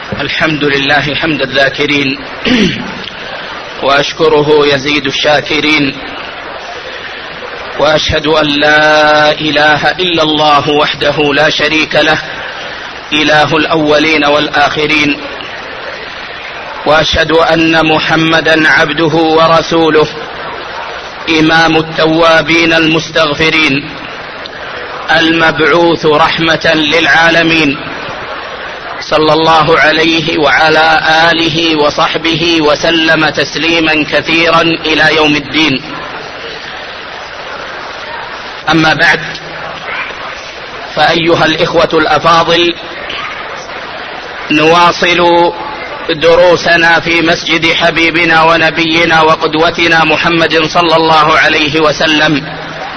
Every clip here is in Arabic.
الحمد لله حمد الذاكرين وأشكره يزيد الشاكرين، وأشهد أن لا إله إلا الله وحده لا شريك له إله الأولين والآخرين، وأشهد أن محمدا عبده ورسوله إمام التوابين المستغفرين المبعوث رحمة للعالمين، صلى الله عليه وعلى آله وصحبه وسلم تسليما كثيرا إلى يوم الدين. أما بعد، فأيها الإخوة الأفاضل، نواصل دروسنا في مسجد حبيبنا ونبينا وقدوتنا محمد صلى الله عليه وسلم،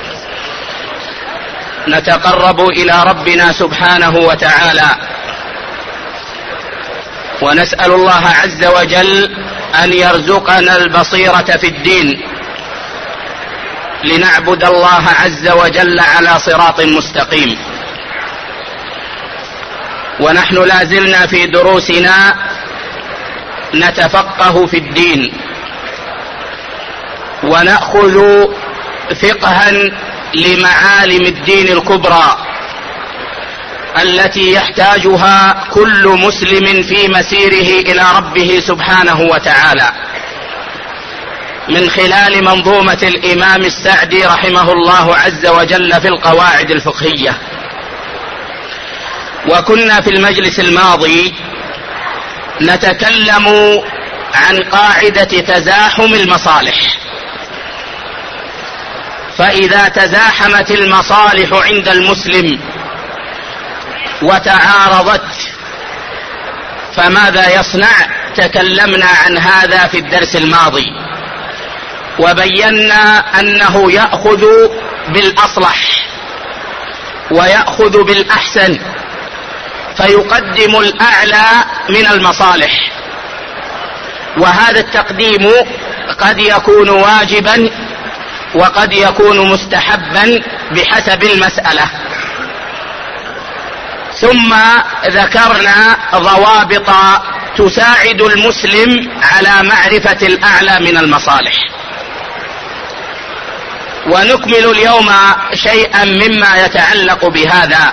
نتقرب إلى ربنا سبحانه وتعالى، ونسأل الله عز وجل أن يرزقنا البصيرة في الدين، لنعبد الله عز وجل على صراط مستقيم. ونحن لازلنا في دروسنا نتفقه في الدين، ونأخذ فقها لمعالم الدين الكبرى التي يحتاجها كل مسلم في مسيره إلى ربه سبحانه وتعالى، من خلال منظومة الإمام السعدي رحمه الله عز وجل في القواعد الفقهية. وكنا في المجلس الماضي نتكلم عن قاعدة تزاحم المصالح، فإذا تزاحمت المصالح عند المسلم وتعارضت فماذا يصنع؟ تكلمنا عن هذا في الدرس الماضي، وبينا أنه يأخذ بالأصلح ويأخذ بالأحسن، فيقدم الأعلى من المصالح، وهذا التقديم قد يكون واجبا وقد يكون مستحبا بحسب المسألة. ثم ذكرنا ضوابط تساعد المسلم على معرفة الأعلى من المصالح. ونكمل اليوم شيئا مما يتعلق بهذا،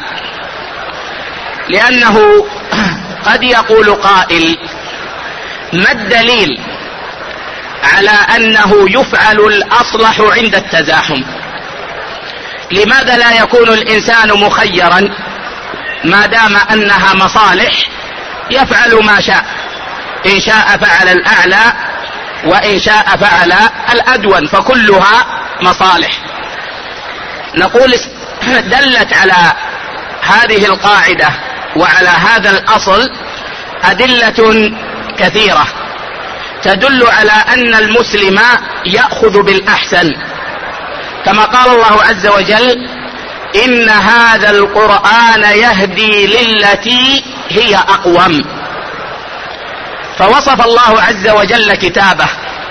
لأنه قد يقول قائل: ما الدليل على أنه يفعل الأصلح عند التزاحم؟ لماذا لا يكون الإنسان مخيرا ما دام أنها مصالح يفعل ما شاء؟ إن شاء فعل الأعلى وإن شاء فعل الأدون، فكلها مصالح. نقول دلت على هذه القاعدة وعلى هذا الأصل أدلة كثيرة تدل على أن المسلم يأخذ بالأحسن، كما قال الله عز وجل: إن هذا القرآن يهدي للتي هي أقوم. فوصف الله عز وجل كتابه،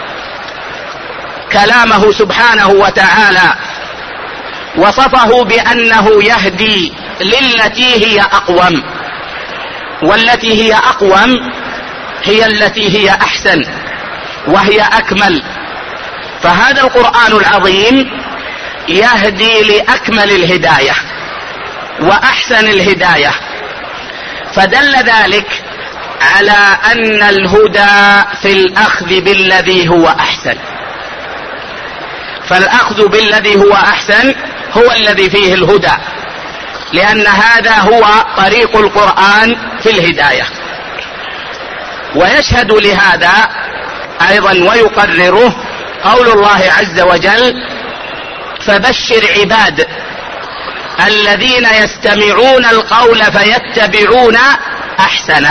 كلامه سبحانه وتعالى، وصفه بأنه يهدي للتي هي أقوم، والتي هي أقوم هي التي هي أحسن وهي أكمل. فهذا القرآن العظيم يهدي لأكمل الهداية وأحسن الهداية، فدل ذلك على أن الهدى في الأخذ بالذي هو أحسن، فالأخذ بالذي هو أحسن هو الذي فيه الهدى، لأن هذا هو طريق القرآن في الهداية. ويشهد لهذا أيضا ويقرره قول الله عز وجل: فبشر عباد الذين يستمعون القول فيتبعون أحسنه.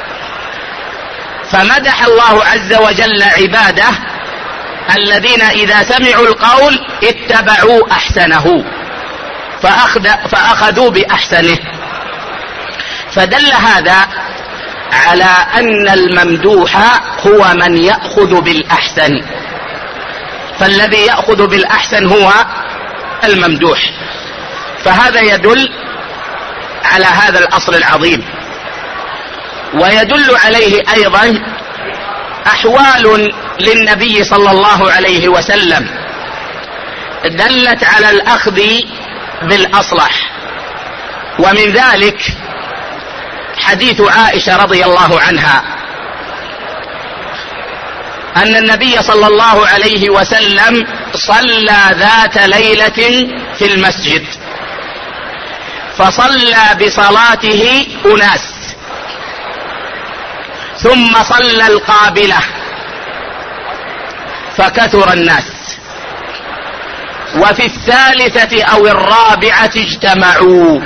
فمدح الله عز وجل عباده الذين إذا سمعوا القول اتبعوا أحسنه فأخذوا بأحسنه، فدل هذا على أن الممدوح هو من يأخذ بالأحسن، فالذي يأخذ بالأحسن هو الممدوح. فهذا يدل على هذا الأصل العظيم. ويدل عليه أيضا أحوال للنبي صلى الله عليه وسلم دلت على الأخذ بالأصلح، ومن ذلك حديث عائشة رضي الله عنها أن النبي صلى الله عليه وسلم صلى ذات ليلة في المسجد، فصلى بصلاته أناس، ثم صلى القابلة فكثر الناس، وفي الثالثة أو الرابعة اجتمعوا،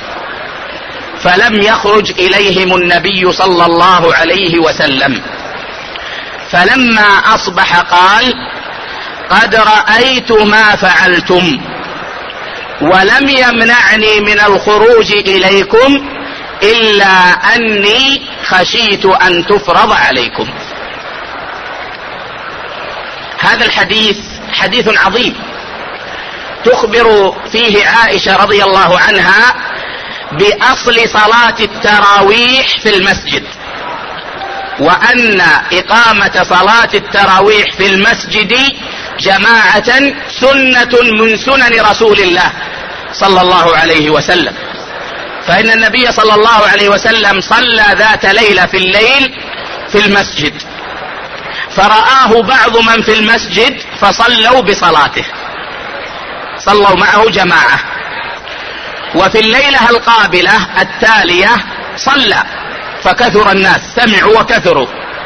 فلم يخرج إليهم النبي صلى الله عليه وسلم. فلما أصبح قال: قد رأيت ما فعلتم ولم يمنعني من الخروج إليكم إلا أني خشيت أن تفرض عليكم. هذا الحديث حديث عظيم تخبر فيه عائشة رضي الله عنها بأصل صلاة التراويح في المسجد، وأن إقامة صلاة التراويح في المسجد جماعة سنة من سنن رسول الله صلى الله عليه وسلم، فإن النبي صلى الله عليه وسلم صلى ذات ليلة في الليل في المسجد، فرآه بعض من في المسجد فصلوا بصلاته، صلوا معه جماعة. وفي الليلة القابلة التالية صلى فكثر الناس، سمعوا وكثروا.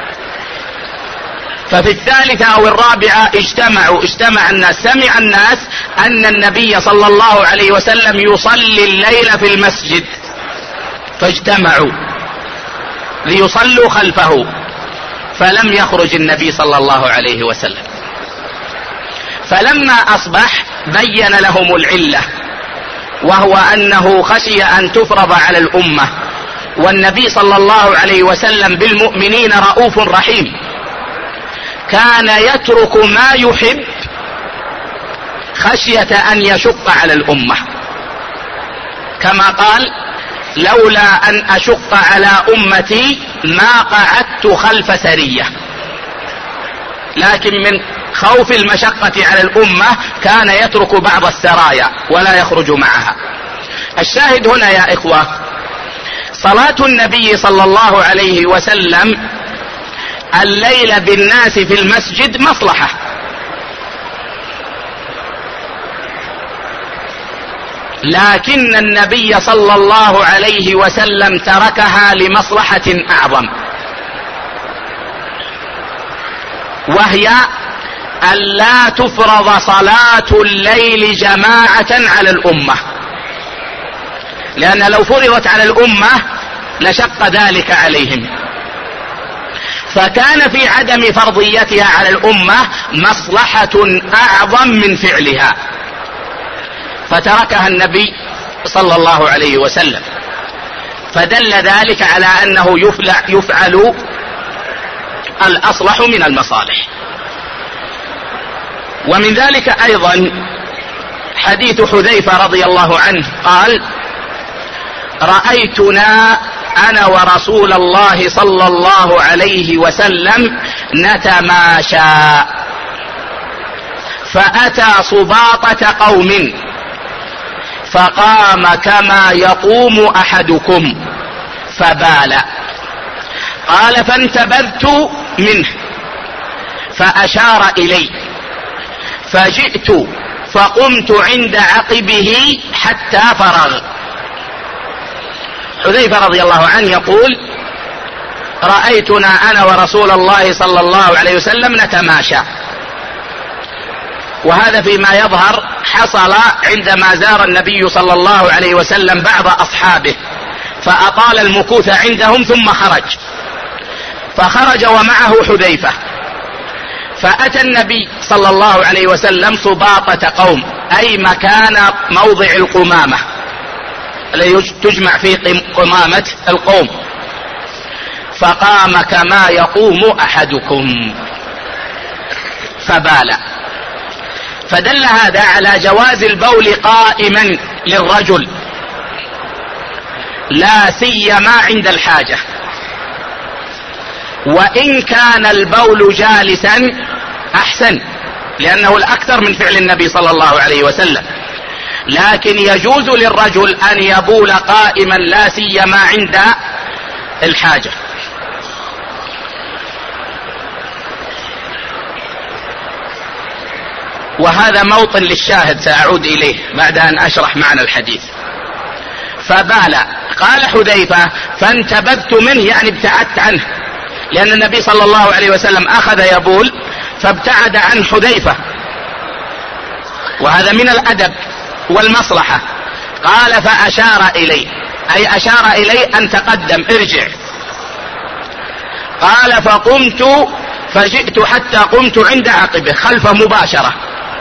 ففي الثالثة أو الرابعة اجتمع الناس، سمع الناس أن النبي صلى الله عليه وسلم يصلي الليل في المسجد، فاجتمعوا ليصلوا خلفه، فلم يخرج النبي صلى الله عليه وسلم. فلما أصبح بين لهم العلة، وهو أنه خشي أن تفرض على الأمة، والنبي صلى الله عليه وسلم بالمؤمنين رؤوف رحيم، كان يترك ما يحب خشية أن يشق على الأمة، كما قال: لولا أن أشق على أمتي ما قعدت خلف سرية، لكن من خوف المشقة على الأمة كان يترك بعض السرايا ولا يخرج معها. الشاهد هنا يا إخوة، صلاة النبي صلى الله عليه وسلم الليل بالناس في المسجد مصلحة، لكن النبي صلى الله عليه وسلم تركها لمصلحة أعظم، وهي ألا تفرض صلاة الليل جماعة على الأمة، لأن لو فرضت على الأمة لشق ذلك عليهم، فكان في عدم فرضيتها على الأمة مصلحة أعظم من فعلها، فتركها النبي صلى الله عليه وسلم، فدل ذلك على أنه يفعل الأصلح من المصالح. ومن ذلك أيضا حديث حذيفة رضي الله عنه قال: رأيتنا أنا ورسول الله صلى الله عليه وسلم نتماشى، فأتى صباطة قوم فقام كما يقوم أحدكم فبال، قال: فانتبذت منه فأشار إلي، فجئت فقمت عند عقبه حتى فرغ. حذيفة رضي الله عنه يقول: رأيتنا أنا ورسول الله صلى الله عليه وسلم نتماشى، وهذا فيما يظهر حصل عندما زار النبي صلى الله عليه وسلم بعض أصحابه فأطال المكوث عندهم ثم فخرج ومعه حذيفة، فأتى النبي صلى الله عليه وسلم صباطة قوم، أي مكان موضع القمامة الذي تجمع فيه قمامة القوم، فقام كما يقوم أحدكم فبال. فدل هذا على جواز البول قائما للرجل، لا سيما عند الحاجة، وإن كان البول جالسا أحسن، لأنه الأكثر من فعل النبي صلى الله عليه وسلم، لكن يجوز للرجل أن يبول قائما لا سيما عند الحاجة. وهذا موطن للشاهد سأعود إليه بعد أن أشرح معنى الحديث. فبال، قال حذيفة فانتبذت منه، يعني ابتعدت عنه، لأن النبي صلى الله عليه وسلم أخذ يبول فابتعد عن حذيفة، وهذا من الأدب والمصلحة. قال فأشار إلي، أي أشار إلي أن تقدم ارجع. قال فقمت فجئت حتى قمت عند عقبه خلفه مباشرة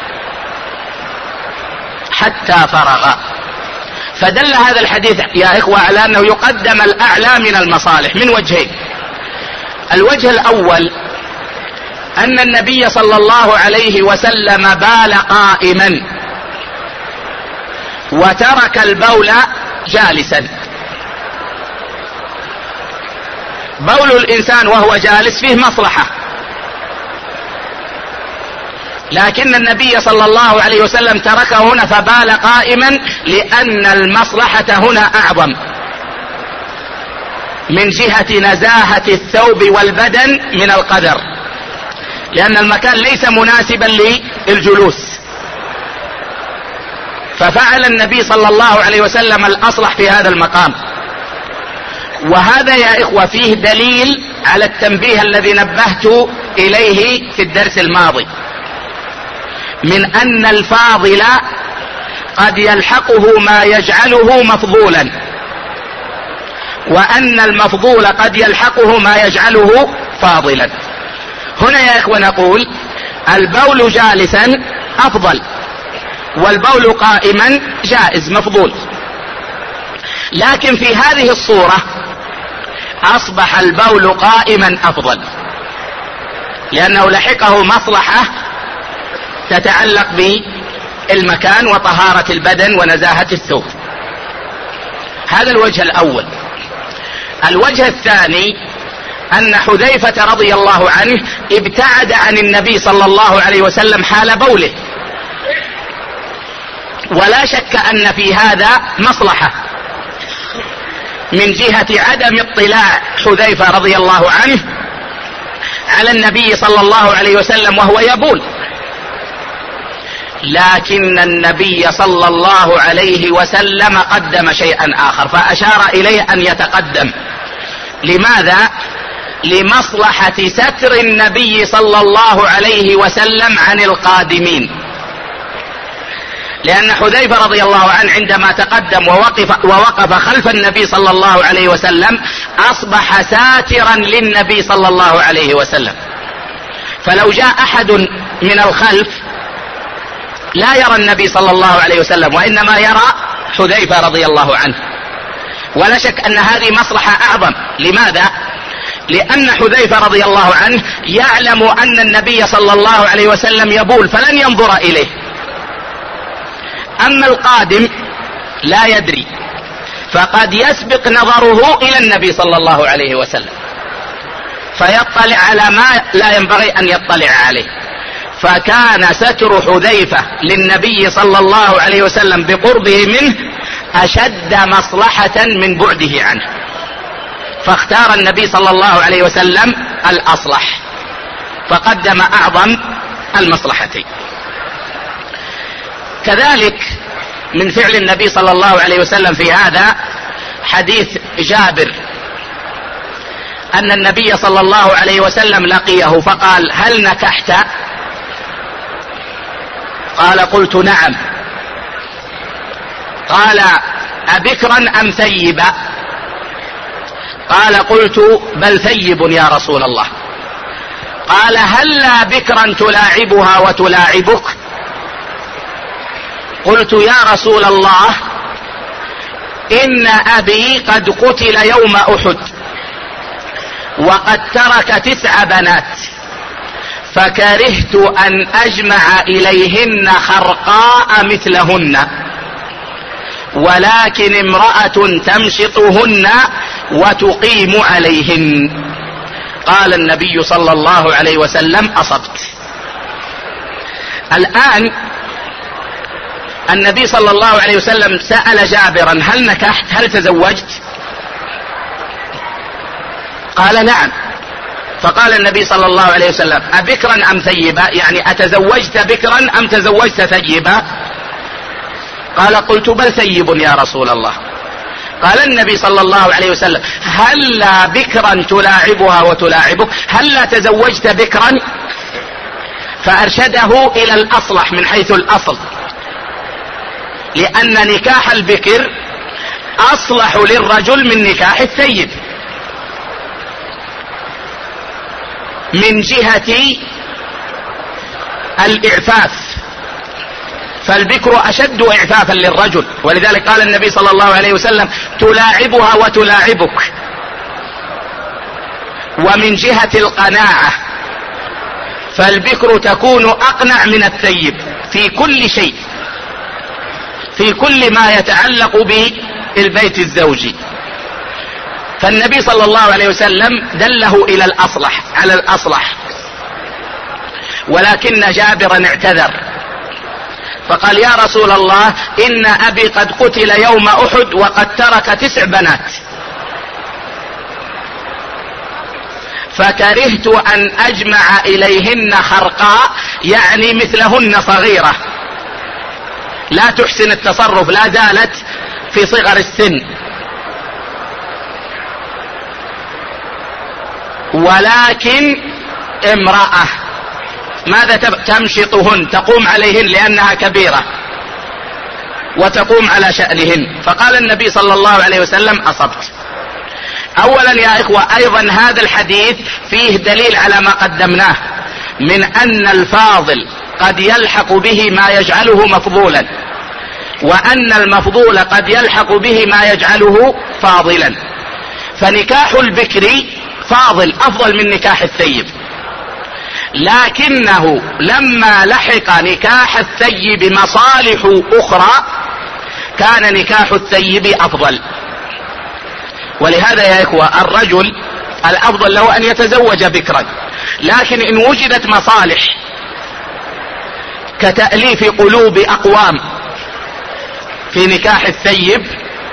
حتى فرغ. فدل هذا الحديث يا إخوة على أنه يقدم الأعلى من المصالح من وجهين. الوجه الأول أن النبي صلى الله عليه وسلم بال قائما وترك البول جالسا. بول الإنسان وهو جالس فيه مصلحة، لكن النبي صلى الله عليه وسلم تركه هنا فبال قائما، لأن المصلحة هنا أعظم من جهة نزاهة الثوب والبدن من القدر، لأن المكان ليس مناسبا للجلوس، ففعل النبي صلى الله عليه وسلم الأصلح في هذا المقام. وهذا يا إخوة فيه دليل على التنبيه الذي نبهت إليه في الدرس الماضي، من أن الفاضل قد يلحقه ما يجعله مفضولا، وأن المفضول قد يلحقه ما يجعله فاضلا. هنا يا إخوة نقول البول جالسا أفضل، والبول قائما جائز مفضول، لكن في هذه الصورة أصبح البول قائما أفضل، لأنه لحقه مصلحة تتعلق بالمكان وطهارة البدن ونزاهة الثوب. هذا الوجه الأول. الوجه الثاني أن حذيفة رضي الله عنه ابتعد عن النبي صلى الله عليه وسلم حال بوله، ولا شك أن في هذا مصلحة من جهة عدم اطلاع حذيفة رضي الله عنه على النبي صلى الله عليه وسلم وهو يبول، لكن النبي صلى الله عليه وسلم قدم شيئا آخر فأشار إليه أن يتقدم. لماذا؟ لمصلحة ستر النبي صلى الله عليه وسلم عن القادمين، لأن حذيفة رضي الله عنه عندما تقدم ووقف خلف النبي صلى الله عليه وسلم أصبح ساترا للنبي صلى الله عليه وسلم، فلو جاء أحد من الخلف لا يرى النبي صلى الله عليه وسلم، وإنما يرى حذيفة رضي الله عنه. ولا شك أن هذه مصلحة أعظم. لماذا؟ لأن حذيفة رضي الله عنه يعلم أن النبي صلى الله عليه وسلم يبول فلن ينظر إليه، أما القادم لا يدري، فقد يسبق نظره إلى النبي صلى الله عليه وسلم فيطلع على ما لا ينبغي أن يطلع عليه. فكان ستر حذيفة للنبي صلى الله عليه وسلم بقربه منه أشد مصلحة من بعده عنه، فاختار النبي صلى الله عليه وسلم الأصلح فقدم أعظم المصلحتين. كذلك من فعل النبي صلى الله عليه وسلم في هذا حديث جابر أن النبي صلى الله عليه وسلم لقيه فقال هل نكحت؟ قال قلت نعم. قال أبكرا أم ثيبا؟ قال قلت بل ثيب يا رسول الله. قال هلا بكرا تلاعبها وتلاعبك؟ قلت يا رسول الله إن أبي قد قتل يوم أحد وقد ترك 9 بنات فكرهت أن أجمع إليهن خرقاء مثلهن، ولكن امرأة تمشطهن وتقيم عليهن. قال النبي صلى الله عليه وسلم: أصبت. الآن النبي صلى الله عليه وسلم سأل جابرا: هل نكحت؟ هل تزوجت؟ قال: نعم. فقال النبي صلى الله عليه وسلم: أبكرا أم ثيبا؟ يعني أتزوجت بكرا أم تزوجت ثيبا؟ قال: قلت: بل ثيب يا رسول الله. قال النبي صلى الله عليه وسلم: هلا بكرا تلاعبها وتلاعبك؟ هلا تزوجت بكرا؟ فأرشده إلى الأصلح من حيث الأصل، لأن نكاح البكر أصلح للرجل من نكاح الثيب من جهة الإعفاف، فالبكر أشد إعفافا للرجل، ولذلك قال النبي صلى الله عليه وسلم: تلاعبها وتلاعبك. ومن جهة القناعة فالبكر تكون أقنع من الثيب في كل شيء، في كل ما يتعلق بالبيت الزوجي. فالنبي صلى الله عليه وسلم دله إلى الأصلح، على الأصلح. ولكن جابرا اعتذر فقال: يا رسول الله، إن أبي قد قتل يوم أحد وقد ترك 9 بنات، فكرهت أن أجمع إليهن خرقاء، يعني مثلهن صغيرة لا تحسن التصرف، لا زالت في صغر السن، ولكن امرأة ماذا تمشطهن، تقوم عليهن لأنها كبيرة وتقوم على شأنهن. فقال النبي صلى الله عليه وسلم: أصبت. أولا يا إخوة، أيضا هذا الحديث فيه دليل على ما قدمناه من أن الفاضل قد يلحق به ما يجعله مفضولا، وأن المفضول قد يلحق به ما يجعله فاضلا. فنكاح البكر فاضل، أفضل من نكاح الثيب، لكنه لما لحق نكاح الثيب مصالح أخرى كان نكاح الثيب أفضل. ولهذا يا إخوة الرجل الأفضل له أن يتزوج بكرا، لكن إن وجدت مصالح كتأليف قلوب أقوام في نكاح الثيب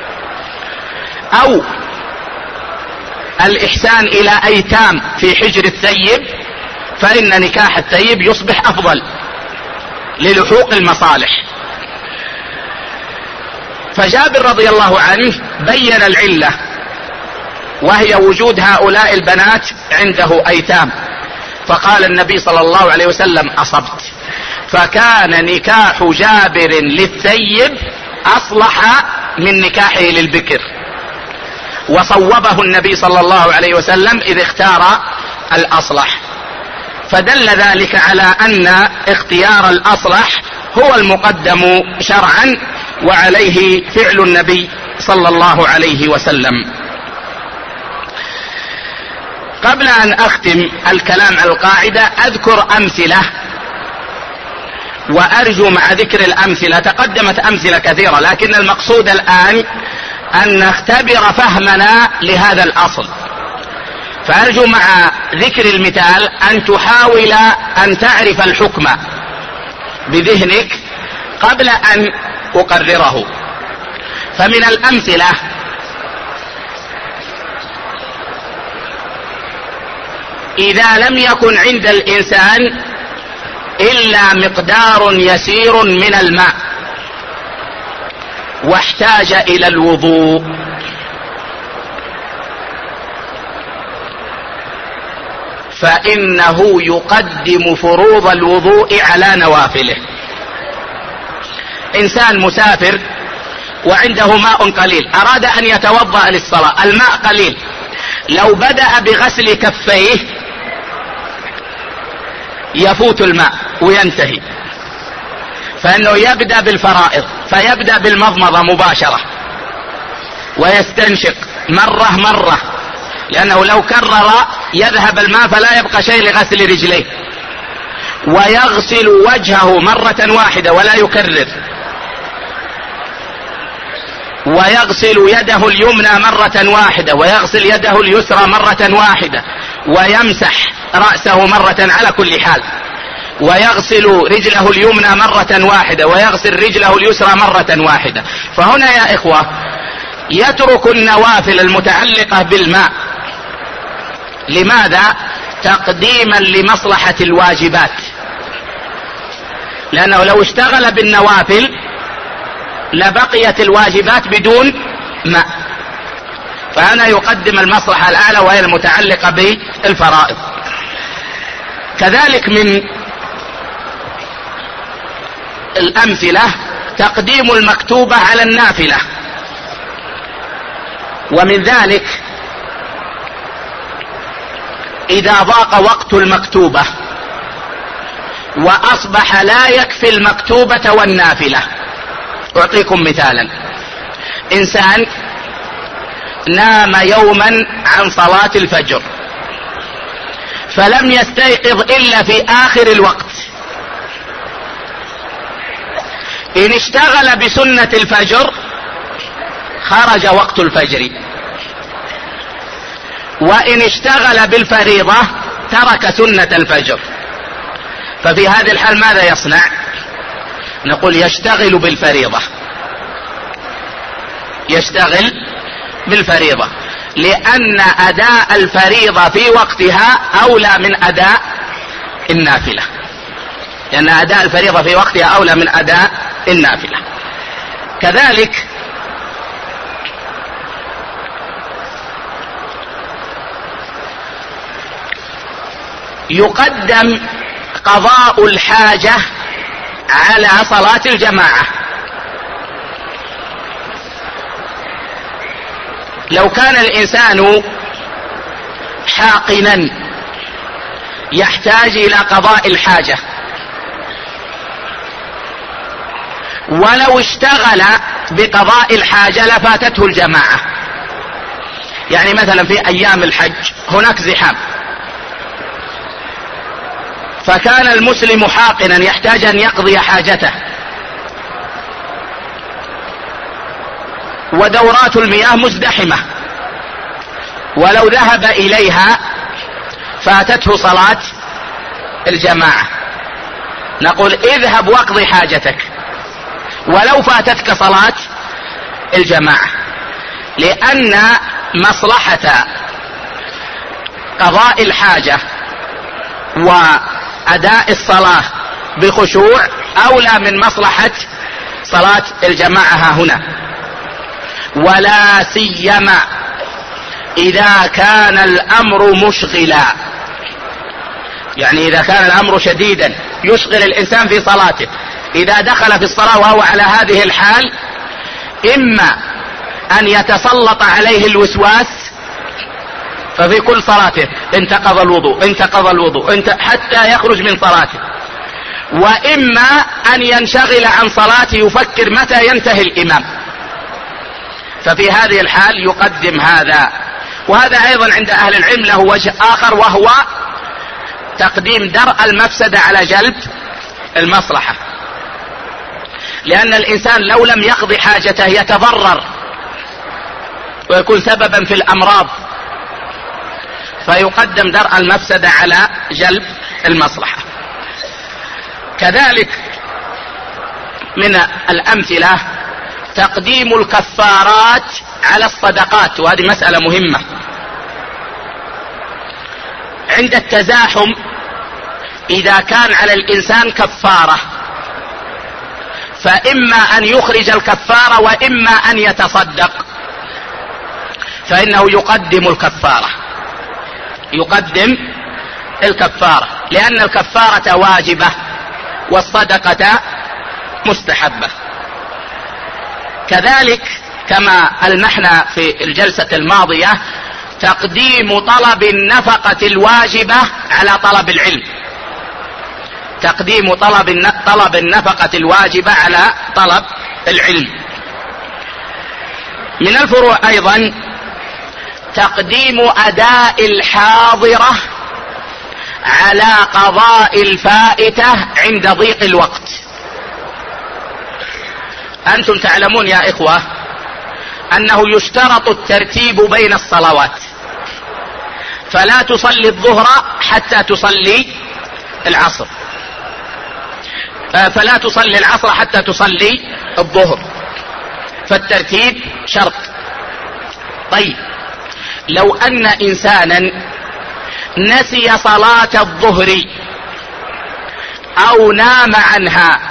أو الإحسان إلى أيتام في حجر الثيب، فإن نكاح الثيب يصبح أفضل للحوق المصالح. فجابر رضي الله عنه بين العلة، وهي وجود هؤلاء البنات عنده أيتام، فقال النبي صلى الله عليه وسلم: أصبت. فكان نكاح جابر للثيب أصلح من نكاحه للبكر، وصوبه النبي صلى الله عليه وسلم إذ اختار الأصلح. فدل ذلك على أن اختيار الأصلح هو المقدم شرعا، وعليه فعل النبي صلى الله عليه وسلم. قبل أن أختم الكلام على القاعدة أذكر أمثلة، وأرجو مع ذكر الأمثلة، تقدمت أمثلة كثيرة، لكن المقصود الآن أن نختبر فهمنا لهذا الأصل. فأرجو مع ذكر المثال أن تحاول أن تعرف الحكم بذهنك قبل أن أقرره. فمن الأمثلة: إذا لم يكن عند الإنسان إلا مقدار يسير من الماء واحتاج إلى الوضوء، فإنه يقدم فروض الوضوء على نوافله. إنسان مسافر وعنده ماء قليل، أراد أن يتوضأ للصلاة، الماء قليل، لو بدأ بغسل كفيه يفوت الماء وينتهي، فإنه يبدأ بالفرائض، فيبدأ بالمضمضة مباشرة ويستنشق مرة، لأنه لو كرر يذهب الماء فلا يبقى شيء لغسل رجليه، ويغسل وجهه مرة واحدة ولا يكرر، ويغسل يده اليمنى مرة واحدة، ويغسل يده اليسرى مرة واحدة، ويمسح رأسه مرة على كل حال، ويغسل رجله اليمنى مرة واحدة، ويغسل رجله اليسرى مرة واحدة. فهنا يا إخوة يترك النوافل المتعلقة بالماء. لماذا؟ تقديما لمصلحة الواجبات، لأنه لو اشتغل بالنوافل لبقيت الواجبات بدون ماء، فهنا يقدم المصلحة الأعلى وهي المتعلقة بالفرائض. كذلك من الأمثلة تقديم المكتوبة على النافلة، ومن ذلك إذا ضاق وقت المكتوبة وأصبح لا يكفي المكتوبة والنافلة. أعطيكم مثالا: إنسان نام يوما عن صلاة الفجر فلم يستيقظ إلا في آخر الوقت، إن اشتغل بسنة الفجر خرج وقت الفجر، وإن اشتغل بالفريضة ترك سنة الفجر. ففي هذه الحال ماذا يصنع؟ نقول يشتغل بالفريضة، يشتغل بالفريضة، لأن أداء الفريضة في وقتها أولى من أداء النافلة، لأن أداء الفريضة في وقتها أولى من أداء النافلة. كذلك يقدم قضاء الحاجة على صلاة الجماعة. لو كان الإنسان حاقنا يحتاج إلى قضاء الحاجة، ولو اشتغل بقضاء الحاجة لفاتته الجماعة. يعني مثلا في أيام الحج هناك زحام، فكان المسلم حاقنا يحتاج أن يقضي حاجته، ودورات المياه مزدحمة، ولو ذهب إليها فاتته صلاة الجماعة. نقول اذهب واقضي حاجتك ولو فاتتك صلاة الجماعة، لأن مصلحة قضاء الحاجة وأداء الصلاة بخشوع أولى من مصلحة صلاة الجماعة هنا، ولا سيما إذا كان الأمر مشغلا. يعني إذا كان الأمر شديدا يشغل الإنسان في صلاته، إذا دخل في الصلاة وهو على هذه الحال إما أن يتسلط عليه الوسواس ففي كل صلاته انتقض الوضوء حتى يخرج من صلاته، وإما أن ينشغل عن صلاته يفكر متى ينتهي الإمام، ففي هذه الحال يقدم هذا. وهذا أيضا عند أهل العلم له وجه آخر، وهو تقديم درء المفسدة على جلب المصلحة، لأن الإنسان لو لم يقضي حاجته يتضرر ويكون سببا في الأمراض، فيقدم درء المفسدة على جلب المصلحة. كذلك من الأمثلة تقديم الكفارات على الصدقات، وهذه مسألة مهمة. عند التزاحم إذا كان على الإنسان كفارة فإما أن يخرج الكفارة وإما أن يتصدق، فإنه يقدم الكفارة لأن الكفارة واجبة والصدقة مستحبة. كذلك كما ألمحنا في الجلسة الماضية تقديم طلب النفقة الواجبة على طلب العلم، تقديم طلب النفقة الواجبة على طلب العلم. من الفروع أيضا تقديم أداء الحاضرة على قضاء الفائتة عند ضيق الوقت. أنتم تعلمون يا إخوة أنه يشترط الترتيب بين الصلوات، فلا تصلي الظهر حتى تصلي العصر، فلا تصلي العصر حتى تصلي الظهر، فالترتيب شرط. طيب لو أن إنسانا نسي صلاة الظهر أو نام عنها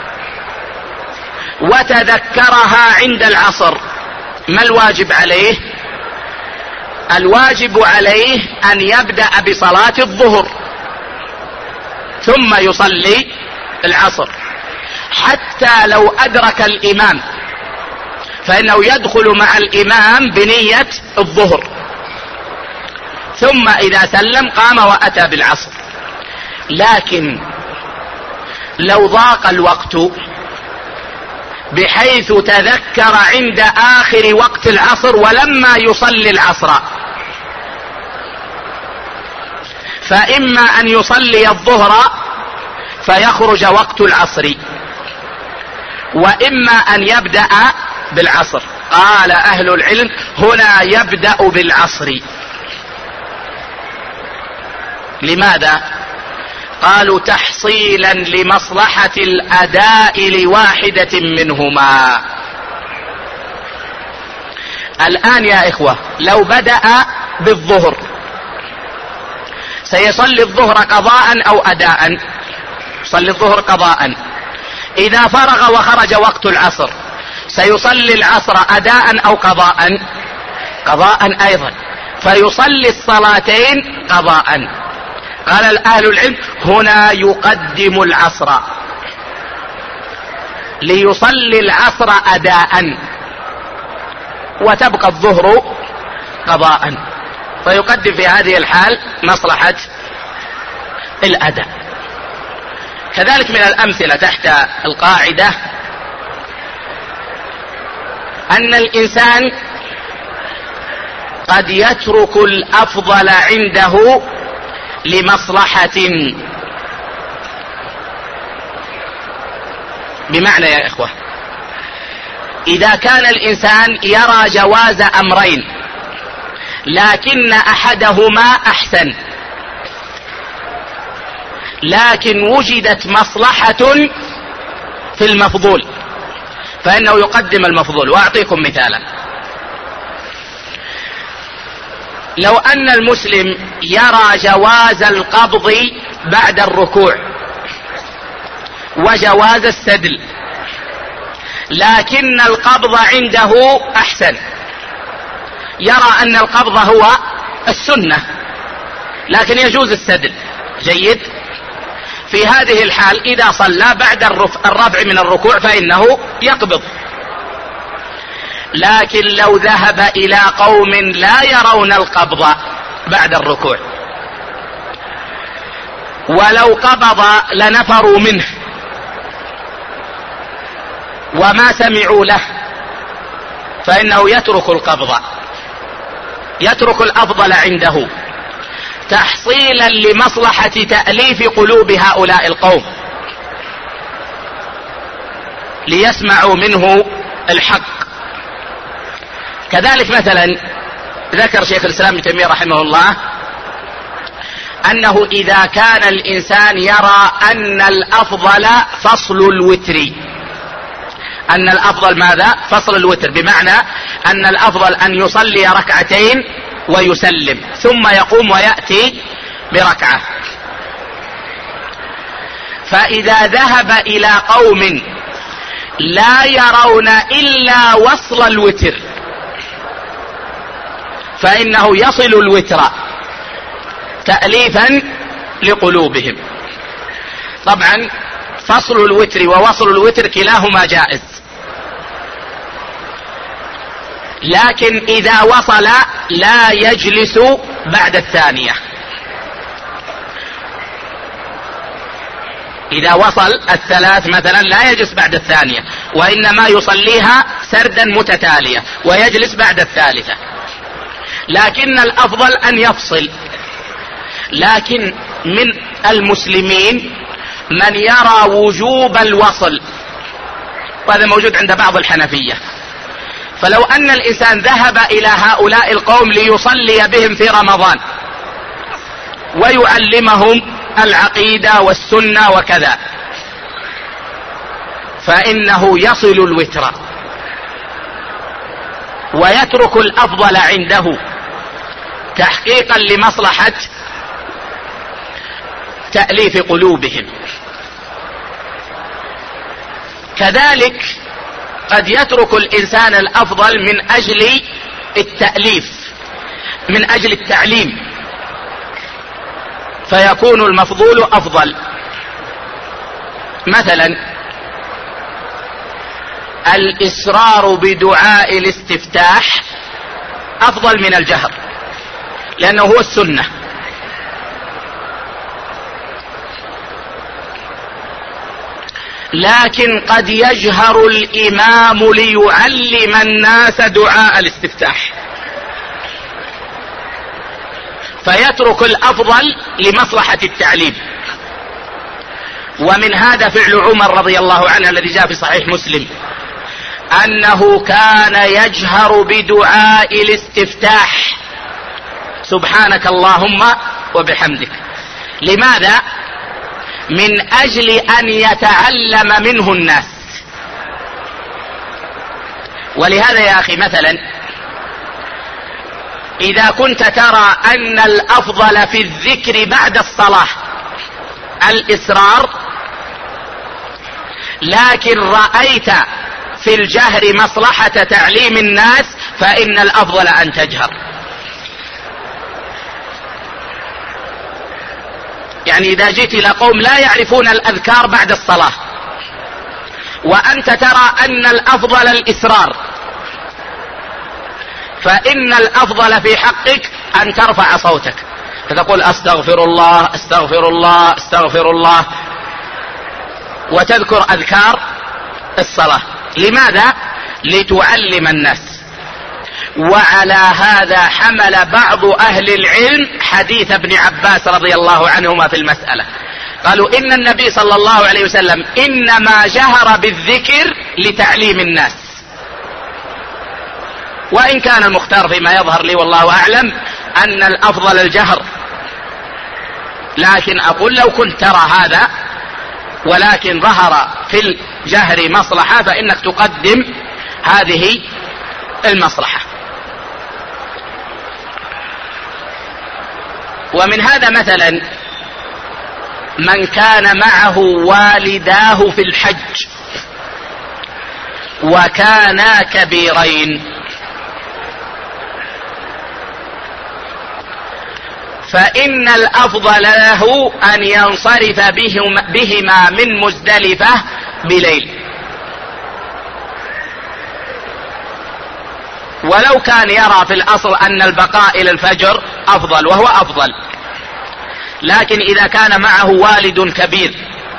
وتذكرها عند العصر، ما الواجب عليه؟ الواجب عليه أن يبدأ بصلاة الظهر ثم يصلي العصر، حتى لو أدرك الإمام فإنه يدخل مع الإمام بنية الظهر، ثم إذا سلم قام وأتى بالعصر. لكن لو ضاق الوقت بحيث تذكر عند آخر وقت العصر ولما يصلي العصر، فإما أن يصلي الظهر فيخرج وقت العصر، وإما أن يبدأ بالعصر. قال أهل العلم هنا يبدأ بالعصر. لماذا؟ قالوا تحصيلا لمصلحة الأداء لواحدة منهما. الآن يا إخوة لو بدأ بالظهر سيصلي الظهر قضاء أو أداء؟ يصلي الظهر قضاء. إذا فرغ وخرج وقت العصر سيصلي العصر أداء أو قضاء؟ قضاء أيضا، فيصلي الصلاتين قضاء. قال أهل العلم هنا يقدم العصر ليصلي العصر أداء وتبقى الظهر قضاء، فيقدم في هذه الحال مصلحة الأداء. كذلك من الأمثلة تحت القاعدة أن الإنسان قد يترك الأفضل عنده لمصلحة. بمعنى يا إخوة إذا كان الإنسان يرى جواز أمرين لكن أحدهما أحسن، لكن وجدت مصلحة في المفضول فإنه يقدم المفضول. وأعطيكم مثالا: لو أن المسلم يرى جواز القبض بعد الركوع وجواز السدل، لكن القبض عنده أحسن، يرى أن القبض هو السنة لكن يجوز السدل، جيد. في هذه الحال إذا صلى بعد الرفع من الركوع فإنه يقبض. لكن لو ذهب إلى قوم لا يرون القبض بعد الركوع ولو قبض لنفروا منه وما سمعوا له، فإنه يترك القبض، يترك الأفضل عنده تحصيلا لمصلحة تأليف قلوب هؤلاء القوم ليسمعوا منه الحق. كذلك مثلا ذكر شيخ الإسلام ابن تيمية رحمه الله أنه إذا كان الإنسان يرى أن الأفضل فصل الوتر، أن الأفضل ماذا؟ فصل الوتر، بمعنى أن الأفضل أن يصلي ركعتين ويسلم ثم يقوم ويأتي بركعة. فإذا ذهب إلى قوم لا يرون إلا وصل الوتر فإنه يصل الوتر تأليفا لقلوبهم. طبعا فصل الوتر ووصل الوتر كلاهما جائز، لكن إذا وصل لا يجلس بعد الثانية. إذا وصل الثلاث مثلا لا يجلس بعد الثانية، وإنما يصليها سردا متتالية ويجلس بعد الثالثة، لكن الأفضل أن يفصل. لكن من المسلمين من يرى وجوب الوصل، وهذا موجود عند بعض الحنفية. فلو أن الإنسان ذهب إلى هؤلاء القوم ليصلي بهم في رمضان ويعلمهم العقيدة والسنة وكذا، فإنه يصل الوتر ويترك الأفضل عنده تحقيقا لمصلحة تأليف قلوبهم. كذلك قد يترك الإنسان الأفضل من أجل التأليف، من أجل التعليم، فيكون المفضول أفضل. مثلا الإسرار بدعاء الاستفتاح أفضل من الجهر، لأنه هو السنة. لكن قد يجهر الإمام ليعلم الناس دعاء الاستفتاح، فيترك الأفضل لمصلحة التعليم. ومن هذا فعل عمر رضي الله عنه الذي جاء في صحيح مسلم، أنه كان يجهر بدعاء الاستفتاح سبحانك اللهم وبحمدك. لماذا؟ من أجل أن يتعلم منه الناس. ولهذا يا أخي مثلا إذا كنت ترى أن الأفضل في الذكر بعد الصلاة الإسرار، لكن رأيت في الجهر مصلحة تعليم الناس، فإن الأفضل أن تجهر. يعني إذا جئت إلى قوم لا يعرفون الأذكار بعد الصلاة وأنت ترى أن الأفضل الإسرار، فإن الأفضل في حقك أن ترفع صوتك فتقول أستغفر الله أستغفر الله أستغفر الله، وتذكر أذكار الصلاة. لماذا؟ لتعلم الناس. وعلى هذا حمل بعض أهل العلم حديث ابن عباس رضي الله عنهما في المسألة، قالوا إن النبي صلى الله عليه وسلم إنما جهر بالذكر لتعليم الناس، وإن كان المختار فيما يظهر لي والله أعلم أن الأفضل الجهر، لكن أقول لو كنت ترى هذا ولكن ظهر في الجهر مصلحة فإنك تقدم هذه المصلحة. ومن هذا مثلا من كان معه والداه في الحج وكانا كبيرين، فإن الأفضل له أن ينصرف بهما من مزدلفة بليل، ولو كان يرى في الأصل أن البقاء إلى الفجر أفضل، وهو أفضل، لكن إذا كان معه والد كبير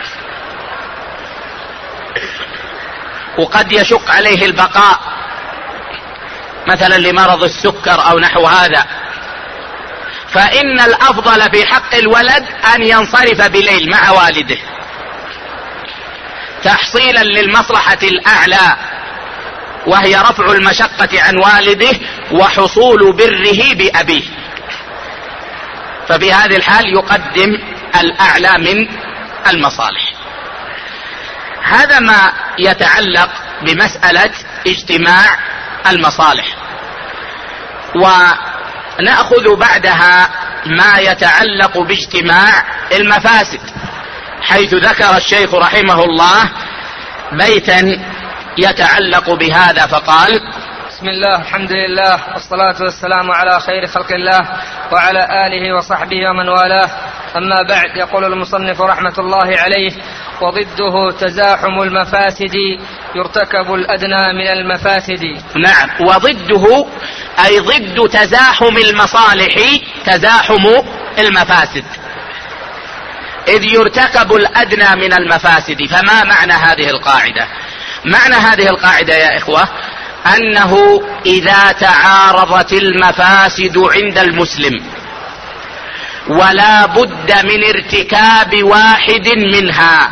وقد يشق عليه البقاء مثلا لمرض السكر أو نحو هذا، فإن الأفضل في حق الولد أن ينصرف بليل مع والده تحصيلا للمصلحة الأعلى، وهي رفع المشقة عن والده وحصول بره بأبيه. ففي هذه الحال يقدم الأعلى من المصالح. هذا ما يتعلق بمسألة اجتماع المصالح. ونأخذ بعدها ما يتعلق باجتماع المفاسد، حيث ذكر الشيخ رحمه الله بيتا يتعلق بهذا فقال: بسم الله الحمد لله والصلاة والسلام على خير خلق الله وعلى آله وصحبه ومن والاه، أما بعد. يقول المصنف رحمة الله عليه: وضده تزاحم المفاسد، يرتكب الأدنى من المفاسد. نعم، وضده أي ضد تزاحم المصالح تزاحم المفاسد، إذ يرتكب الأدنى من المفاسد. فما معنى هذه القاعدة؟ معنى هذه القاعدة يا إخوة أنه إذا تعارضت المفاسد عند المسلم ولا بد من ارتكاب واحد منها،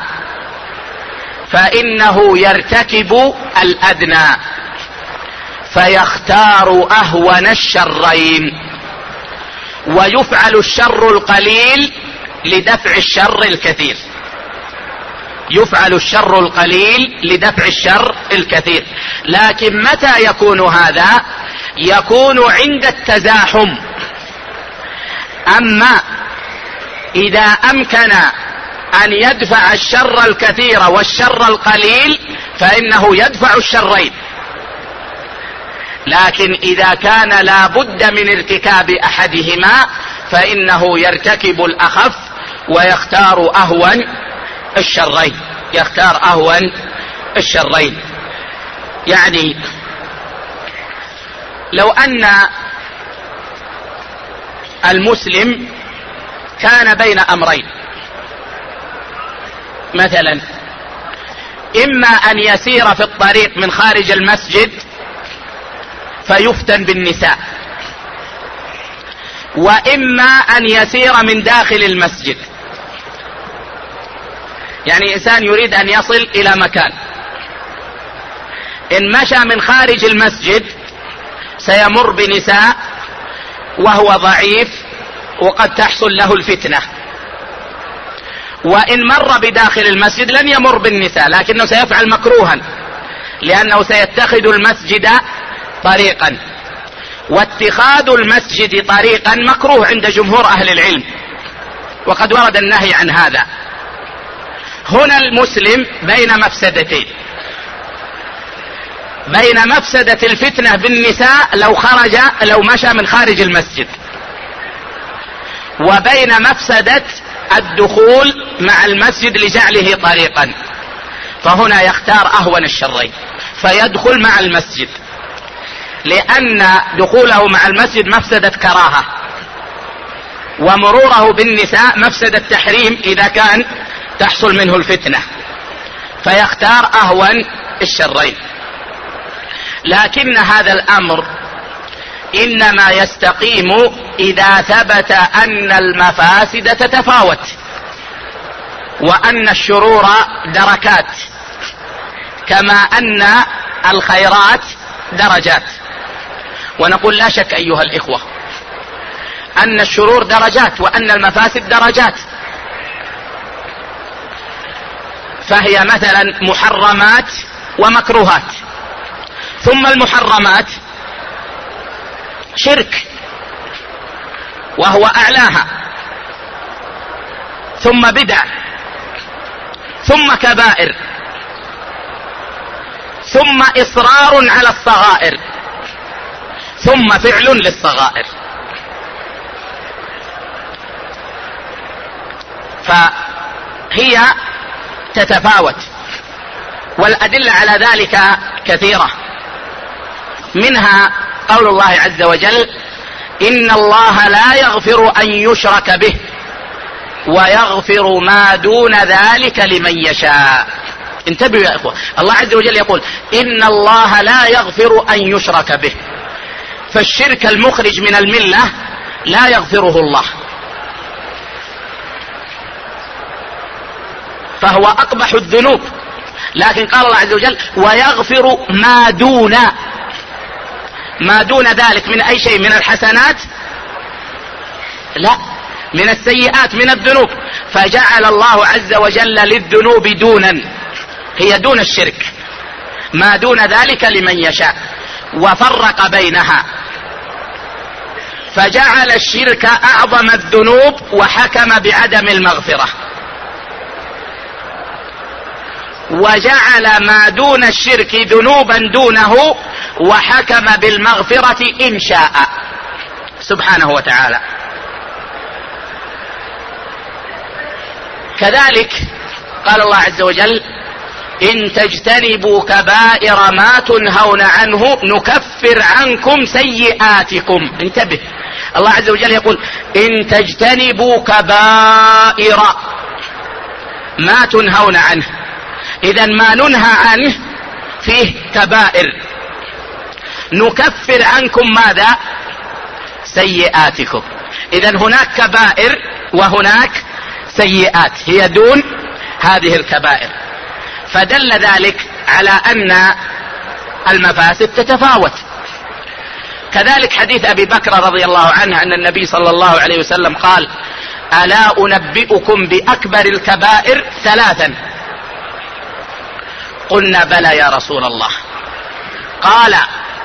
فإنه يرتكب الأدنى فيختار أهون الشرين، ويفعل الشر القليل لدفع الشر الكثير. يفعل الشر القليل لدفع الشر الكثير. لكن متى يكون هذا؟ يكون عند التزاحم. أما إذا أمكن أن يدفع الشر الكثير والشر القليل فإنه يدفع الشرين. لكن إذا كان لا بد من ارتكاب أحدهما فإنه يرتكب الأخف ويختار أهون الشرين. يختار أهون الشرين. يعني لو أن المسلم كان بين أمرين، مثلا إما أن يسير في الطريق من خارج المسجد فيفتن بالنساء، وإما أن يسير من داخل المسجد. يعني إنسان يريد أن يصل إلى مكان، إن مشى من خارج المسجد سيمر بنساء وهو ضعيف وقد تحصل له الفتنة، وإن مر بداخل المسجد لن يمر بالنساء لكنه سيفعل مكروها لأنه سيتخذ المسجد طريقا، واتخاذ المسجد طريقا مكروه عند جمهور أهل العلم وقد ورد النهي عن هذا. هنا المسلم بين مفسدتين، بين مفسدة الفتنة بالنساء لو مشى من خارج المسجد، وبين مفسدة الدخول مع المسجد لجعله طريقا. فهنا يختار أهون الشرين فيدخل مع المسجد، لأن دخوله مع المسجد مفسدة كراهة، ومروره بالنساء مفسدة تحريم إذا كان تحصل منه الفتنة، فيختار أهون الشرين. لكن هذا الأمر إنما يستقيم إذا ثبت أن المفاسد تتفاوت وأن الشرور دركات كما أن الخيرات درجات. ونقول لا شك أيها الإخوة أن الشرور درجات وأن المفاسد درجات. فهي مثلا محرمات ومكروهات، ثم المحرمات شرك وهو أعلاها، ثم بدع، ثم كبائر، ثم إصرار على الصغائر، ثم فعل للصغائر. فهي تتفاوت، والأدلة على ذلك كثيرة، منها قول الله عز وجل: إن الله لا يغفر أن يشرك به ويغفر ما دون ذلك لمن يشاء. انتبهوا يا إخوة، الله عز وجل يقول إن الله لا يغفر أن يشرك به، فالشرك المخرج من الملة لا يغفره الله، فهو أقبح الذنوب. لكن قال الله عز وجل ويغفر ما دون ذلك من أي شيء؟ من الحسنات؟ لا، من السيئات، من الذنوب. فجعل الله عز وجل للذنوب دونا، هي دون الشرك، ما دون ذلك لمن يشاء، وفرق بينها، فجعل الشرك أعظم الذنوب وحكم بعدم المغفرة، وجعل ما دون الشرك ذنوبا دونه وحكم بالمغفرة إن شاء سبحانه وتعالى. كذلك قال الله عز وجل إن تجتنبوا كبائر ما تنهون عنه نكفر عنكم سيئاتكم. انتبه، الله عز وجل يقول إن تجتنبوا كبائر ما تنهون عنه، إذن ما ننهى عنه فيه كبائر، نكفر عنكم ماذا؟ سيئاتكم. إذن هناك كبائر وهناك سيئات هي دون هذه الكبائر، فدل ذلك على أن المفاسد تتفاوت. كذلك حديث أبي بكر رضي الله عنه أن النبي صلى الله عليه وسلم قال: ألا أنبئكم بأكبر الكبائر 3؟ قلنا: بلى يا رسول الله. قال: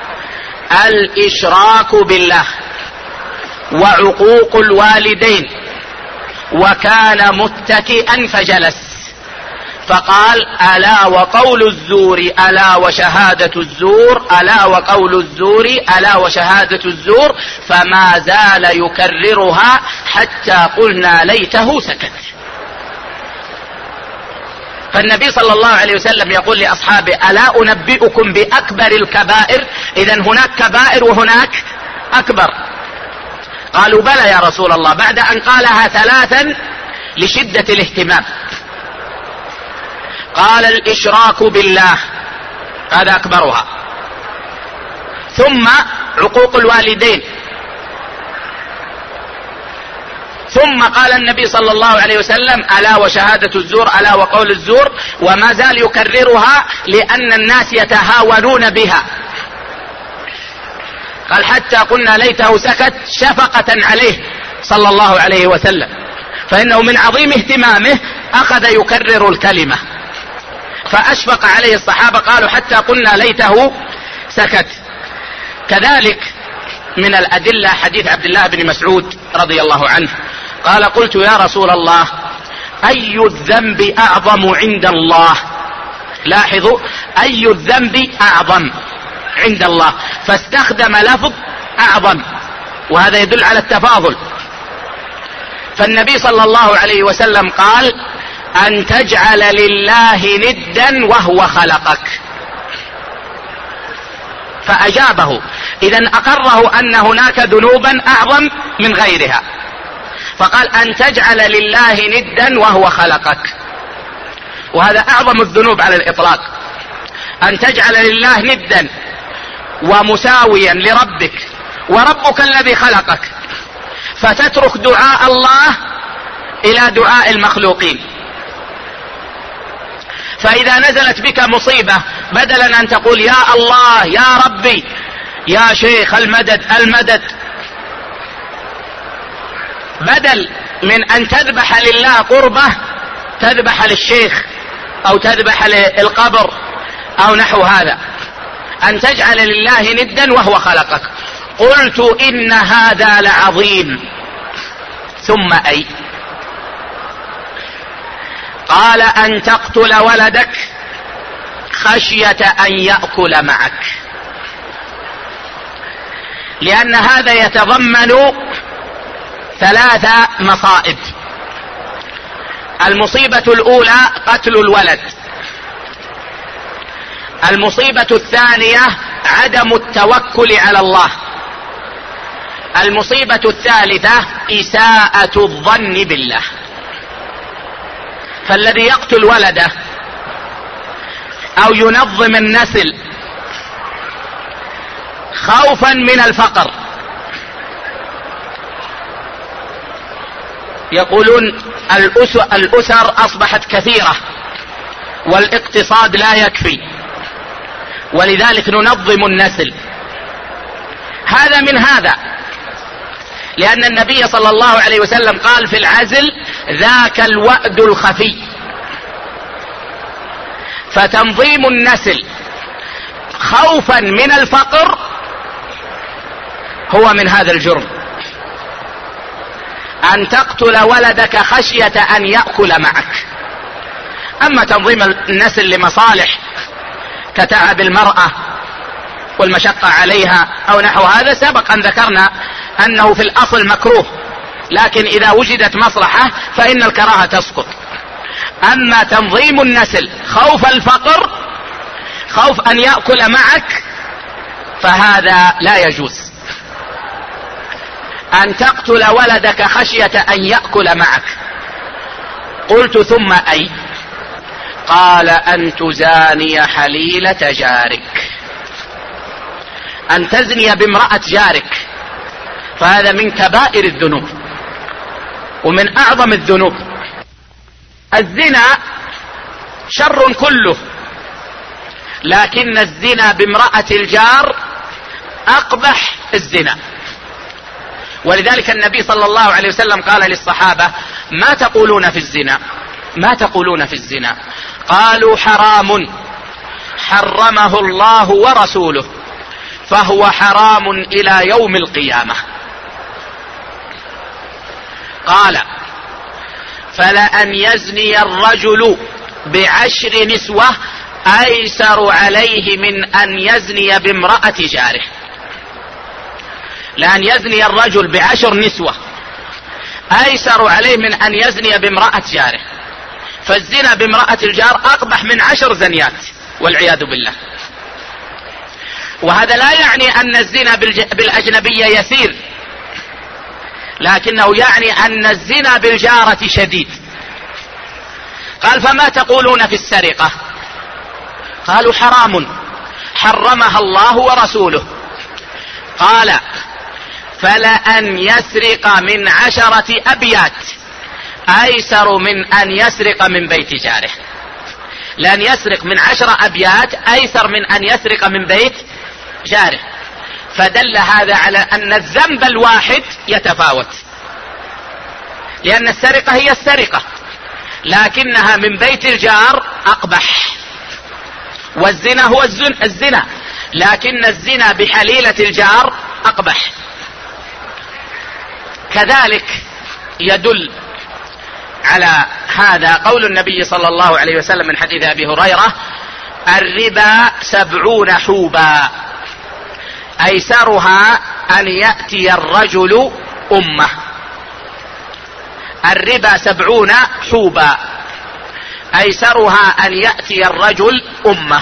الإشراك بالله، وعقوق الوالدين، وكان متكئا فجلس. فقال: ألا وقول الزور، ألا وشهادة الزور، ألا وقول الزور، ألا وشهادة الزور، فما زال يكررها حتى قلنا ليته سكت. فالنبي صلى الله عليه وسلم يقول لأصحابه: ألا أنبئكم بأكبر الكبائر؟ إذن هناك كبائر وهناك أكبر. قالوا: بلى يا رسول الله، بعد أن قالها 3 لشدة الاهتمام. قال: الإشراك بالله، هذا أكبرها، ثم عقوق الوالدين، ثم قال النبي صلى الله عليه وسلم: ألا وشهادة الزور، ألا وقول الزور، وما زال يكررها لأن الناس يتهاونون بها. قال: حتى قلنا ليته سكت، شفقة عليه صلى الله عليه وسلم، فإنه من عظيم اهتمامه أخذ يكرر الكلمة، فأشفق عليه الصحابة، قالوا: حتى قلنا ليته سكت. كذلك من الأدلة حديث عبد الله بن مسعود رضي الله عنه قال: قلت يا رسول الله: أي الذنب أعظم عند الله؟ لاحظوا، أي الذنب أعظم عند الله، فاستخدم لفظ أعظم، وهذا يدل على التفاضل. فالنبي صلى الله عليه وسلم قال: أن تجعل لله ندا وهو خلقك. فأجابه، إذن أقره أن هناك ذنوبا أعظم من غيرها، فقال: أن تجعل لله ندا وهو خلقك، وهذا أعظم الذنوب على الإطلاق، أن تجعل لله ندا ومساويا لربك، وربك الذي خلقك، فتترك دعاء الله إلى دعاء المخلوقين. فإذا نزلت بك مصيبة، بدلا أن تقول يا الله يا ربي يا شيخ المدد المدد، بدل من أن تذبح لله قربة تذبح للشيخ أو تذبح للقبر أو نحو هذا، أن تجعل لله ندا وهو خلقك. قلت: إن هذا لعظيم. ثم أي؟ قال: أن تقتل ولدك خشية أن يأكل معك، لأن هذا يتضمن 3 مصائب. المصيبة الأولى قتل الولد، المصيبة الثانية عدم التوكل على الله، المصيبة الثالثة إساءة الظن بالله. فالذي يقتل ولده أو ينظم النسل خوفا من الفقر، يقولون الأسر أصبحت كثيرة والاقتصاد لا يكفي، ولذلك ننظم النسل. هذا من هذا، لأن النبي صلى الله عليه وسلم قال في العزل: ذاك الوأد الخفي. فتنظيم النسل خوفا من الفقر هو من هذا الجرم. أن تقتل ولدك خشية أن يأكل معك. أما تنظيم النسل لمصالح كتعب المرأة والمشقة عليها أو نحو هذا، سبق أن ذكرنا أنه في الأصل مكروه، لكن إذا وجدت مصلحة فإن الكراهة تسقط. أما تنظيم النسل خوف الفقر، خوف أن يأكل معك، فهذا لا يجوز. أن تقتل ولدك خشية أن يأكل معك. قلت: ثم أي؟ قال: أن تزاني حليلة جارك، أن تزني بامرأة جارك، فهذا من كبائر الذنوب ومن أعظم الذنوب. الزنا شر كله، لكن الزنا بامرأة الجار أقبح الزنا. ولذلك النبي صلى الله عليه وسلم قال للصحابة: ما تقولون في الزنا؟ ما تقولون في الزنا؟ قالوا: حرام حرمه الله ورسوله فهو حرام إلى يوم القيامة. قال: فلأن يزني الرجل ب10 نسوة أيسر عليه من أن يزني بامرأة جاره. لأن يزني الرجل ب10 نسوة أيسر عليه من أن يزني بامرأة جاره، فالزنا بامرأة الجار أقبح من 10 زنيات والعياذ بالله. وهذا لا يعني أن الزنا بالأجنبية يسير، لكنه يعني أن الزنا بالجارة شديد. قال: فما تقولون في السرقة؟ قالوا: حرام حرمها الله ورسوله. قال: فلأن يسرق من 10 أبيات أيسر من أن يسرق من بيت جاره. لأن يسرق من 10 أبيات أيسر من أن يسرق من بيت جاره. فدل هذا على أن الذنب الواحد يتفاوت، لأن السرقة هي السرقة لكنها من بيت الجار أقبح، والزنا هو الزنا لكن الزنا بحليلة الجار أقبح. كذلك يدل على هذا قول النبي صلى الله عليه وسلم من حديث أبي هريرة: الربا 70 حوبا أيسرها أن يأتي الرجل أمه. الربا 70 حوبا أيسرها أن يأتي الرجل أمه.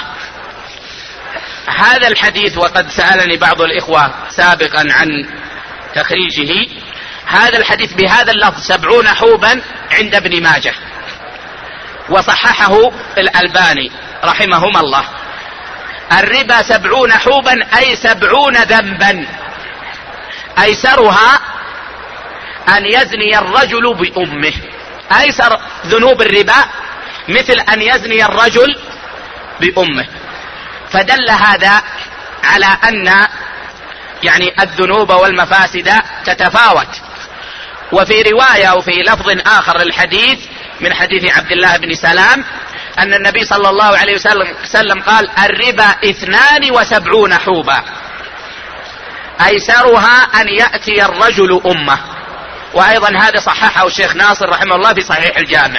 هذا الحديث، وقد سألني بعض الإخوة سابقا عن تخريجه، هذا الحديث بهذا اللفظ 70 حوبا عند ابن ماجه، وصححه الألباني رحمهما الله. الربا 70 حوبا أي 70 ذنبا أيسرها أن يزني الرجل بأمه. أيسر ذنوب الربا مثل أن يزني الرجل بأمه. فدل هذا على أن يعني الذنوب والمفاسد تتفاوت. وفي رواية وفي لفظ آخر للحديث من حديث عبد الله بن سلام أن النبي صلى الله عليه وسلم قال: الربا 72 حوبا أيسرها أن يأتي الرجل أمه. وأيضا هذا صححه الشيخ ناصر رحمه الله في صحيح الجامع.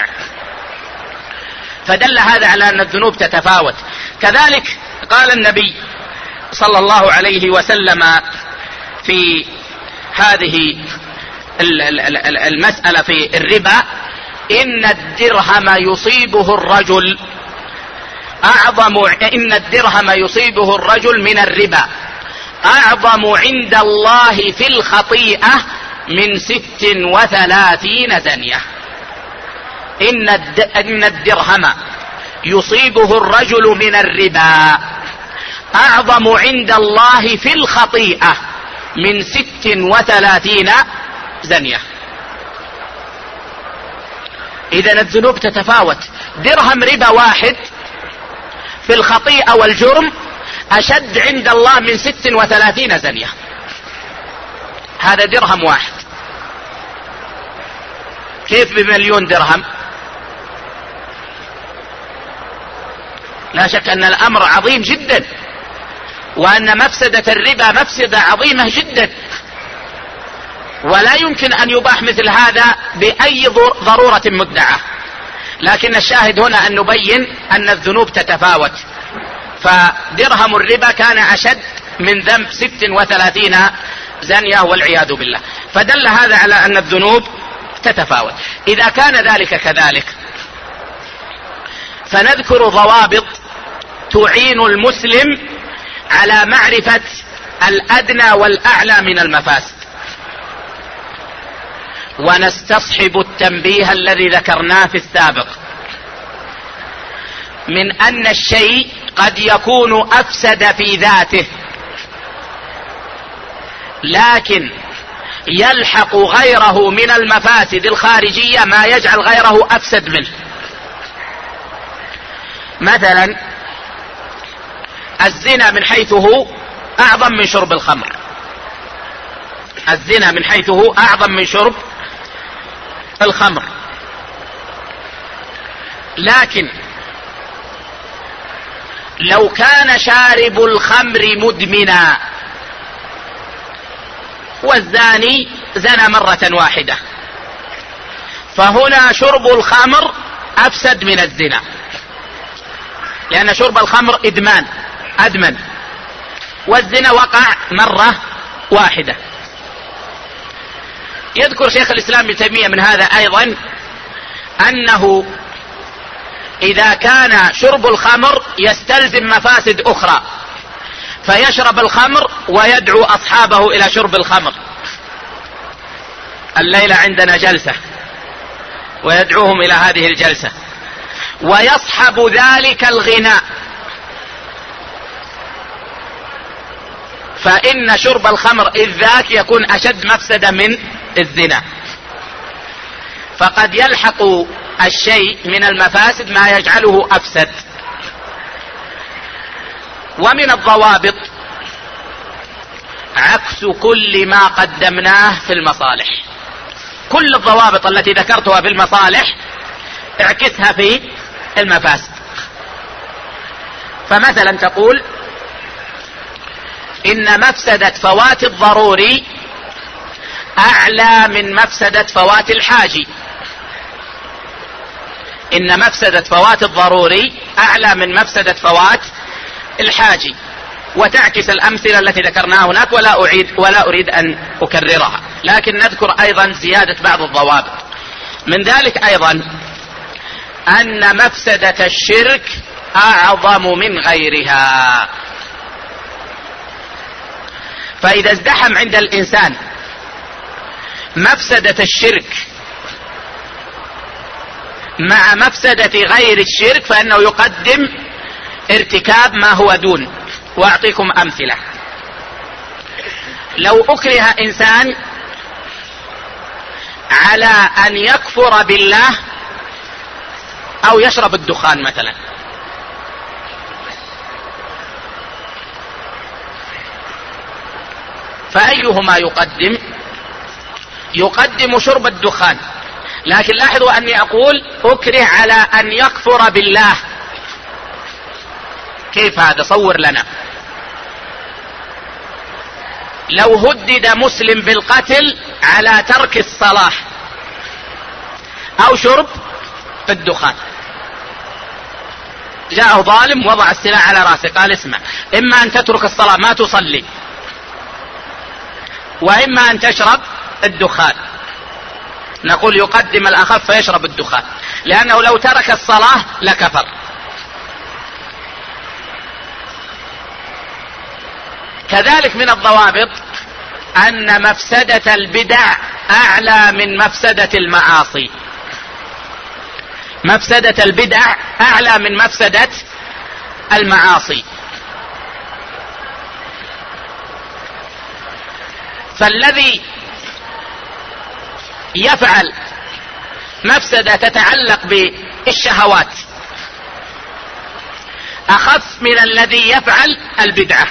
فدل هذا على أن الذنوب تتفاوت. كذلك قال النبي صلى الله عليه وسلم في هذه المسألة في الربا: إن الدرهم يصيبه الرجل من الربا أعظم عند الله في الخطيئة من 36 زنية. إن الدرهم يصيبه الرجل من الربا أعظم عند الله في الخطيئة من 36 زنية. إذن الذنوب تتفاوت. درهم ربا واحد في الخطيئة والجرم أشد عند الله من 36 زنية. هذا درهم واحد، كيف ب1,000,000 درهم؟ لا شك أن الأمر عظيم جدا، وأن مفسدة الربا مفسدة عظيمة جدا، ولا يمكن أن يباح مثل هذا بأي ضرورة مدعاة. لكن الشاهد هنا أن نبين أن الذنوب تتفاوت. فدرهم الربا كان أشد من ذنب 36 زانية والعياذ بالله. فدل هذا على أن الذنوب تتفاوت. إذا كان ذلك كذلك فنذكر ضوابط تعين المسلم على معرفة الأدنى والأعلى من المفاسد، ونستصحب التنبيه الذي ذكرناه في السابق من أن الشيء قد يكون أفسد في ذاته، لكن يلحق غيره من المفاسد الخارجية ما يجعل غيره أفسد منه. مثلا الزنا من حيث هو أعظم من شرب الخمر. الزنا من حيث هو أعظم من شرب الخمر. لكن لو كان شارب الخمر مدمنا والزاني زنى مرة واحدة، فهنا شرب الخمر أفسد من الزنا، لأن شرب الخمر أدمن، والزنا وقع مرة واحدة. يذكر شيخ الإسلام ابن تيمية من هذا أيضا أنه إذا كان شرب الخمر يستلزم مفاسد أخرى، فيشرب الخمر ويدعو أصحابه إلى شرب الخمر، الليلة عندنا جلسة، ويدعوهم إلى هذه الجلسة، ويصحب ذلك الغناء، فإن شرب الخمر إذ ذاك يكون أشد مفسدة من الزنا، فقد يلحق الشيء من المفاسد ما يجعله أفسد. ومن الضوابط عكس كل ما قدمناه في المصالح، كل الضوابط التي ذكرتها في المصالح اعكسها في المفاسد. فمثلا تقول إن مفسدة فوات الضروري أعلى من مفسدة فوات الحاجي، إن مفسدة فوات الضروري أعلى من مفسدة فوات الحاجي، وتعكس الأمثلة التي ذكرناها هناك ولا أريد أن أكررها، لكن نذكر أيضا زيادة بعض الضوابط. من ذلك أيضا أن مفسدة الشرك أعظم من غيرها، فإذا ازدحم عند الإنسان مفسدة الشرك مع مفسدة غير الشرك فإنه يقدم ارتكاب ما هو دون. وأعطيكم أمثلة. لو أكره إنسان على أن يكفر بالله أو يشرب الدخان مثلا، فأيهما يقدم شرب الدخان. لكن لاحظوا أني أقول أكره على أن يكفر بالله، كيف هذا؟ صور لنا. لو هدد مسلم بالقتل على ترك الصلاة أو شرب الدخان، جاءه ظالم وضع السلاح على رأسه قال اسمع، إما أن تترك الصلاة ما تصلي، وإما أن تشرب الدخان، نقول يقدم الأخف فيشرب الدخان، لأنه لو ترك الصلاة لكفر. كذلك من الضوابط أن مفسدة البدع أعلى من مفسدة المعاصي، مفسدة البدع أعلى من مفسدة المعاصي. فالذي يفعل مفسدة تتعلق بالشهوات أخف من الذي يفعل البدعة.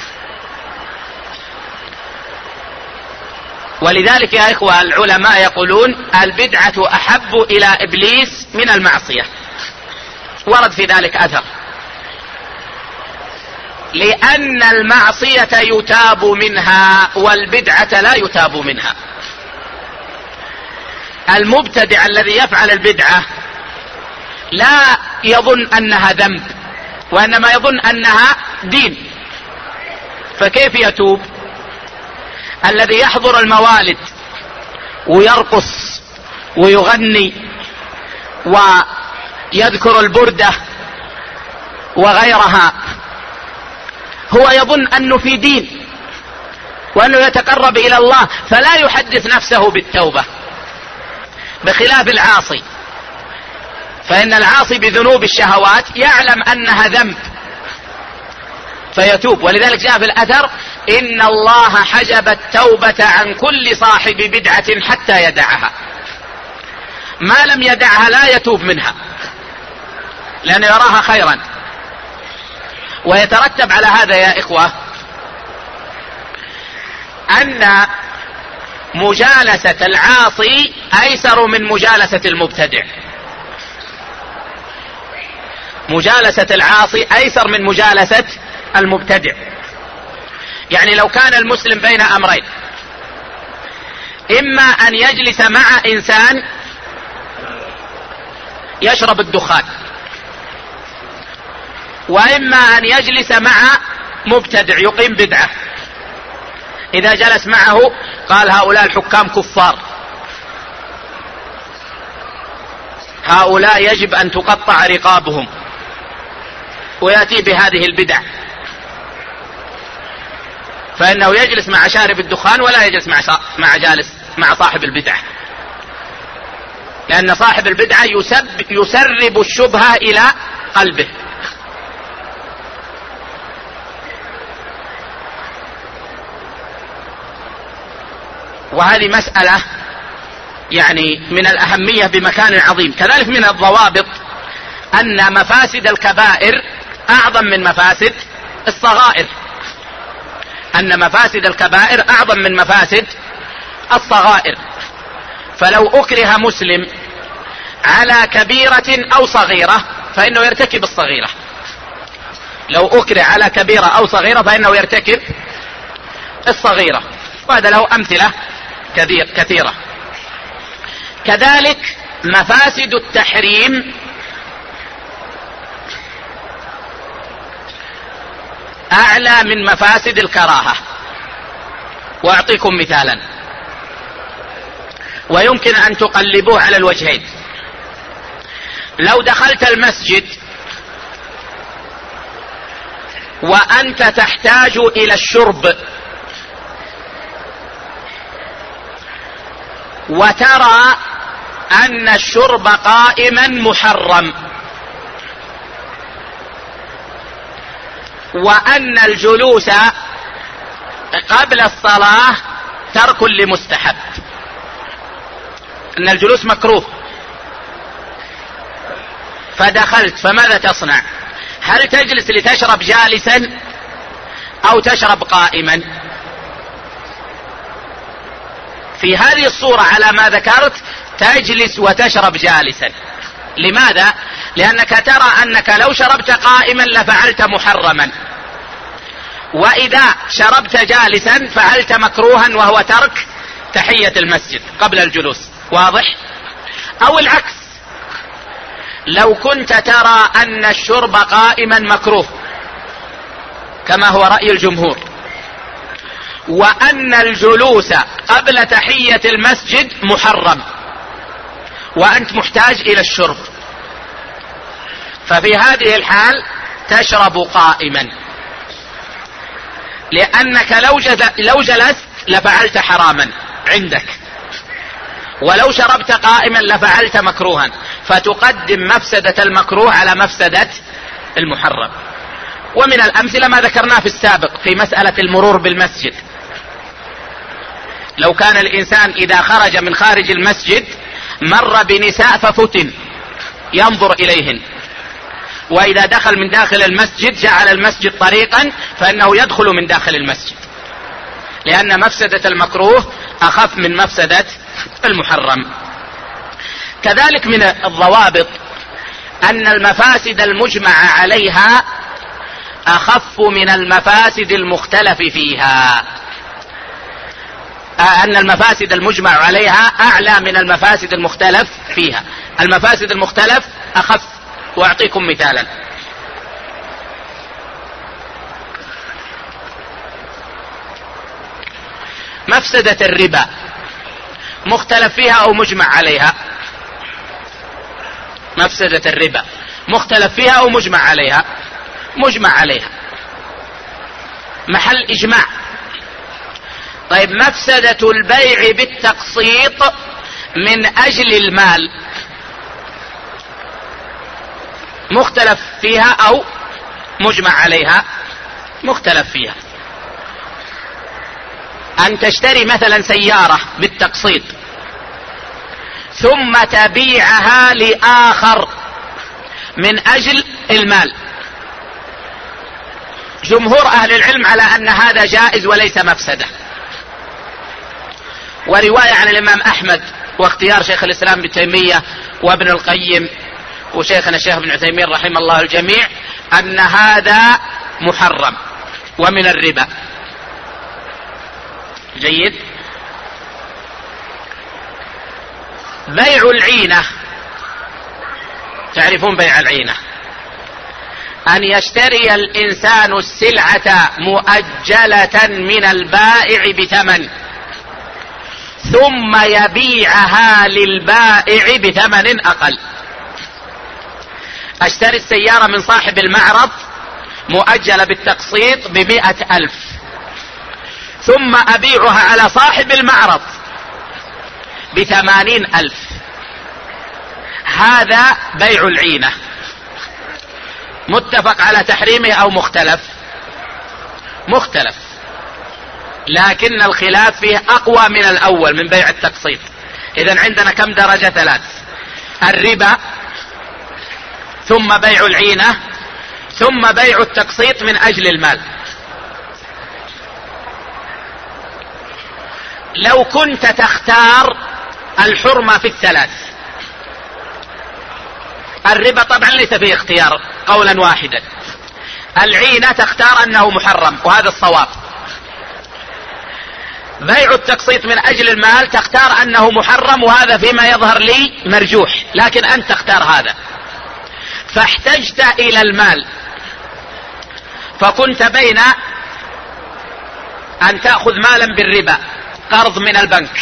ولذلك يا إخوة العلماء يقولون البدعة أحب إلى إبليس من المعصية، ورد في ذلك أثر، لأن المعصية يتاب منها والبدعة لا يتاب منها. المبتدع الذي يفعل البدعة لا يظن أنها ذنب، وإنما يظن أنها دين، فكيف يتوب؟ الذي يحضر الموالد ويرقص ويغني ويذكر البردة وغيرها هو يظن أنه في دين وأنه يتقرب إلى الله، فلا يحدث نفسه بالتوبة، بخلاف العاصي، فإن العاصي بذنوب الشهوات يعلم أنها ذنب فيتوب. ولذلك جاء في الأثر إن الله حجب التوبة عن كل صاحب بدعة حتى يدعها، ما لم يدعها لا يتوب منها لأنه يراها خيرا. ويترتب على هذا يا إخوة أن مجالسة العاصي أيسر من مجالسة المبتدع. مجالسة العاصي أيسر من مجالسة المبتدع. يعني لو كان المسلم بين أمرين، إما أن يجلس مع إنسان يشرب الدخان، وإما أن يجلس مع مبتدع يقيم بدعة، إذا جلس معه قال هؤلاء الحكام كفار، هؤلاء يجب أن تقطع رقابهم، ويأتي بهذه البدع، فإنه يجلس مع شارب الدخان ولا يجلس مع صاحب البدعة، لأن صاحب البدعة يسرب الشبهة إلى قلبه. وهذه مسألة يعني من الأهمية بمكان عظيم. كذلك من الضوابط أن مفاسد الكبائر أعظم من مفاسد الصغائر، أن مفاسد الكبائر أعظم من مفاسد الصغائر. فلو أكره مسلم على كبيرة أو صغيرة فإنه يرتكب الصغيرة، لو أكره على كبيرة أو صغيرة فإنه يرتكب الصغيرة، وهذا له أمثلة كثيرة. كذلك مفاسد التحريم أعلى من مفاسد الكراهة. وأعطيكم مثالا ويمكن أن تقلبوه على الوجهين. لو دخلت المسجد وأنت تحتاج إلى الشرب وترى أن الشرب قائما محرم، وأن الجلوس قبل الصلاة ترك لمستحب، أن الجلوس مكروه، فدخلت، فماذا تصنع؟ هل تجلس لتشرب جالسا أو تشرب قائما؟ في هذه الصورة على ما ذكرت تجلس وتشرب جالسا. لماذا؟ لأنك ترى أنك لو شربت قائما لفعلت محرما، وإذا شربت جالسا فعلت مكروها وهو ترك تحية المسجد قبل الجلوس. واضح؟ أو العكس، لو كنت ترى أن الشرب قائما مكروه كما هو رأي الجمهور، وأن الجلوس قبل تحية المسجد محرم، وأنت محتاج إلى الشرب، ففي هذه الحال تشرب قائما، لأنك لو جلست لفعلت حراما عندك، ولو شربت قائما لفعلت مكروها، فتقدم مفسدة المكروه على مفسدة المحرم. ومن الأمثلة ما ذكرناه في السابق في مسألة المرور بالمسجد. لو كان الإنسان إذا خرج من خارج المسجد مر بنساء ففتن ينظر إليهن، وإذا دخل من داخل المسجد جعل المسجد طريقا فإنه يدخل من داخل المسجد، لأن مفسدة المكروه أخف من مفسدة المحرم. كذلك من الضوابط أن المفاسد المجمع عليها أخف من المفاسد المختلف فيها، أن المفاسد المجمع عليها أعلى من المفاسد المختلف فيها. المفاسد المختلف أخف، وأعطيكم مثالا. مفسدة الربا مختلف فيها أو مجمع عليها؟ مفسدة الربا مختلف فيها أو مجمع عليها؟ مجمع عليها، محل إجماع. طيب مفسدة البيع بالتقسيط من أجل المال مختلف فيها أو مجمع عليها؟ مختلف فيها. أن تشتري مثلا سيارة بالتقسيط ثم تبيعها لآخر من أجل المال، جمهور أهل العلم على أن هذا جائز وليس مفسدة، ورواية عن الإمام أحمد واختيار شيخ الإسلام ابن تيمية وابن القيم وشيخنا الشيخ ابن عثيمين رحمه الله الجميع أن هذا محرم ومن الربا. جيد. بيع العينة، تعرفون بيع العينة، أن يشتري الإنسان السلعة مؤجلة من البائع بثمن ثم يبيعها للبائع بثمن أقل. أشتري السيارة من صاحب المعرض مؤجلة بالتقسيط ب100,000 ثم أبيعها على صاحب المعرض ب80,000. هذا بيع العينة. متفق على تحريمه أو مختلف؟ مختلف، لكن الخلاف فيه أقوى من الأول من بيع التقسيط. إذن عندنا كم درجة؟ 3: الربا، ثم بيع العينة، ثم بيع التقسيط من أجل المال. لو كنت تختار الحرمة في الثلاث، الربا طبعا ليس فيه اختيار قولا واحدا، العينة تختار أنه محرم وهذا الصواب، بيع التقسيط من أجل المال تختار أنه محرم وهذا فيما يظهر لي مرجوح، لكن أنت تختار هذا. فاحتجت إلى المال فكنت بين أن تأخذ مالا بالربا قرض من البنك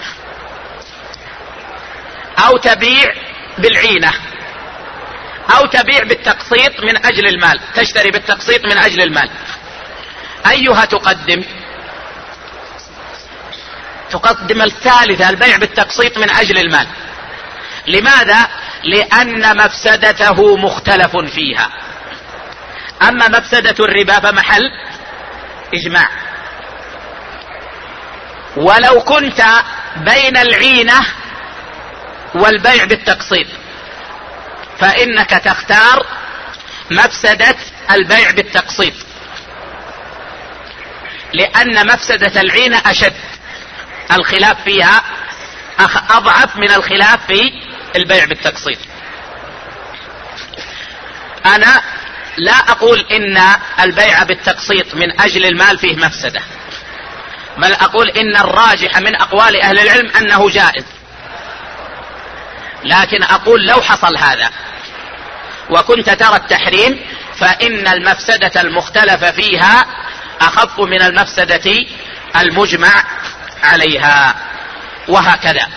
أو تبيع بالعينة أو تبيع بالتقسيط من أجل المال، تشتري بالتقسيط من أجل المال. أيها تقدم؟ تقدم الثالثة، البيع بالتقسيط من أجل المال. لماذا؟ لأن مفسدته مختلف فيها، أما مفسدة الربا فمحل إجماع. ولو كنت بين العينة والبيع بالتقسيط فإنك تختار مفسدة البيع بالتقسيط، لأن مفسدة العينة أشد، الخلاف فيها أضعف من الخلاف في البيع بالتقسيط. أنا لا أقول إن البيع بالتقسيط من أجل المال فيه مفسدة، بل أقول إن الراجح من أقوال أهل العلم أنه جائز، لكن أقول لو حصل هذا وكنت ترى التحريم فإن المفسدة المختلف فيها أخف من المفسدة المجمع عليها، وهكذا.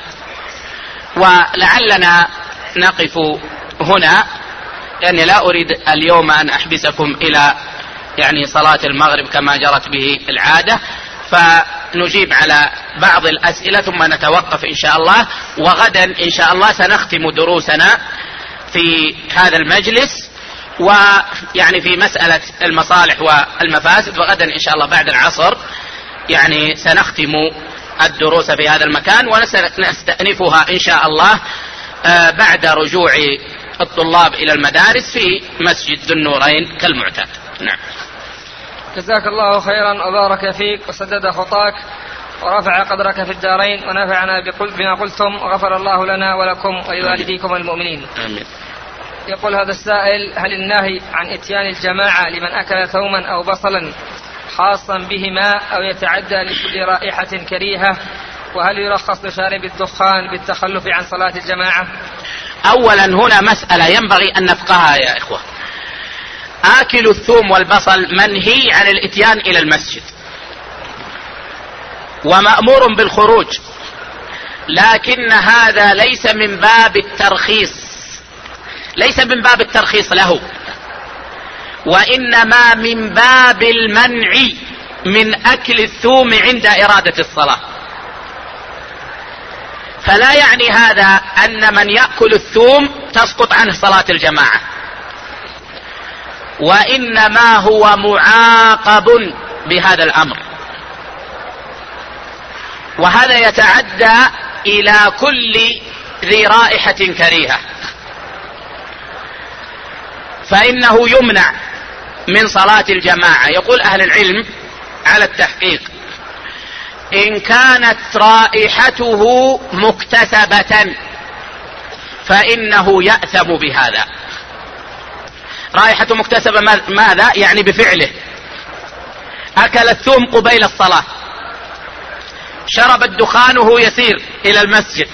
ولعلنا نقف هنا، لأني لا أريد اليوم أن أحبسكم إلى صلاة المغرب كما جرت به العادة، فنجيب على بعض الأسئلة ثم نتوقف إن شاء الله. وغدا إن شاء الله سنختم دروسنا في هذا المجلس، في مسألة المصالح والمفاسد، وغدا إن شاء الله بعد العصر سنختم الدروس في هذا المكان، ونستأنفها إن شاء الله بعد رجوع الطلاب إلى المدارس في مسجد ذو النورين كالمعتاد. نعم. جزاك الله خيرا وبارك فيك وسدد خطاك ورفع قدرك في الدارين ونفعنا بما قلتم، وغفر الله لنا ولكم ولوالديكم المؤمنين. آمين. يقول هذا السائل: هل النهي عن إتيان الجماعة لمن أكل ثوما أو بصلا خاصا بهما أو يتعدى لكل رائحة كريهة؟ وهل يرخص لشارب الدخان بالتخلف عن صلاة الجماعة؟ أولا هنا مسألة ينبغي أن نفقهها يا إخوة. آكل الثوم والبصل منهي عن الإتيان إلى المسجد ومأمور بالخروج، لكن هذا ليس من باب الترخيص، ليس من باب الترخيص له، وإنما من باب المنع من أكل الثوم عند إرادة الصلاة. فلا يعني هذا أن من يأكل الثوم تسقط عنه صلاة الجماعة، وإنما هو معاقب بهذا الأمر، وهذا يتعدى إلى كل ذي رائحة كريهة، فإنه يمنع من صلاة الجماعة. يقول أهل العلم على التحقيق إن كانت رائحته مكتسبة فإنه يأثم بهذا. رائحة مكتسبة ماذا؟ يعني بفعله. أكل الثوم قبيل الصلاة، شرب الدخان وهو يسير إلى المسجد،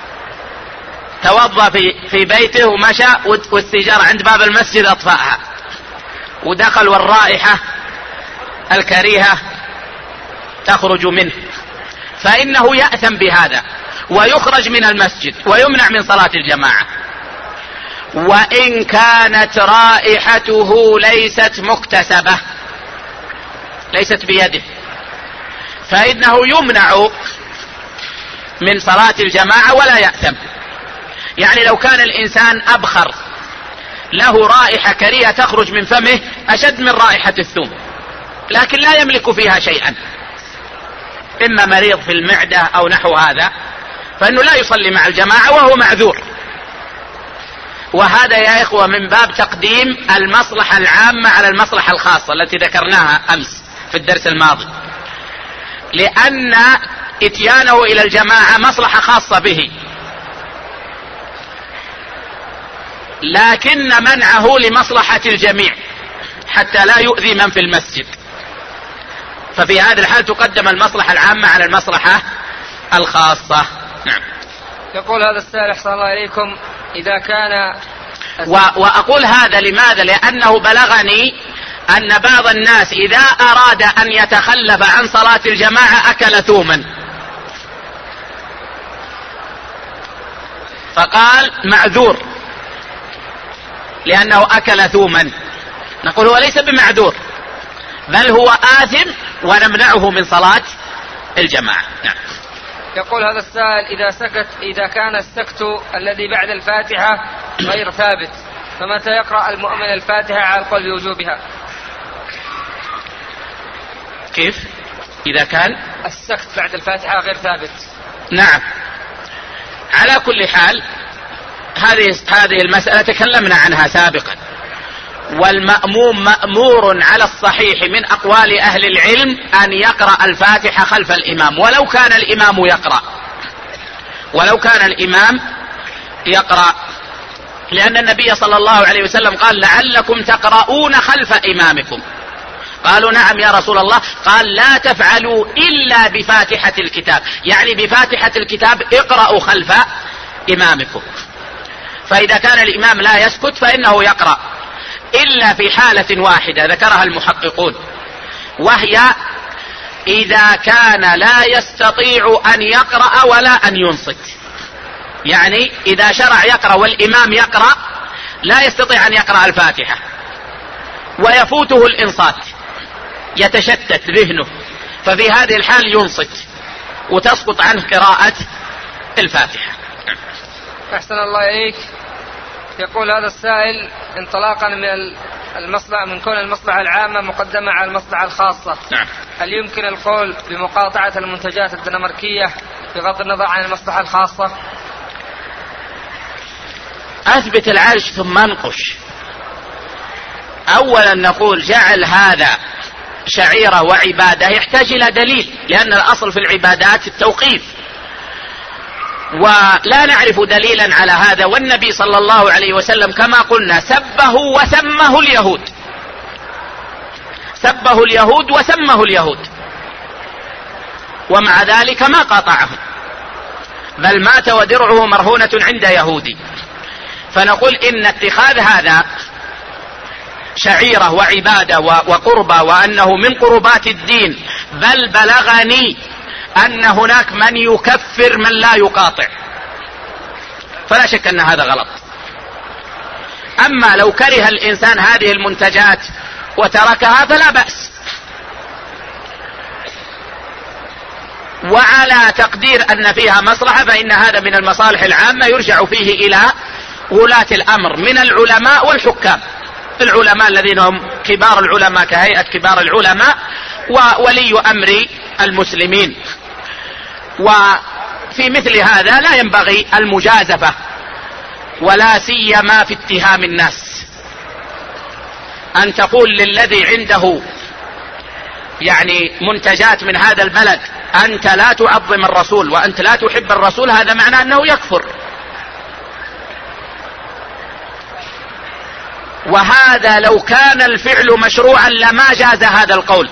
توضأ في بيته ومشى والسيجارة عند باب المسجد أطفأها ودخل والرائحة الكريهة تخرج منه، فإنه يأثم بهذا ويخرج من المسجد ويمنع من صلاة الجماعة. وإن كانت رائحته ليست مكتسبة، ليست بيده، فإنه يمنع من صلاة الجماعة ولا يأثم. يعني لو كان الإنسان أبخر له رائحة كريهة تخرج من فمه أشد من رائحة الثوم، لكن لا يملك فيها شيئا، إما مريض في المعدة أو نحو هذا، فإنه لا يصلي مع الجماعة وهو معذور. وهذا يا إخوة من باب تقديم المصلحة العامة على المصلحة الخاصة التي ذكرناها أمس في الدرس الماضي، لأن إتيانه إلى الجماعة مصلحة خاصة به، لكن منعه لمصلحة الجميع حتى لا يؤذي من في المسجد، ففي هذا الحال تقدم المصلحة العامة على المصلحة الخاصة. نعم. يقول هذا السائل أحسن الله إليكم، إذا كان وأقول هذا لماذا؟ لأنه بلغني أن بعض الناس إذا أراد أن يتخلف عن صلاة الجماعة أكل ثوما، فقال معذور لأنه أكل ثوما. نقول هو ليس بمعذور، بل هو آثم ونمنعه من صلاة الجماعة. نعم. يقول هذا السائل، إذا كان السكت الذي بعد الفاتحة غير ثابت، فمتى يقرأ المؤمن الفاتحة على القول بوجوبها؟ كيف؟ إذا كان السكت بعد الفاتحة غير ثابت. نعم. على كل حال هذه المسألة تكلمنا عنها سابقا، والمأموم مأمور على الصحيح من أقوال أهل العلم أن يقرأ الفاتحة خلف الإمام ولو كان الإمام يقرأ، لأن النبي صلى الله عليه وسلم قال لعلكم تقرؤون خلف إمامكم. قالوا نعم يا رسول الله، قال لا تفعلوا إلا بفاتحة الكتاب، يعني بفاتحة الكتاب اقرأوا خلف إمامكم. فإذا كان الإمام لا يسكت فإنه يقرأ، إلا في حالة واحدة ذكرها المحققون، وهي إذا كان لا يستطيع أن يقرأ ولا أن ينصت. يعني إذا شرع يقرأ والإمام يقرأ لا يستطيع أن يقرأ الفاتحة ويفوته الإنصات، يتشتت ذهنه، ففي هذه الحال ينصت وتسقط عنه قراءة الفاتحة. أحسن الله إليك. يقول هذا السائل انطلاقا من كون المصلحة العامة مقدمة على المصلحة الخاصة، نعم، هل يمكن القول بمقاطعة المنتجات الدنماركية بغض النظر عن المصلحة الخاصة؟ أثبت العرش ثم انقش. أولا نقول جعل هذا شعيرة وعبادة يحتاج إلى دليل، لأن الأصل في العبادات التوقيف، ولا نعرف دليلا على هذا. والنبي صلى الله عليه وسلم كما قلنا سبه وسمه اليهود، ومع ذلك ما قاطعهم، بل مات ودرعه مرهونة عند يهودي. فنقول إن اتخاذ هذا شعيرة وعبادة وقربة، وأنه من قربات الدين، بل بلغني أن هناك من يكفر من لا يقاطع، فلا شك أن هذا غلط. أما لو كره الإنسان هذه المنتجات وتركها فلا بأس، وعلى تقدير أن فيها مصلحة فإن هذا من المصالح العامة يرجع فيه إلى ولاة الأمر من العلماء والحكام، العلماء الذين هم كبار العلماء كهيئة كبار العلماء وولي أمر المسلمين. وفي مثل هذا لا ينبغي المجازفة، ولا سيما في اتهام الناس، أن تقول للذي عنده يعني منتجات من هذا البلد أنت لا تعظم الرسول وأنت لا تحب الرسول، هذا معناه أنه يكفر. وهذا لو كان الفعل مشروعا لما جاز هذا القول،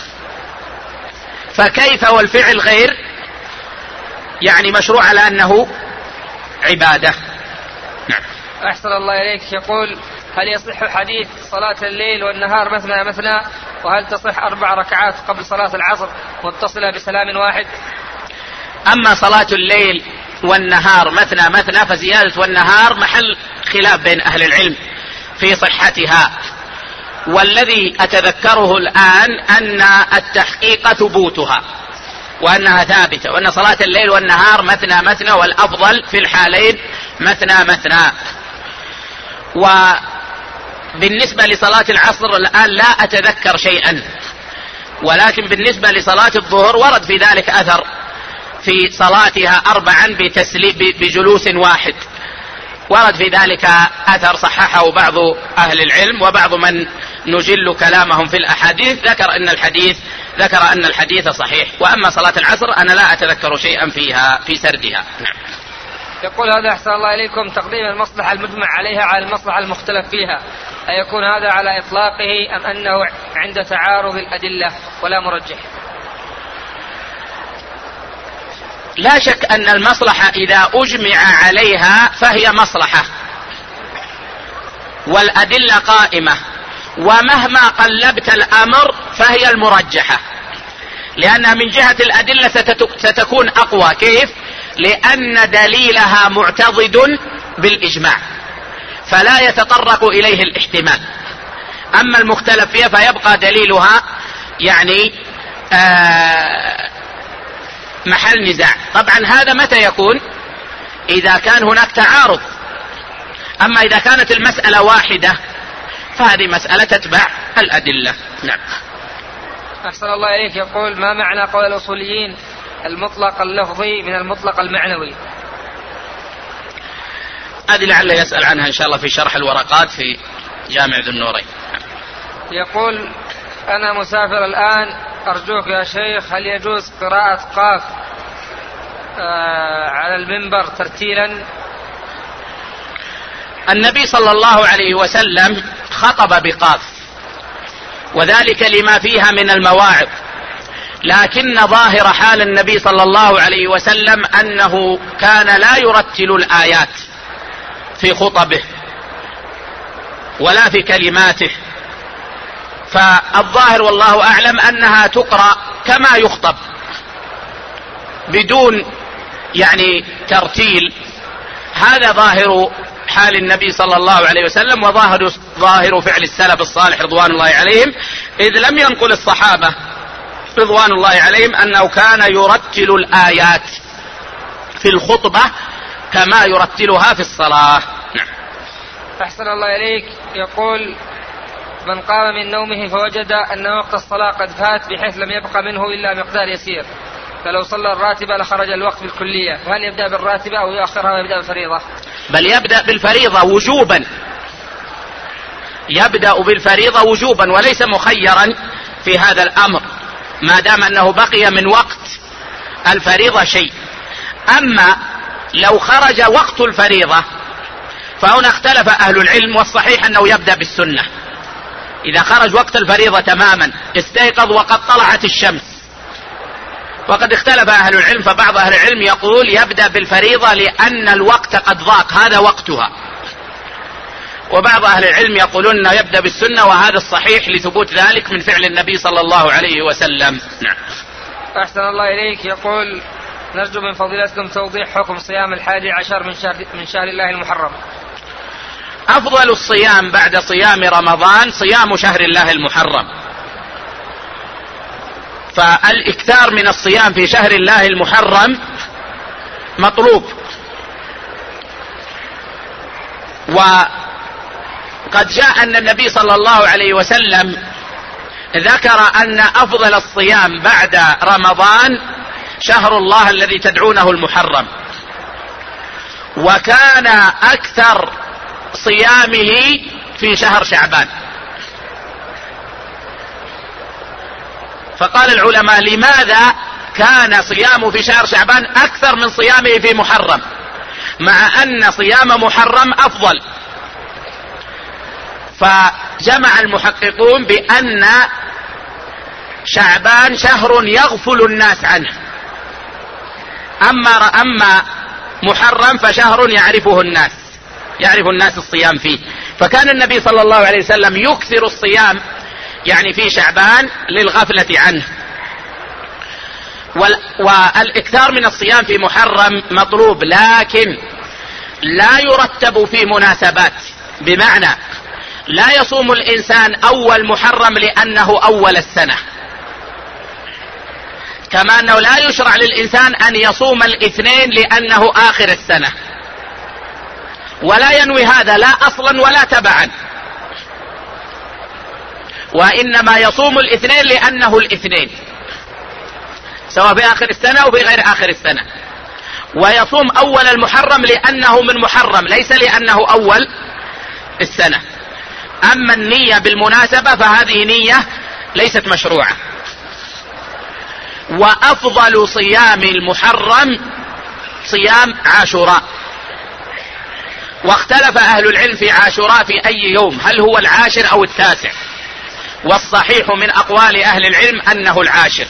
فكيف والفعل غير يعني مشروع على أنه عبادة. نعم. أحسن الله إليك. يقول: هل يصح حديث صلاة الليل والنهار مثنى مثنى؟ وهل تصح 4 ركعات قبل صلاة العصر متصلة بسلام واحد؟ أما صلاة الليل والنهار مثنى مثنى فزيادة والنهار محل خلاف بين أهل العلم في صحتها، والذي أتذكره الآن أن التحقيق ثبوتها وأنها ثابتة، وأن صلاة الليل والنهار مثنى مثنى، والأفضل في الحالين مثنى مثنى. وبالنسبة لصلاة العصر الآن لا أتذكر شيئا، ولكن بالنسبة لصلاة الظهر ورد في ذلك أثر في صلاتها 4 بجلوس واحد، ورد في ذلك أثر صححه بعض أهل العلم وبعض من نجل كلامهم في الأحاديث ذكر أن الحديث صحيح. وأما صلاة العصر أنا لا أتذكر شيئا فيها في سردها. نعم. يقول هذا: أحسن الله إليكم، تقديم المصلحة المجمع عليها على المصلحة المختلف فيها، أيكون هذا على إطلاقه أم أنه عند تعارض الأدلة ولا مرجح؟ لا شك أن المصلحة إذا أجمع عليها فهي مصلحة، والأدلة قائمة، ومهما قلبت الأمر فهي المرجحة، لأنها من جهة الأدلة ستكون أقوى. كيف؟ لأن دليلها معتضد بالإجماع فلا يتطرق إليه الاحتمال. أما المختلف فيها فيبقى دليلها يعني محل نزاع. طبعا هذا متى يكون؟ إذا كان هناك تعارض. أما إذا كانت المسألة واحدة فهذه مسألة تتبع الأدلة. نعم. أحسن الله إليك. يقول: ما معنى قول الأصوليين المطلق اللفظي من المطلق المعنوي؟ هذه لعله يسأل عنها إن شاء الله في شرح الورقات في جامع ذو النورين. يقول: أنا مسافر الآن، أرجوك يا شيخ، هل يجوز قراءة قاف على المنبر ترتيلا؟ النبي صلى الله عليه وسلم خطب بقاف، وذلك لما فيها من المواعظ، لكن ظاهر حال النبي صلى الله عليه وسلم أنه كان لا يرتل الآيات في خطبه ولا في كلماته، فالظاهر والله أعلم أنها تقرأ كما يخطب بدون يعني ترتيل. هذا ظاهر حال النبي صلى الله عليه وسلم، وظاهر فعل السلف الصالح رضوان الله عليهم، إذ لم ينقل الصحابة رضوان الله عليهم أنه كان يرتل الآيات في الخطبة كما يرتلها في الصلاة. نعم. أحسن الله إليك. يقول: من قام من نومه فوجد أن وقت الصلاة قد فات بحيث لم يبقى منه إلا مقدار يسير، فلو صلى الراتبة لخرج الوقت بالكلية، فهل يبدأ بالراتبة أو يؤخرها ويبدأ بالفريضة؟ بل يبدأ بالفريضة وجوبا، يبدأ بالفريضة وجوبا وليس مخيرا في هذا الأمر ما دام أنه بقي من وقت الفريضة شيء. أما لو خرج وقت الفريضة فهنا اختلف أهل العلم، والصحيح أنه يبدأ بالسنة. إذا خرج وقت الفريضة تماما، استيقظ وقد طلعت الشمس، وقد اختلف أهل العلم، فبعض أهل العلم يقول يبدأ بالفريضة لأن الوقت قد ضاق، هذا وقتها، وبعض أهل العلم يقولون يبدأ بالسنة، وهذا الصحيح لثبوت ذلك من فعل النبي صلى الله عليه وسلم. نعم. أحسن الله إليك. يقول: نرجو من فضيلتكم توضيح حكم صيام 11 من شهر الله المحرم. أفضل الصيام بعد صيام رمضان صيام شهر الله المحرم، فالإكثار من الصيام في شهر الله المحرم مطلوب. وقد جاء أن النبي صلى الله عليه وسلم ذكر أن أفضل الصيام بعد رمضان شهر الله الذي تدعونه المحرم، وكان أكثر صيامه في شهر شعبان. فقال العلماء: لماذا كان صيامه في شهر شعبان أكثر من صيامه في محرم، مع أن صيام محرم أفضل. فجمع المحققون بأن شعبان شهر يغفل الناس عنه، أما محرم فشهر يعرف الناس الصيام فيه. فكان النبي صلى الله عليه وسلم يكثر الصيام يعني في شعبان للغفلة عنه. والإكثار من الصيام في محرم مطلوب، لكن لا يرتب في مناسبات، بمعنى لا يصوم الإنسان أول محرم لأنه أول السنة، كما أنه لا يشرع للإنسان أن يصوم الاثنين لأنه آخر السنة، ولا ينوي هذا لا أصلا ولا تبعا، وإنما يصوم الاثنين لأنه الاثنين، سواء في آخر السنة أو في غير آخر السنة. ويصوم أول المحرم لأنه من محرم، ليس لأنه أول السنة. أما النية بالمناسبة فهذه نية ليست مشروعة. وأفضل صيام المحرم صيام عاشوراء، واختلف أهل العلم في عاشوراء في أي يوم، هل هو العاشر أو التاسع، والصحيح من أقوال أهل العلم أنه العاشر.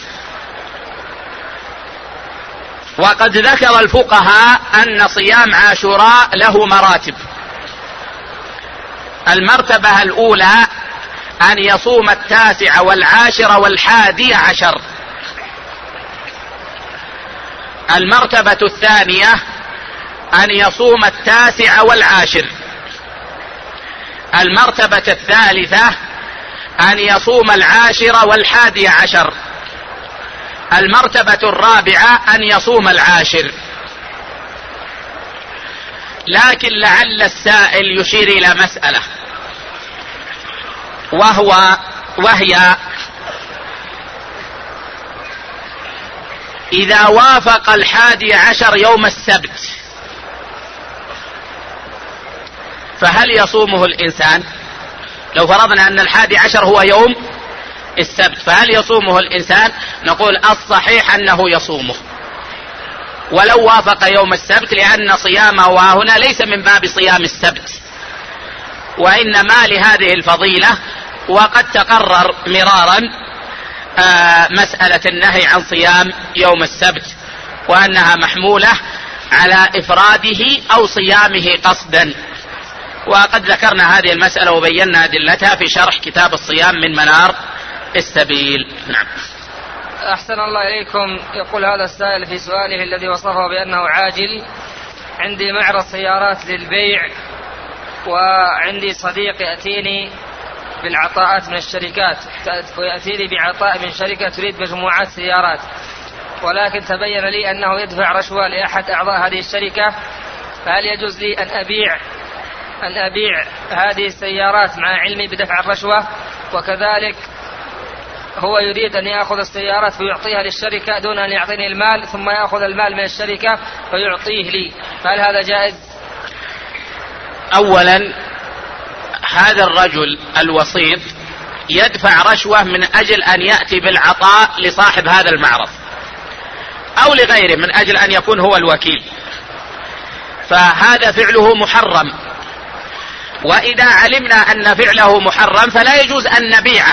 وقد ذكر الفقهاء أن صيام عاشوراء له مراتب. المرتبة الأولى أن يصوم 9 و10 و11. المرتبة الثانية أن يصوم 9 و10. المرتبة الثالثة أن يصوم 10 و11. المرتبة الرابعة أن يصوم 10. لكن لعل السائل يشير إلى مسألة، وهي إذا وافق 11 يوم السبت فهل يصومه الإنسان؟ لو فرضنا أن 11 هو يوم السبت فهل يصومه الإنسان؟ نقول الصحيح أنه يصومه ولو وافق يوم السبت، لأن صيامه هنا ليس من باب صيام السبت، وإنما لهذه الفضيلة. وقد تقرر مرارا مسألة النهي عن صيام يوم السبت، وأنها محمولة على إفراده أو صيامه قصدا، وقد ذكرنا هذه المسألة وبينا أدلتها في شرح كتاب الصيام من منار السبيل. نعم. أحسن الله إليكم. يقول هذا السائل في سؤاله الذي وصفه بأنه عاجل: عندي معرض سيارات للبيع، وعندي صديق يأتيني بالعطاءات من الشركات، ويأتيني بعطاء من شركة تريد مجموعات سيارات، ولكن تبين لي أنه يدفع رشوة لأحد أعضاء هذه الشركة، فهل يجوز لي أن أبيع هذه السيارات مع علمي بدفع الرشوة؟ وكذلك هو يريد أن يأخذ السيارات ويعطيها للشركة دون أن يعطيني المال، ثم يأخذ المال من الشركة ويعطيه لي، فهل هذا جائز؟ أولا، هذا الرجل الوسيط يدفع رشوة من أجل أن يأتي بالعطاء لصاحب هذا المعرض أو لغيره من أجل أن يكون هو الوكيل، فهذا فعله محرم. وإذا علمنا أن فعله محرم فلا يجوز أن نبيعه،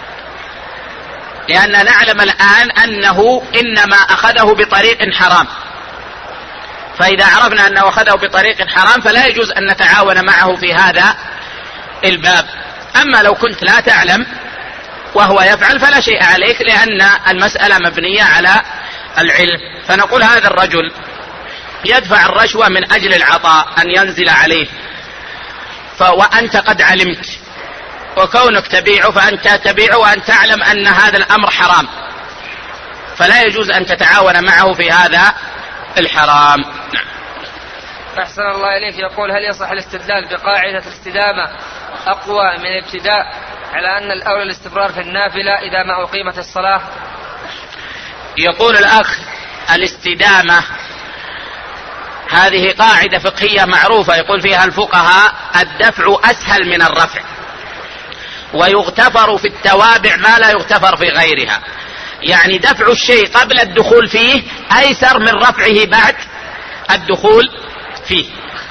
لأن نعلم الآن أنه إنما أخذه بطريق حرام، فإذا عرفنا أنه أخذه بطريق حرام فلا يجوز أن نتعاون معه في هذا الباب. أما لو كنت لا تعلم وهو يفعل فلا شيء عليك، لأن المسألة مبنية على العلم. فنقول هذا الرجل يدفع الرشوة من أجل العطاء أن ينزل عليه، وأنت قد علمت، وكونك تبيعه فأنت تبيعه وأن تعلم أن هذا الأمر حرام، فلا يجوز أن تتعاون معه في هذا الحرام. نعم. أحسن الله إليك. يقول: هل يصح الاستدلال بقاعدة الاستدامة أقوى من الابتداء على أن الأولى الاستمرار في النافلة إذا ما أقيمت الصلاة؟ يقول الأخ: الاستدامة هذه قاعدة فقهية معروفة يقول فيها الفقهاء: الدفع أسهل من الرفع، ويغتفر في التوابع ما لا يغتفر في غيرها، يعني دفع الشيء قبل الدخول فيه أيسر من رفعه بعد الدخول فيه.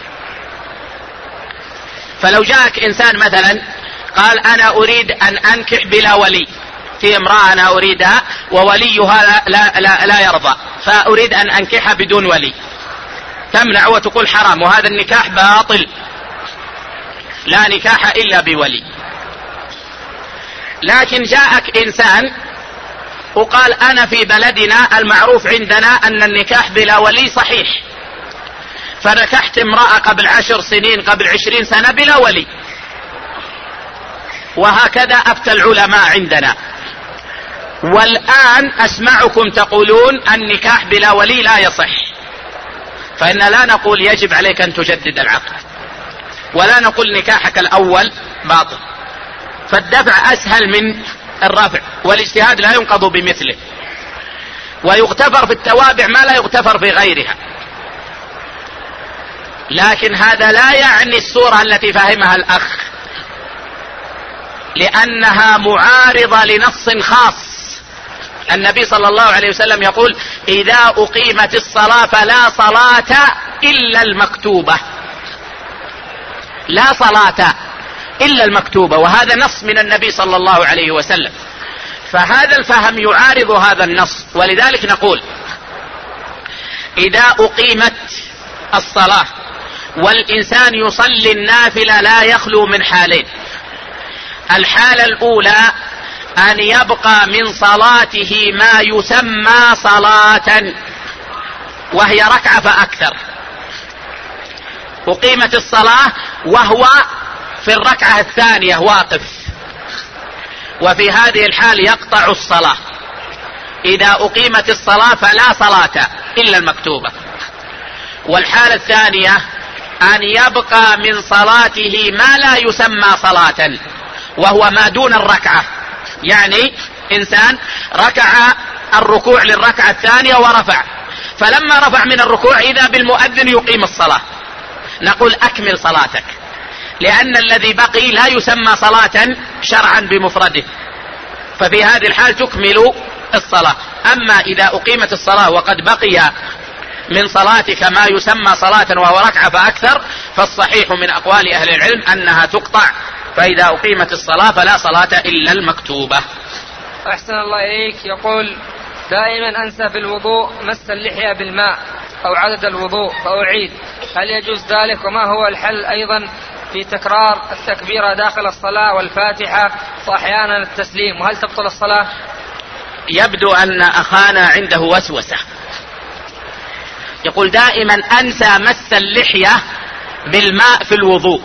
فلو جاءك إنسان مثلا قال أنا أريد أن أنكح بلا ولي، في امرأة أنا أريدها ووليها لا يرضى، فأريد أن أنكحها بدون ولي، تمنع وتقول حرام، وهذا النكاح باطل، لا نكاح إلا بولي. لكن جاءك إنسان وقال أنا في بلدنا المعروف عندنا أن النكاح بلا ولي صحيح، فنكحت امرأة قبل 10 سنين قبل 20 سنة بلا ولي، وهكذا أفتى العلماء عندنا، والآن أسمعكم تقولون النكاح بلا ولي لا يصح، فإن لا نقول يجب عليك أن تجدد العقد، ولا نقول نكاحك الأول باطل، فالدفع أسهل من الرفع، والاجتهاد لا ينقض بمثله، ويغتفر في التوابع ما لا يغتفر في غيرها. لكن هذا لا يعني الصورة التي فهمها الأخ، لأنها معارضة لنص خاص. النبي صلى الله عليه وسلم يقول إذا أقيمت الصلاة فلا صلاة إلا المكتوبة، لا صلاة إلا المكتوبة، وهذا نص من النبي صلى الله عليه وسلم، فهذا الفهم يعارض هذا النص. ولذلك نقول إذا أقيمت الصلاة والإنسان يصلي النافلة لا يخلو من حالين: الحالة الأولى أن يبقى من صلاته ما يسمى صلاة، وهي ركعة فأكثر، أقيمت الصلاة وهو في الركعة الثانية واقف، وفي هذه الحال يقطع الصلاة. إذا أقيمت الصلاة فلا صلاة إلا المكتوبة. والحالة الثانية أن يبقى من صلاته ما لا يسمى صلاة، وهو ما دون الركعة، يعني إنسان ركع الركوع للركعة الثانية ورفع، فلما رفع من الركوع إذا بالمؤذن يقيم الصلاة، نقول أكمل صلاتك، لأن الذي بقي لا يسمى صلاة شرعا بمفرده، ففي هذه الحال تكمل الصلاة. أما إذا أقيمت الصلاة وقد بقي من صلاتك ما يسمى صلاة وهو ركعة فأكثر، فالصحيح من أقوال أهل العلم أنها تقطع، فإذا أقيمت الصلاة فلا صلاة إلا المكتوبة. أحسن الله إليك. يقول دائما أنسى في الوضوء مس اللحية بالماء أو عدد الوضوء فأعيد، هل يجوز ذلك؟ وما هو الحل أيضا في تكرار التكبيرة داخل الصلاة والفاتحة وأحيانا التسليم، وهل تبطل الصلاة؟ يبدو أن أخانا عنده وسوسة، يقول دائما أنسى مس اللحية بالماء في الوضوء،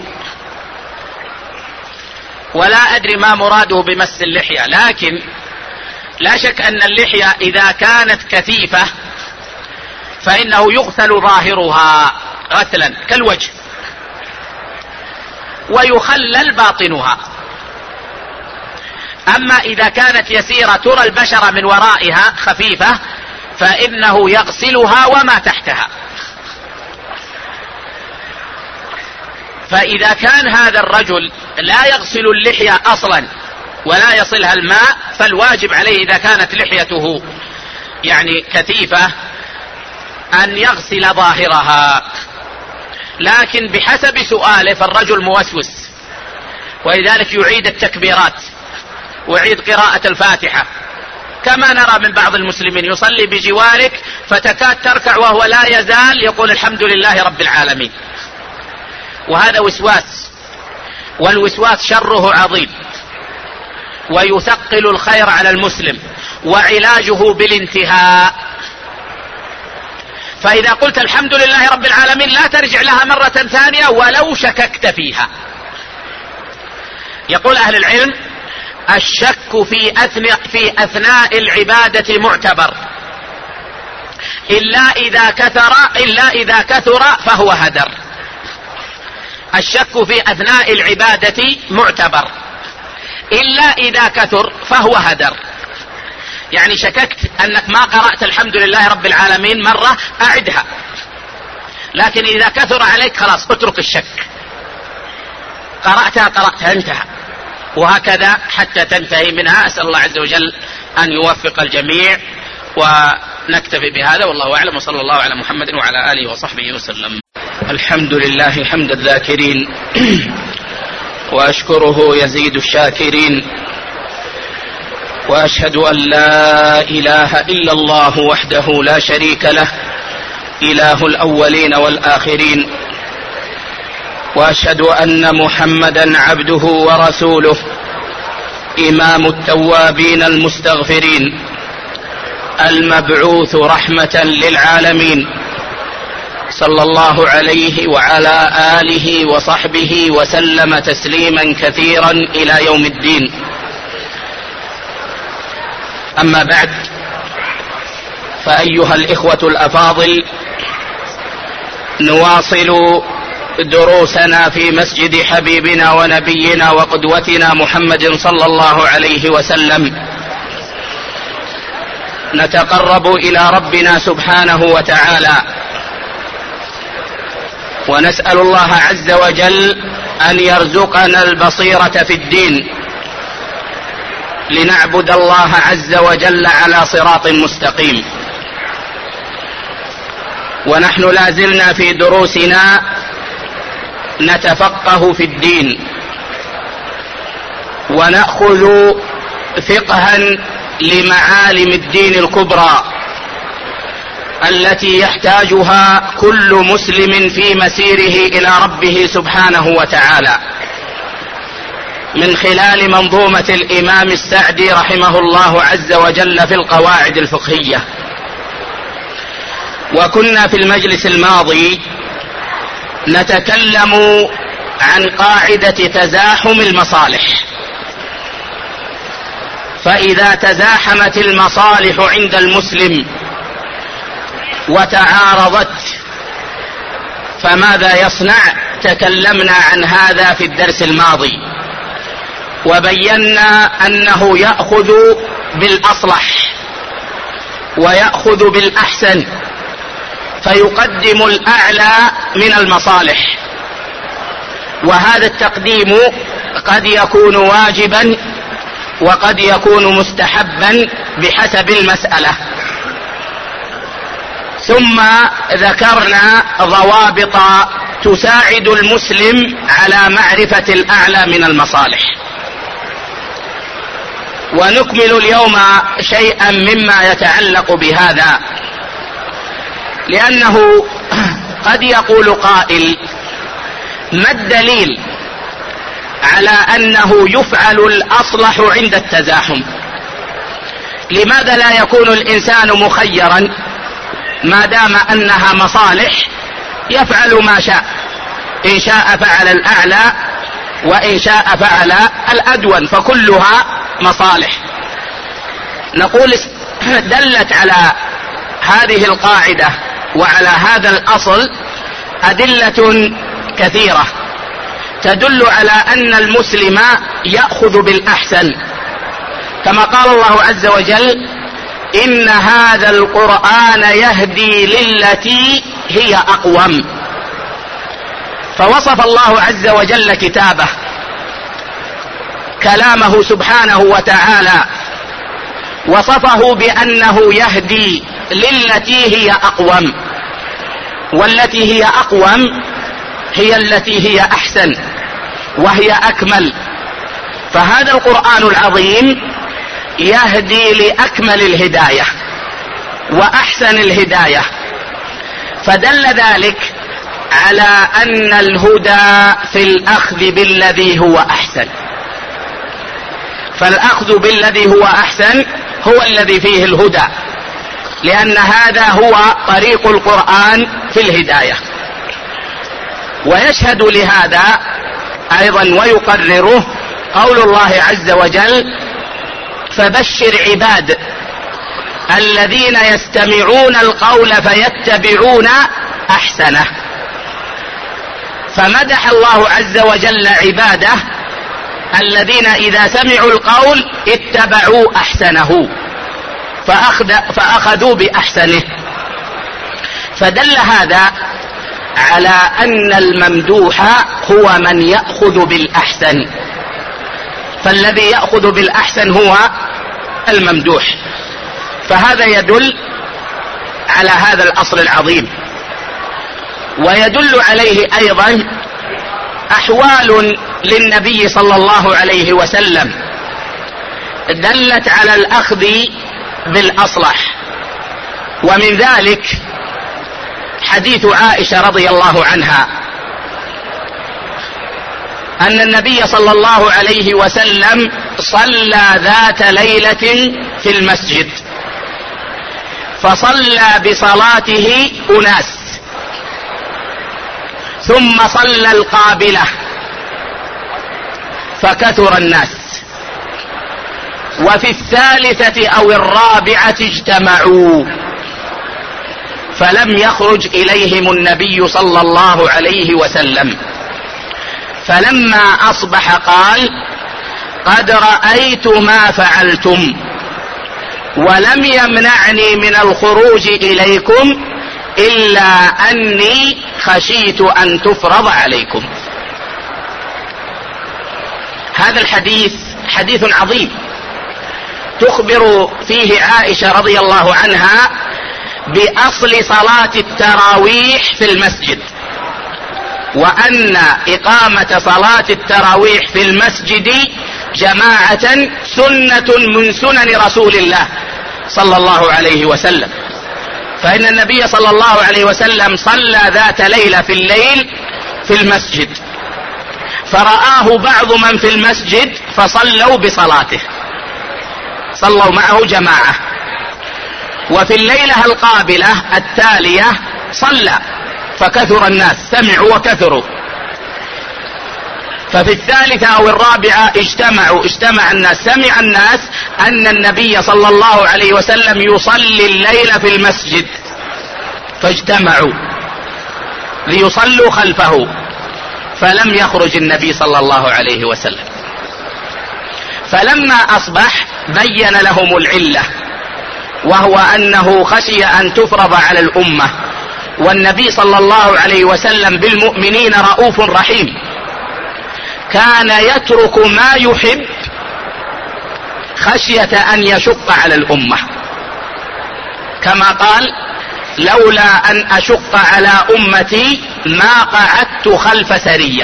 ولا أدري ما مراده بمس اللحية، لكن لا شك أن اللحية إذا كانت كثيفة فإنه يغسل ظاهرها غسلا كالوجه ويخلل باطنها. أما إذا كانت يسيرة ترى البشرة من ورائها خفيفة فإنه يغسلها وما تحتها. فإذا كان هذا الرجل لا يغسل اللحية أصلا ولا يصلها الماء، فالواجب عليه إذا كانت لحيته يعني كثيفة أن يغسل ظاهرها. لكن بحسب سؤاله فالرجل موسوس، ولذلك يعيد التكبيرات ويعيد قراءة الفاتحة، كما نرى من بعض المسلمين يصلي بجوارك فتكاد تركع وهو لا يزال يقول الحمد لله رب العالمين، وهذا وسواس، والوسواس شره عظيم ويثقل الخير على المسلم، وعلاجه بالانتهاء. فإذا قلت الحمد لله رب العالمين لا ترجع لها مرة ثانية ولو شككت فيها. يقول أهل العلم الشك في أثناء العبادة معتبر إلا إذا كثر فهو هدر. الشك في أثناء العبادة معتبر إلا إذا كثر فهو هدر. يعني شككت أنك ما قرأت الحمد لله رب العالمين مرة أعدها، لكن إذا كثر عليك خلاص اترك الشك، قرأتها انتهى، وهكذا حتى تنتهي منها. أسأل الله عز وجل أن يوفق الجميع، ونكتفي بهذا والله أعلم، وصلى الله على محمد وعلى آله وصحبه وسلم. الحمد لله حمد الذاكرين وأشكره يزيد الشاكرين، وأشهد أن لا إله إلا الله وحده لا شريك له إله الأولين والآخرين، وأشهد أن محمدا عبده ورسوله إمام التوابين المستغفرين المبعوث رحمة للعالمين، صلى الله عليه وعلى آله وصحبه وسلم تسليما كثيرا إلى يوم الدين. أما بعد، فأيها الإخوة الأفاضل، نواصل دروسنا في مسجد حبيبنا ونبينا وقدوتنا محمد صلى الله عليه وسلم، نتقرب إلى ربنا سبحانه وتعالى، ونسأل الله عز وجل أن يرزقنا البصيرة في الدين، لنعبد الله عز وجل على صراط مستقيم. ونحن لازلنا في دروسنا نتفقه في الدين، ونأخذ فقها لمعالم الدين الكبرى التي يحتاجها كل مسلم في مسيره إلى ربه سبحانه وتعالى، من خلال منظومة الإمام السعدي رحمه الله عز وجل في القواعد الفقهية. وكنا في المجلس الماضي نتكلم عن قاعدة تزاحم المصالح، فإذا تزاحمت المصالح عند المسلم وتعارضت فماذا يصنع؟ تكلمنا عن هذا في الدرس الماضي، وبينا أنه يأخذ بالأصلح ويأخذ بالأحسن، فيقدم الأعلى من المصالح، وهذا التقديم قد يكون واجبا وقد يكون مستحبا بحسب المسألة. ثم ذكرنا ضوابط تساعد المسلم على معرفة الأعلى من المصالح. ونكمل اليوم شيئا مما يتعلق بهذا، لأنه قد يقول قائل: ما الدليل على أنه يفعل الأصلح عند التزاحم؟ لماذا لا يكون الإنسان مخيرا ما دام أنها مصالح يفعل ما شاء؟ إن شاء فعل الأعلى وإن شاء فعل الأدون، فكلها مصالح. نقول دلت على هذه القاعدة وعلى هذا الأصل أدلة كثيرة تدل على أن المسلم يأخذ بالأحسن، كما قال الله عز وجل: إن هذا القرآن يهدي للتي هي أقوم. فوصف الله عز وجل كتابه، كلامه سبحانه وتعالى، وصفه بأنه يهدي للتي هي أقوم، والتي هي أقوم هي التي هي أحسن وهي أكمل. فهذا القرآن العظيم يهدي لأكمل الهداية وأحسن الهداية، فدل ذلك على أن الهدى في الأخذ بالذي هو أحسن، فالأخذ بالذي هو أحسن هو الذي فيه الهدى، لأن هذا هو طريق القرآن في الهداية. ويشهد لهذا أيضا ويقرره قول الله عز وجل: فبشر عباد الذين يستمعون القول فيتبعون أحسنه. فمدح الله عز وجل عباده الذين إذا سمعوا القول اتبعوا أحسنه فأخذوا بأحسنه، فدل هذا على أن الممدوح هو من يأخذ بالأحسن، فالذي يأخذ بالأحسن هو الممدوح. فهذا يدل على هذا الأصل العظيم. ويدل عليه أيضا أحوال للنبي صلى الله عليه وسلم دلت على الأخذ بالأصلح. ومن ذلك حديث عائشة رضي الله عنها أن النبي صلى الله عليه وسلم صلى ذات ليلة في المسجد، فصلى بصلاته أناس، ثم صلى القابلة فكثر الناس، وفي الثالثة أو الرابعة اجتمعوا، فلم يخرج إليهم النبي صلى الله عليه وسلم. فلما أصبح قال: قد رأيت ما فعلتم ولم يمنعني من الخروج إليكم إلا أني خشيت أن تفرض عليكم. هذا الحديث حديث عظيم تخبر فيه عائشة رضي الله عنها بأصل صلاة التراويح في المسجد، وأن إقامة صلاة التراويح في المسجد جماعة سنة من سنن رسول الله صلى الله عليه وسلم. فإن النبي صلى الله عليه وسلم صلى ذات ليلة في الليل في المسجد، فرآه بعض من في المسجد فصلوا بصلاته، صلوا معه جماعة. وفي الليلة القابلة التالية صلى فكثر الناس، سمعوا وكثروا. ففي الثالثة أو الرابعة اجتمع الناس، سمع الناس أن النبي صلى الله عليه وسلم يصلي الليل في المسجد، فاجتمعوا ليصلوا خلفه، فلم يخرج النبي صلى الله عليه وسلم. فلما أصبح بين لهم العلة، وهو أنه خشي أن تفرض على الأمة، والنبي صلى الله عليه وسلم بالمؤمنين رؤوف رحيم، كان يترك ما يحب خشية أن يشق على الأمة، كما قال: لولا أن أشق على أمتي ما قعدت خلف سرية.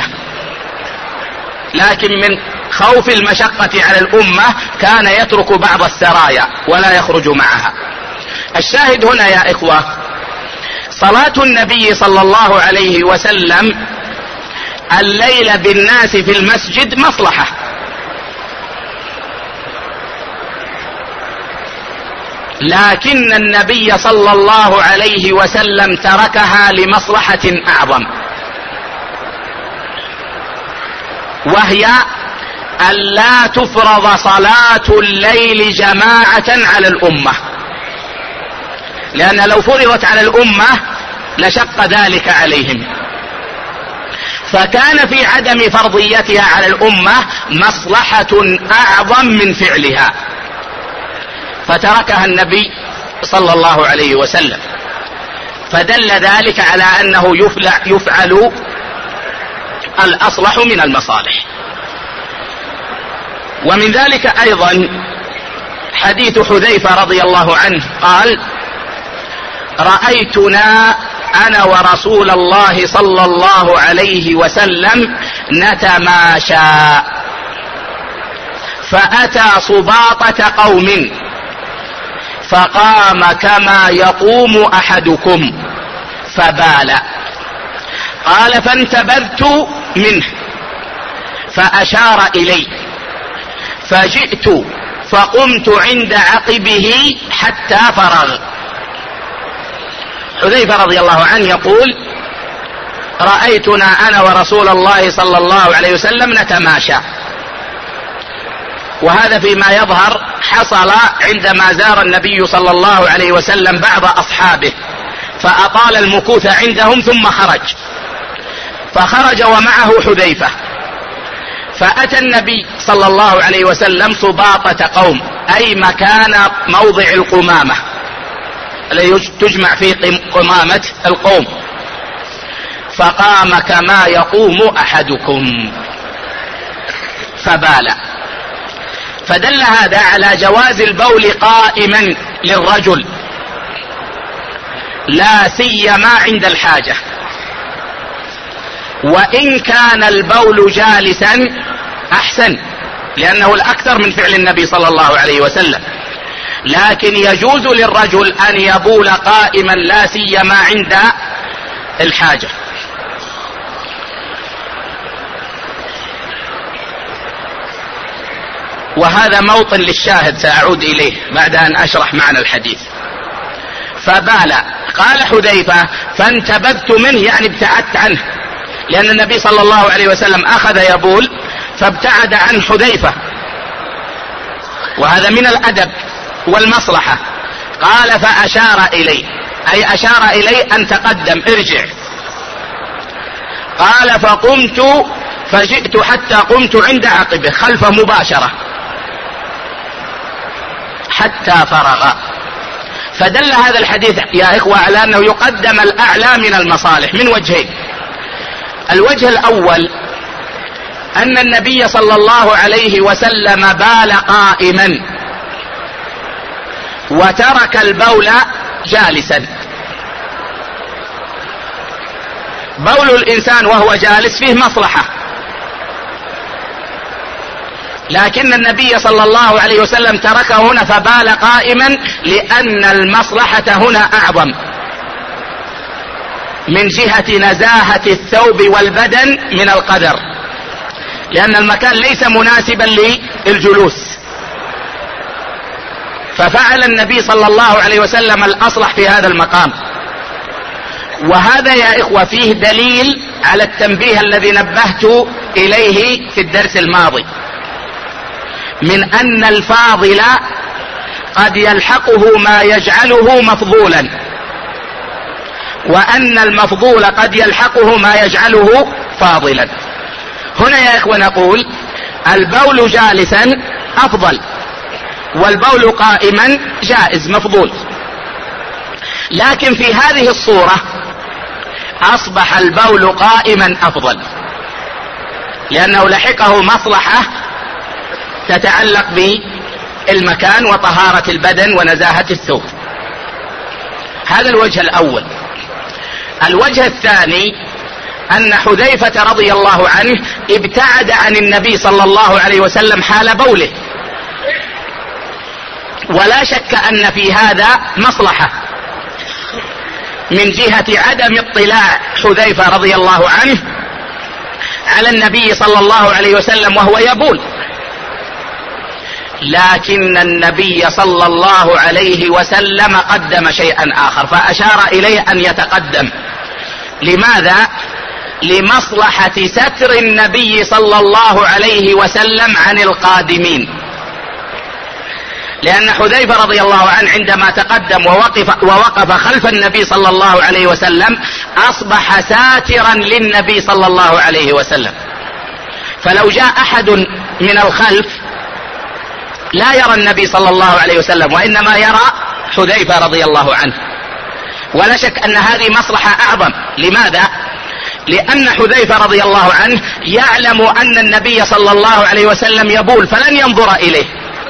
لكن من خوف المشقة على الأمة كان يترك بعض السرايا ولا يخرج معها. الشاهد هنا يا إخوة، صلاة النبي صلى الله عليه وسلم الليل بالناس في المسجد مصلحة، لكن النبي صلى الله عليه وسلم تركها لمصلحة أعظم، وهي ألا تفرض صلاة الليل جماعة على الأمة، لأن لو فرضت على الأمة لشق ذلك عليهم، فكان في عدم فرضيتها على الأمة مصلحة أعظم من فعلها، فتركها النبي صلى الله عليه وسلم. فدل ذلك على أنه يفعل الأصلح من المصالح. ومن ذلك أيضا حديث حذيفة رضي الله عنه قال: رأيتنا أنا ورسول الله صلى الله عليه وسلم نتماشى، فأتى صباطة قوم فقام كما يقوم أحدكم فبال. قال: فانتبذت منه فأشار إلي، فجئت فقمت عند عقبه حتى فرغ. حذيفة رضي الله عنه يقول: رأيتنا أنا ورسول الله صلى الله عليه وسلم نتماشى. وهذا فيما يظهر حصل عندما زار النبي صلى الله عليه وسلم بعض أصحابه، فأطال المكوث عندهم ثم فخرج ومعه حذيفة، فأتى النبي صلى الله عليه وسلم صباطة قوم، أي مكان موضع القمامة الذي تجمع فيه قمامة القوم، فقام كما يقوم أحدكم فبال. فدل هذا على جواز البول قائما للرجل، لا سيما عند الحاجة. وإن كان البول جالسا أحسن، لأنه الأكثر من فعل النبي صلى الله عليه وسلم، لكن يجوز للرجل أن يبول قائما لا سيما عند الحاجة. وهذا موطن للشاهد سأعود إليه بعد أن أشرح معنى الحديث. فبال، قال حذيفة فانتبذت منه، يعني ابتعدت عنه، لأن النبي صلى الله عليه وسلم أخذ يبول فابتعد عن حذيفة، وهذا من الأدب والمصلحة. قال فأشار إلي، أي أشار إلي أن تقدم ارجع. قال فقمت فجئت حتى قمت عند عقبه خلفه مباشرة حتى فرغ. فدل هذا الحديث يا إخوة على أنه يقدم الأعلى من المصالح من وجهين. الوجه الأول أن النبي صلى الله عليه وسلم بال قائما وترك البول جالسا. بول الإنسان وهو جالس فيه مصلحة، لكن النبي صلى الله عليه وسلم تركه هنا فبال قائما، لأن المصلحة هنا أعظم من جهة نزاهة الثوب والبدن من القدر، لأن المكان ليس مناسبا للجلوس. ففعل النبي صلى الله عليه وسلم الأصلح في هذا المقام. وهذا يا إخوة فيه دليل على التنبيه الذي نبهت إليه في الدرس الماضي، من أن الفاضل قد يلحقه ما يجعله مفضولا، وأن المفضول قد يلحقه ما يجعله فاضلا. هنا يا إخوة نقول البول جالسا أفضل، والبول قائما جائز مفضول، لكن في هذه الصورة أصبح البول قائما أفضل، لأنه لحقه مصلحة تتعلق بالمكان وطهارة البدن ونزاهة الثوب. هذا الوجه الأول. الوجه الثاني أن حذيفة رضي الله عنه ابتعد عن النبي صلى الله عليه وسلم حال بوله، ولا شك أن في هذا مصلحة من جهة عدم اطلاع حذيفة رضي الله عنه على النبي صلى الله عليه وسلم وهو يبول، لكن النبي صلى الله عليه وسلم قدم شيئا آخر فأشار إليه أن يتقدم. لماذا؟ لمصلحة ستر النبي صلى الله عليه وسلم عن القادمين، لأن حذيفة رضي الله عنه عندما تقدم ووقف خلف النبي صلى الله عليه وسلم أصبح ساترا للنبي صلى الله عليه وسلم، فلو جاء أحد من الخلف لا يرى النبي صلى الله عليه وسلم، وإنما يرى حذيفة رضي الله عنه. ولا شك أن هذه مصلحة أعظم. لماذا؟ لأن حذيفة رضي الله عنه يعلم أن النبي صلى الله عليه وسلم يبول فلن ينظر إليه،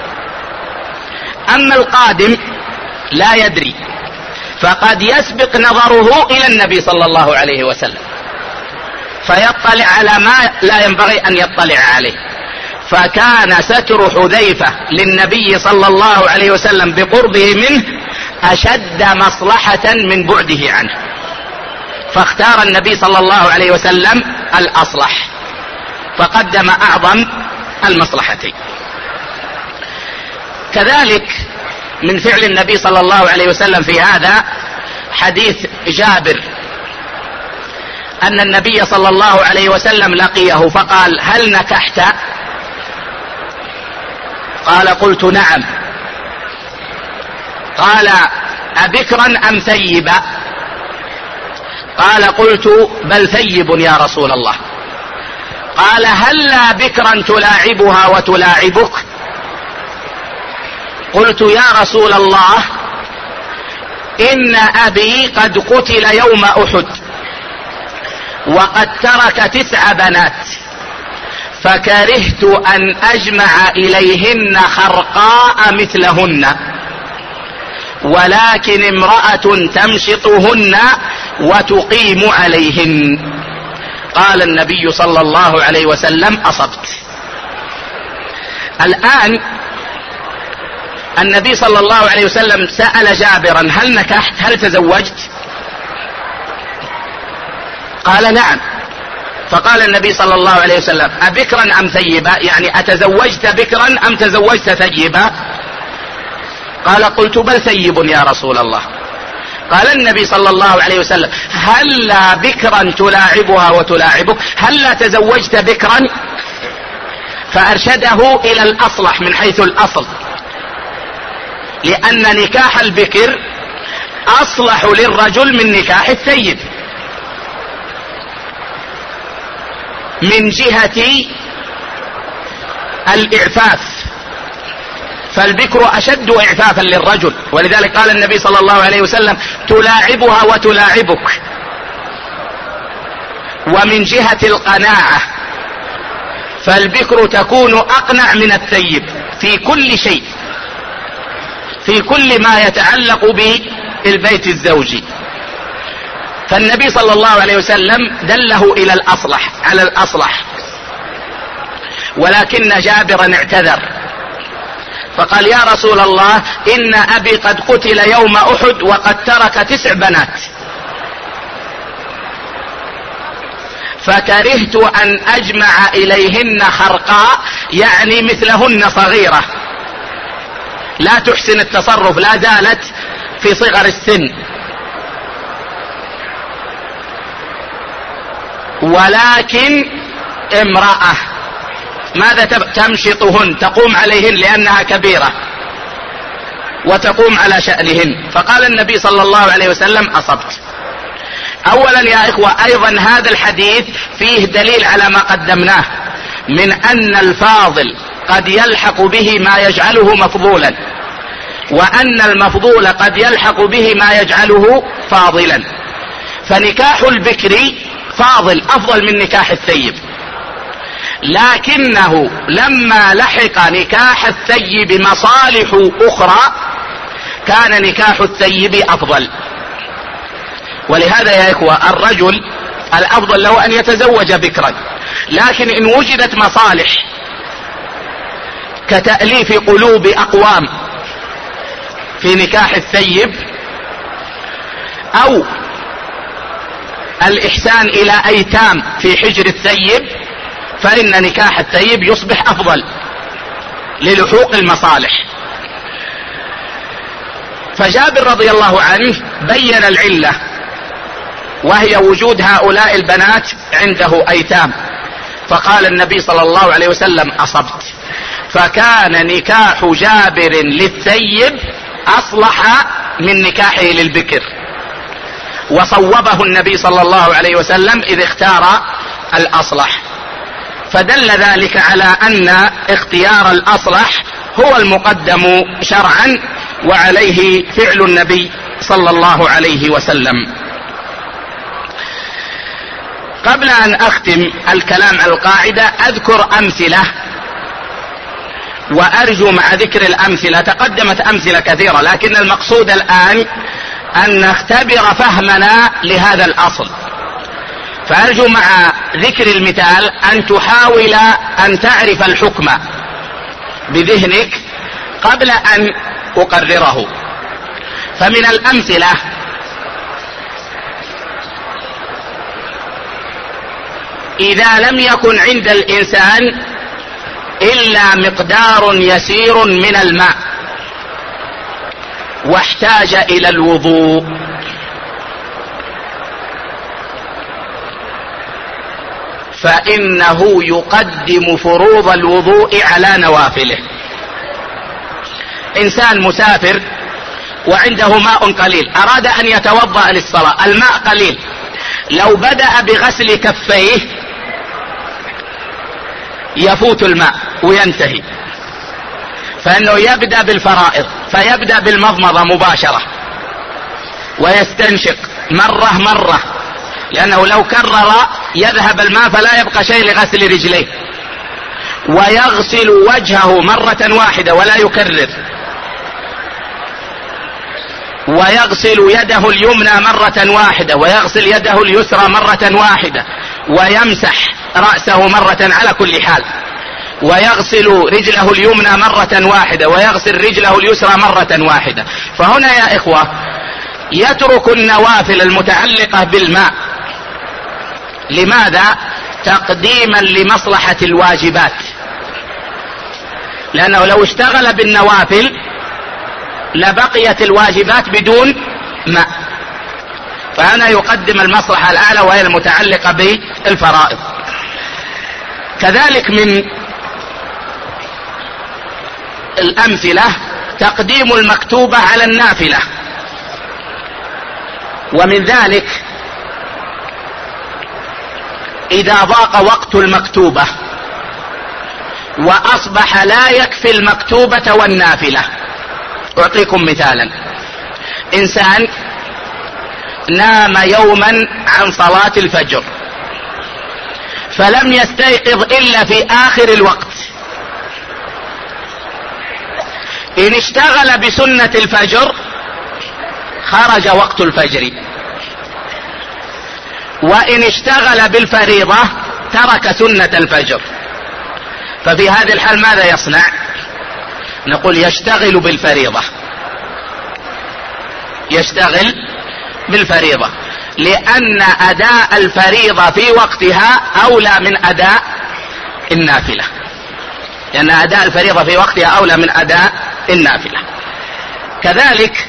أما القادم لا يدري، فقد يسبق نظره إلى النبي صلى الله عليه وسلم فيطلع على ما لا ينبغي أن يطلع عليه. فكان ستر حذيفة للنبي صلى الله عليه وسلم بقربه منه أشد مصلحة من بعده عنه، فاختار النبي صلى الله عليه وسلم الأصلح فقدم أعظم المصلحتين. كذلك من فعل النبي صلى الله عليه وسلم في هذا حديث جابر أن النبي صلى الله عليه وسلم لقيه فقال هل نكحت؟ قال قلت نعم. قال أبكرا أم ثيبا؟ قال قلت بل ثيب يا رسول الله. قال هلا بكرا تلاعبها وتلاعبك؟ قلت يا رسول الله إن أبي قد قتل يوم أحد وقد ترك 9 بنات، فكرهت أن أجمع إليهن خرقاء مثلهن، ولكن امرأة تمشطهن وتقيم عليهن. قال النبي صلى الله عليه وسلم: أصبت. الآن النبي صلى الله عليه وسلم سأل جابرا: هل نكحت؟ هل تزوجت؟ قال: نعم. فقال النبي صلى الله عليه وسلم: أبكرا أم ثيبا؟ يعني أتزوجت بكرا أم تزوجت ثيبا؟ قال: قلت: بل ثيب يا رسول الله. قال النبي صلى الله عليه وسلم: هلا بكرا تلاعبها وتلاعبك؟ هلا تزوجت بكرا؟ فأرشده إلى الأصلح من حيث الأصل، لأن نكاح البكر أصلح للرجل من نكاح الثيب من جهة الإعفاف، فالبكر أشد إعفافا للرجل، ولذلك قال النبي صلى الله عليه وسلم: تلاعبها وتلاعبك. ومن جهة القناعة، فالبكر تكون أقنع من الثيب في كل شيء، في كل ما يتعلق بالبيت الزوجي. فالنبي صلى الله عليه وسلم دله إلى الأصلح، على الأصلح. ولكن جابرا اعتذر فقال: يا رسول الله، إن أبي قد قتل يوم أحد وقد ترك 9 بنات، فكرهت أن أجمع إليهن خرقاء، يعني مثلهن صغيرة لا تحسن التصرف، لا زالت في صغر السن، ولكن امرأة ماذا تمشطهن، تقوم عليهن لأنها كبيرة وتقوم على شأنهن. فقال النبي صلى الله عليه وسلم: أصبت. أولا يا إخوة، أيضا هذا الحديث فيه دليل على ما قدمناه من أن الفاضل قد يلحق به ما يجعله مفضولا، وأن المفضول قد يلحق به ما يجعله فاضلا. فنكاح البكر فاضل، أفضل من نكاح الثيب، لكنه لما لحق نكاح الثيب مصالح أخرى كان نكاح الثيب أفضل. ولهذا يا إخوة، الرجل الأفضل له أن يتزوج بكرا، لكن إن وجدت مصالح كتأليف قلوب أقوام في نكاح الثيب، أو الإحسان إلى أيتام في حجر الثيب، فإن نكاح الثيب يصبح أفضل للحوق المصالح. فجابر رضي الله عنه بين العلة، وهي وجود هؤلاء البنات عنده أيتام، فقال النبي صلى الله عليه وسلم: أصبت. فكان نكاح جابر للثيب أصلح من نكاحه للبكر، وصوبه النبي صلى الله عليه وسلم إذ اختار الأصلح. فدل ذلك على أن اختيار الأصلح هو المقدم شرعا، وعليه فعل النبي صلى الله عليه وسلم. قبل أن أختم الكلام على القاعدة أذكر أمثلة، وأرجو مع ذكر الأمثلة، تقدمت أمثلة كثيرة، لكن المقصود الآن أن نختبر فهمنا لهذا الأصل. فأرجو مع ذكر المثال أن تحاول أن تعرف الحكم بذهنك قبل أن أقرره. فمن الأمثلة: إذا لم يكن عند الإنسان إلا مقدار يسير من الماء واحتاج إلى الوضوء، فإنه يقدم فروض الوضوء على نوافله. إنسان مسافر وعنده ماء قليل، أراد أن يتوضأ للصلاة، الماء قليل، لو بدأ بغسل كفيه يفوت الماء وينتهي، فإنه يبدأ بالفرائض، فيبدأ بالمضمضة مباشرة ويستنشق مرة، لأنه لو كرر يذهب الماء فلا يبقى شيء لغسل رجليه، ويغسل وجهه مرة واحدة ولا يكرر، ويغسل يده اليمنى مرة واحدة، ويغسل يده اليسرى مرة واحدة، ويمسح رأسه مرة على كل حال، ويغسل رجله اليمنى مرة واحدة، ويغسل رجله اليسرى مرة واحدة. فهنا يا إخوة يترك النوافل المتعلقة بالماء. لماذا؟ تقديما لمصلحة الواجبات، لأنه لو اشتغل بالنوافل لبقيت الواجبات بدون ماء، فهنا يقدم المصلحة الأعلى وهي المتعلقة بالفرائض. كذلك من الأمثلة تقديم المكتوبة على النافلة، ومن ذلك إذا ضاق وقت المكتوبة وأصبح لا يكفي المكتوبة والنافلة. أعطيكم مثالا: إنسان نام يوما عن صلاة الفجر فلم يستيقظ إلا في آخر الوقت، إن اشتغل بسنة الفجر خرج وقت الفجر، وإن اشتغل بالفريضة ترك سنة الفجر. ففي هذه الحال ماذا يصنع؟ نقول يشتغل بالفريضة، يشتغل بالفريضة، لأن أداء الفريضة في وقتها أولى من أداء النافلة، لأن أداء الفريضة في وقتها أولى من أداء النافلة. كذلك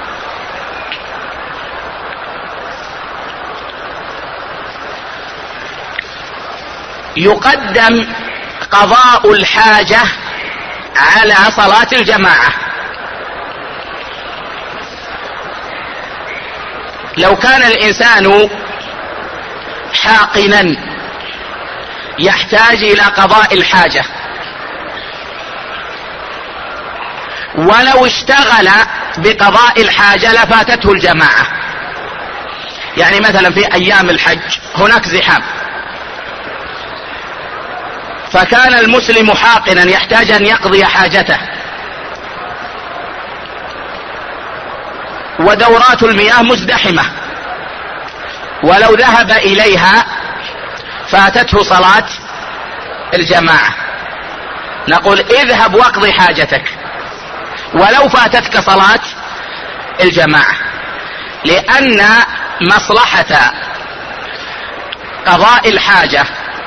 يقدم قضاء الحاجة على صلاة الجماعة. لو كان الإنسان حاقنا يحتاج إلى قضاء الحاجة، ولو اشتغل بقضاء الحاجة لفاتته الجماعة، يعني مثلا في أيام الحج هناك زحام، فكان المسلم حاقنا يحتاج أن يقضي حاجته، ودورات المياه مزدحمة، ولو ذهب إليها فاتته صلاة الجماعة، نقول اذهب واقضي حاجتك ولو فاتتك صلاة الجماعة، لأن مصلحة قضاء الحاجة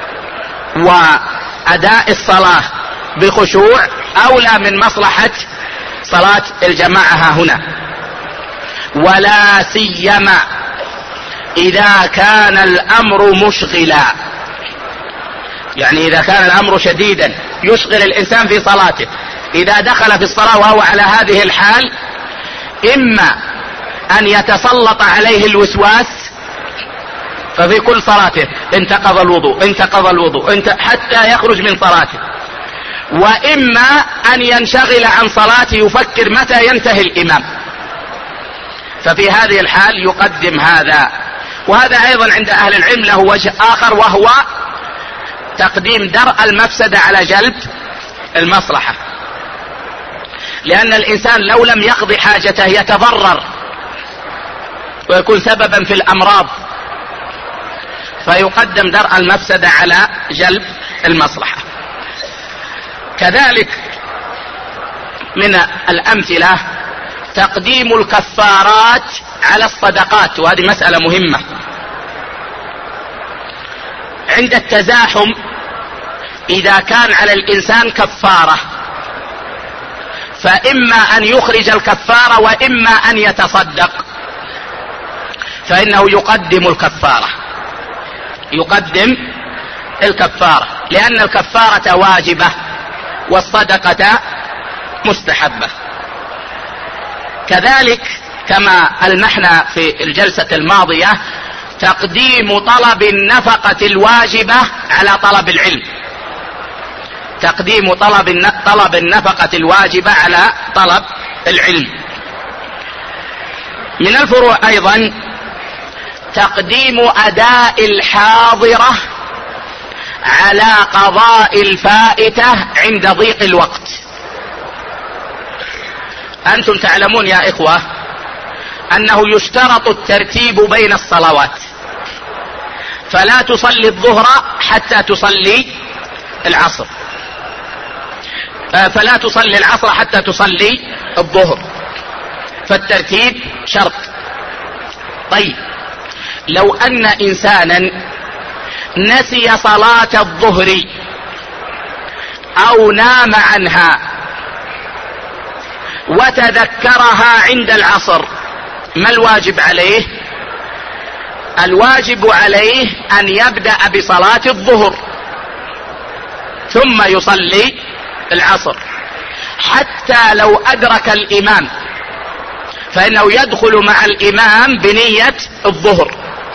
وأداء الصلاة بخشوع أولى من مصلحة صلاة الجماعة هنا، ولا سيما إذا كان الأمر مشغلا، يعني إذا كان الأمر شديدا يشغل الإنسان في صلاته، إذا دخل في الصلاة وهو على هذه الحال إما أن يتسلط عليه الوسواس ففي كل صلاته انتقض الوضوء حتى يخرج من صلاته، وإما أن ينشغل عن صلاته يفكر متى ينتهي الإمام، ففي هذه الحال يقدم هذا. وهذا أيضا عند أهل العلم له وجه آخر، وهو تقديم درء المفسدة على جلب المصلحة، لأن الإنسان لو لم يقضي حاجته يتضرر ويكون سببا في الأمراض، فيقدم درء المفسدة على جلب المصلحة. كذلك من الأمثلة تقديم الكفارات على الصدقات، وهذه مسألة مهمة. عند التزاحم إذا كان على الإنسان كفارة فإما أن يخرج الكفارة وإما أن يتصدق، فإنه يقدم الكفارة لأن الكفارة واجبة والصدقة مستحبة. كذلك كما ألمحنا في الجلسة الماضية تقديم طلب النفقة الواجبة على طلب العلم، تقديم طلب النفقة الواجبة على طلب العلم. من الفروع أيضا تقديم أداء الحاضرة على قضاء الفائتة عند ضيق الوقت. أنتم تعلمون يا إخوة أنه يشترط الترتيب بين الصلوات، فلا تصلي الظهر حتى تصلي العصر، فلا تصلي العصر حتى تصلي الظهر، فالترتيب شرط. طيب لو أن إنسانا نسي صلاة الظهر أو نام عنها وتذكرها عند العصر، ما الواجب عليه؟ الواجب عليه أن يبدأ بصلاة الظهر ثم يصلي العصر، حتى لو أدرك الإمام فإنه يدخل مع الإمام بنية الظهر،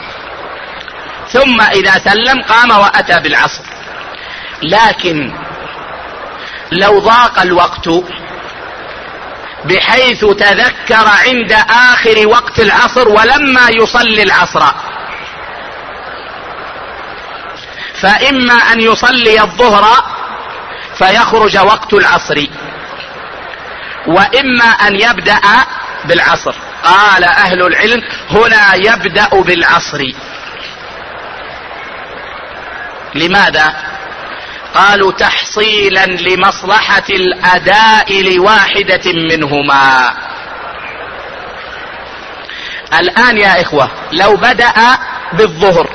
ثم إذا سلم قام وأتى بالعصر. لكن لو ضاق الوقت بحيث تذكر عند آخر وقت العصر ولما يصلي العصر، فإما أن يصلي الظهر فيخرج وقت العصر، وإما أن يبدأ بالعصر. قال أهل العلم هنا يبدأ بالعصر. لماذا؟ قالوا تحصيلا لمصلحة الأداء لواحدة منهما. الآن يا إخوة لو بدأ بالظهر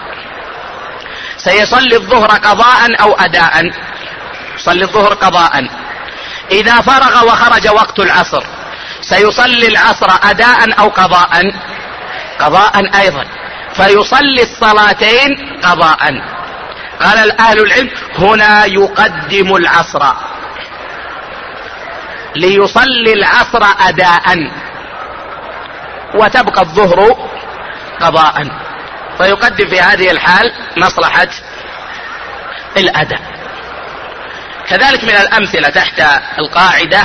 سيصلي الظهر قضاء أو أداء؟ يصلي الظهر قضاء. إذا فرغ وخرج وقت العصر سيصلي العصر أداء أو قضاء؟ قضاء أيضا، فيصلي الصلاتين قضاء. قال أهل العلم هنا يقدم العصر ليصلي العصر أداء وتبقى الظهر قضاء، فيقدم في هذه الحال مصلحة الأداء. كذلك من الأمثلة تحت القاعدة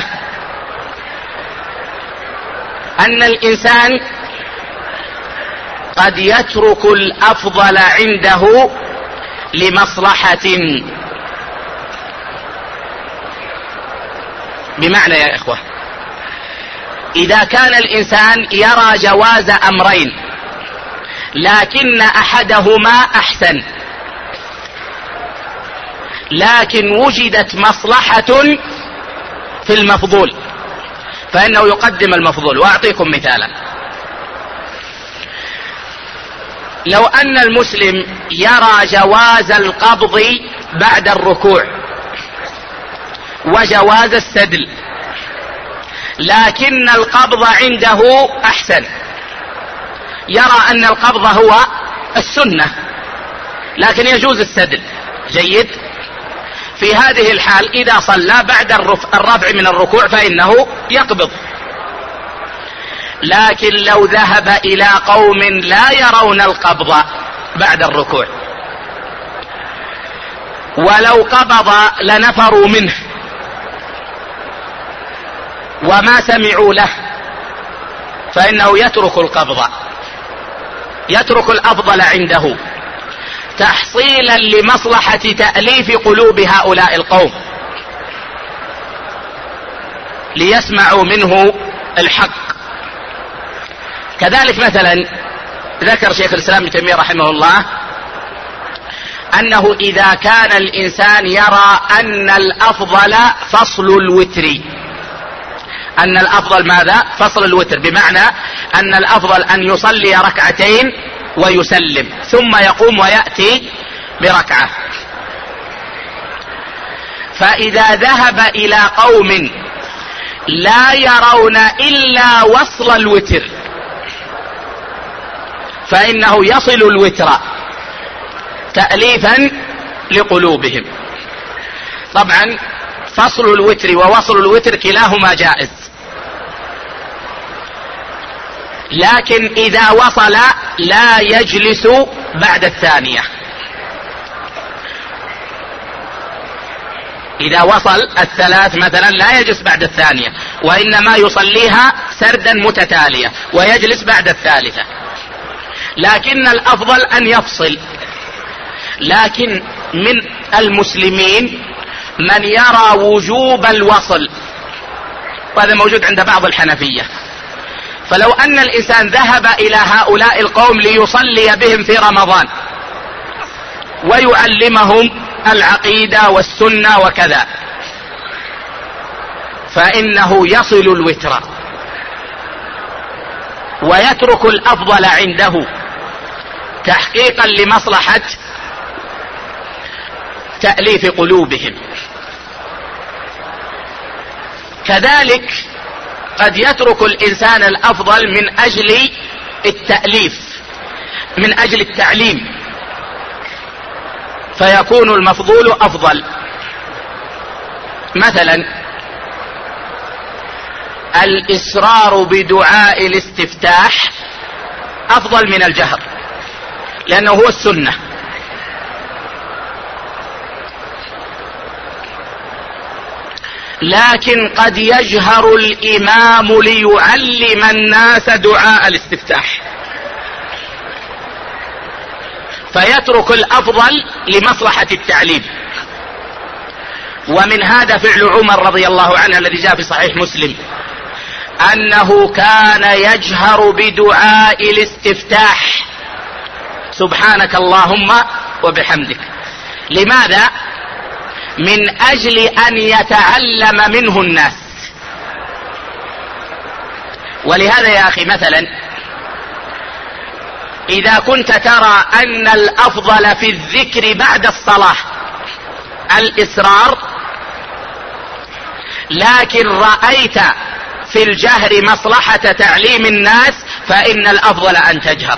أن الإنسان قد يترك الأفضل عنده لمصلحة. بمعنى يا إخوة إذا كان الإنسان يرى جواز أمرين لكن أحدهما أحسن، لكن وجدت مصلحة في المفضول، فإنه يقدم المفضول. وأعطيكم مثالا: لو أن المسلم يرى جواز القبض بعد الركوع وجواز السدل، لكن القبض عنده أحسن، يرى أن القبض هو السنة لكن يجوز السدل، جيد. في هذه الحال إذا صلى بعد الرفع من الركوع فإنه يقبض. لكن لو ذهب إلى قوم لا يرون القبض بعد الركوع ولو قبض لنفروا منه وما سمعوا له، فإنه يترك القبض، يترك الأفضل عنده تحصيلا لمصلحة تأليف قلوب هؤلاء القوم ليسمعوا منه الحق. كذلك مثلا ذكر شيخ الإسلام ابن تيمية رحمه الله أنه إذا كان الإنسان يرى أن الأفضل فصل الوتر، أن الأفضل ماذا؟ فصل الوتر، بمعنى أن الأفضل أن يصلي ركعتين ويسلم ثم يقوم ويأتي بركعة. فإذا ذهب إلى قوم لا يرون إلا وصل الوتر فإنه يصل الوتر تأليفا لقلوبهم. طبعا فصل الوتر ووصل الوتر كلاهما جائز، لكن إذا وصل لا يجلس بعد الثانية. إذا وصل الثلاث مثلا لا يجلس بعد الثانية، وإنما يصليها سردا متتالية ويجلس بعد الثالثة. لكن الأفضل أن يفصل. لكن من المسلمين من يرى وجوب الوصل، وهذا موجود عند بعض الحنفية. فلو أن الإنسان ذهب إلى هؤلاء القوم ليصلي بهم في رمضان ويعلمهم العقيدة والسنة وكذا، فإنه يصل الوتر ويترك الأفضل عنده تحقيقا لمصلحة تأليف قلوبهم. كذلك قد يترك الإنسان الأفضل من أجل التأليف، من أجل التعليم، فيكون المفضول أفضل. مثلا الإسرار بدعاء الاستفتاح أفضل من الجهر، لأنه هو السنة. لكن قد يجهر الإمام ليعلم الناس دعاء الاستفتاح، فيترك الأفضل لمصلحة التعليم. ومن هذا فعل عمر رضي الله عنه الذي جاء في صحيح مسلم، أنه كان يجهر بدعاء الاستفتاح سبحانك اللهم وبحمدك. لماذا؟ من أجل أن يتعلم منه الناس. ولهذا يا أخي مثلا إذا كنت ترى أن الأفضل في الذكر بعد الصلاة الإسرار، لكن رأيت في الجهر مصلحة تعليم الناس، فإن الأفضل أن تجهر.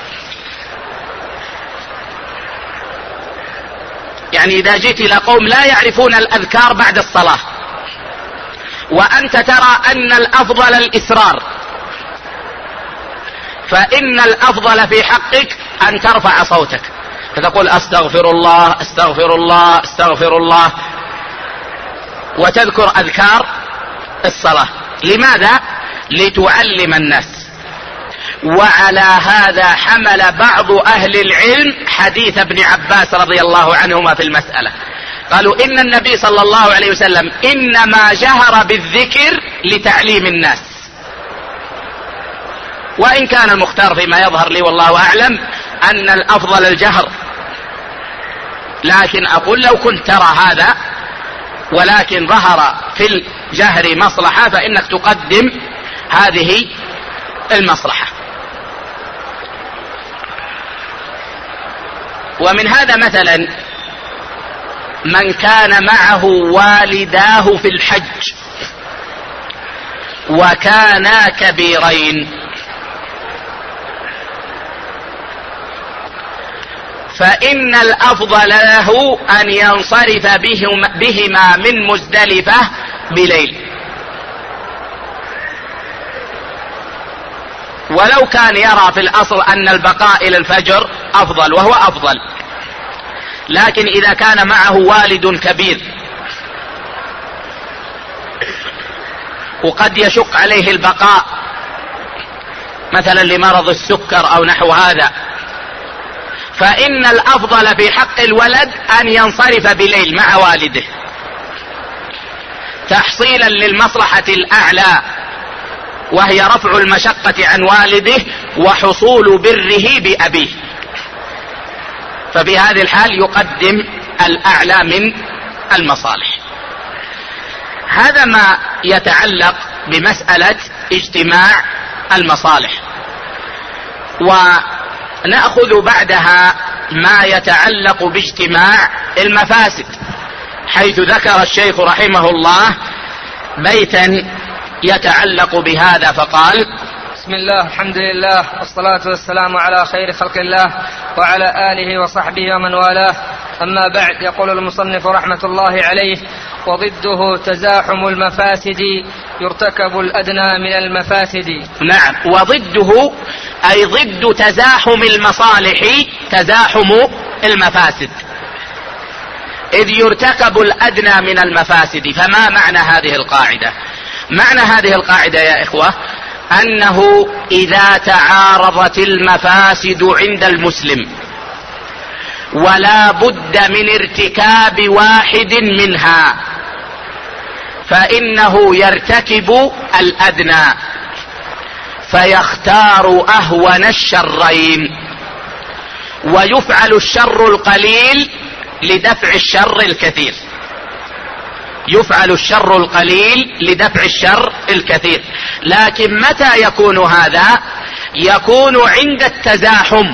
يعني إذا جئت إلى قوم لا يعرفون الأذكار بعد الصلاة وأنت ترى أن الأفضل الإسرار، فإن الأفضل في حقك أن ترفع صوتك فتقول أستغفر الله أستغفر الله أستغفر الله، وتذكر أذكار الصلاة. لماذا؟ لتعلم الناس. وعلى هذا حمل بعض أهل العلم حديث ابن عباس رضي الله عنهما في المسألة. قالوا إن النبي صلى الله عليه وسلم إنما جهر بالذكر لتعليم الناس، وإن كان المختار فيما يظهر لي والله أعلم أن الأفضل الجهر، لكن أقول لو كنت ترى هذا ولكن ظهر في الجهر مصلحة فإنك تقدم هذه المصلحة. ومن هذا مثلا من كان معه والداه في الحج وكانا كبيرين، فإن الأفضل له أن ينصرف بهما من مزدلفة بليل، ولو كان يرى في الأصل أن البقاء إلى الفجر أفضل، وهو أفضل، لكن إذا كان معه والد كبير وقد يشق عليه البقاء مثلا لمرض السكر أو نحو هذا، فإن الأفضل في حق الولد أن ينصرف بليل مع والده تحصيلا للمصلحة الأعلى، وهي رفع المشقة عن والده وحصول بره بأبيه. ففي هذه الحال يقدم الأعلى من المصالح. هذا ما يتعلق بمسألة اجتماع المصالح. ونأخذ بعدها ما يتعلق باجتماع المفاسد، حيث ذكر الشيخ رحمه الله بيتا يتعلق بهذا فقال: بسم الله الحمد لله والصلاة والسلام على خير خلق الله وعلى آله وصحبه ومن والاه، أما بعد. يقول المصنف رحمة الله عليه: وضده تزاحم المفاسد، يرتكب الأدنى من المفاسد. نعم، وضده أي ضد تزاحم المصالح تزاحم المفاسد، إذ يرتكب الأدنى من المفاسد. فما معنى هذه القاعدة؟ معنى هذه القاعدة يا إخوة أنه إذا تعارضت المفاسد عند المسلم ولا بد من ارتكاب واحد منها، فإنه يرتكب الأدنى فيختار أهون الشرين، ويفعل الشر القليل لدفع الشر الكثير. يفعل الشر القليل لدفع الشر الكثير. لكن متى يكون هذا؟ يكون عند التزاحم.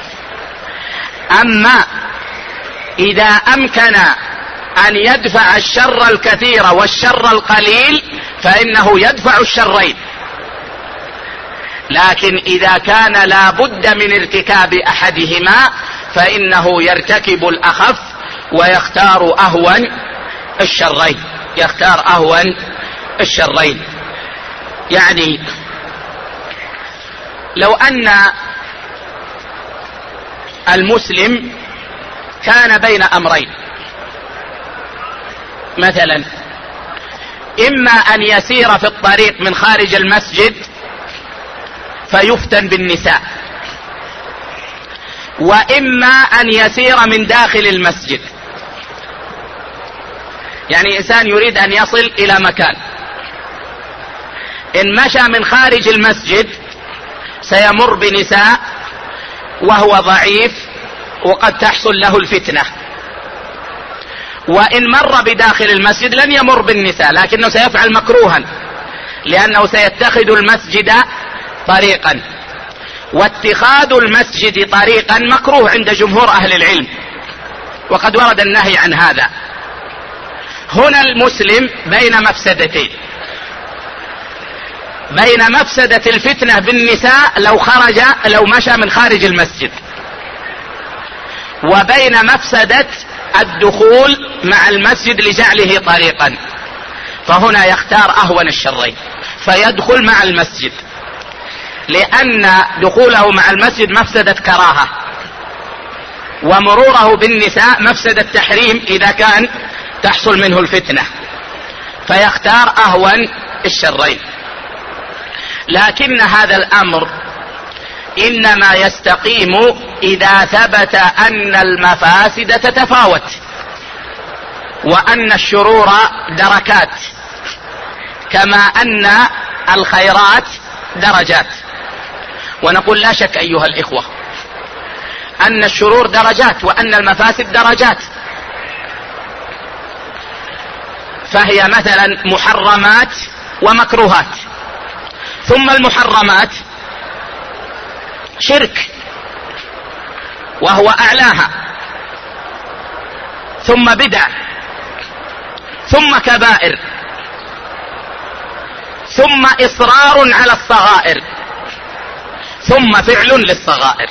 أما إذا أمكن أن يدفع الشر الكثير والشر القليل فإنه يدفع الشرين. لكن إذا كان لا بد من ارتكاب أحدهما فإنه يرتكب الأخف ويختار أهون الشرين. يختار أهون الشرين. يعني لو أن المسلم كان بين أمرين، مثلا إما أن يسير في الطريق من خارج المسجد فيفتن بالنساء، وإما أن يسير من داخل المسجد. يعني إنسان يريد أن يصل إلى مكان، إن مشى من خارج المسجد سيمر بنساء وهو ضعيف وقد تحصل له الفتنة، وإن مر بداخل المسجد لن يمر بالنساء لكنه سيفعل مكروها، لأنه سيتخذ المسجد طريقا، واتخاذ المسجد طريقا مكروه عند جمهور أهل العلم، وقد ورد النهي عن هذا. هنا المسلم بين مفسدتين، بين مفسدة الفتنة بالنساء لو مشى من خارج المسجد، وبين مفسدة الدخول مع المسجد لجعله طريقا. فهنا يختار أهون الشرين فيدخل مع المسجد، لأن دخوله مع المسجد مفسدة كراهة، ومروره بالنساء مفسدة تحريم إذا كان تحصل منه الفتنة، فيختار أهون الشرين. لكن هذا الأمر إنما يستقيم إذا ثبت أن المفاسد تتفاوت، وأن الشرور دركات، كما أن الخيرات درجات. ونقول لا شك أيها الإخوة أن الشرور درجات وأن المفاسد درجات. فهي مثلا محرمات ومكروهات، ثم المحرمات شرك وهو أعلاها، ثم بدع، ثم كبائر، ثم إصرار على الصغائر، ثم فعل للصغائر.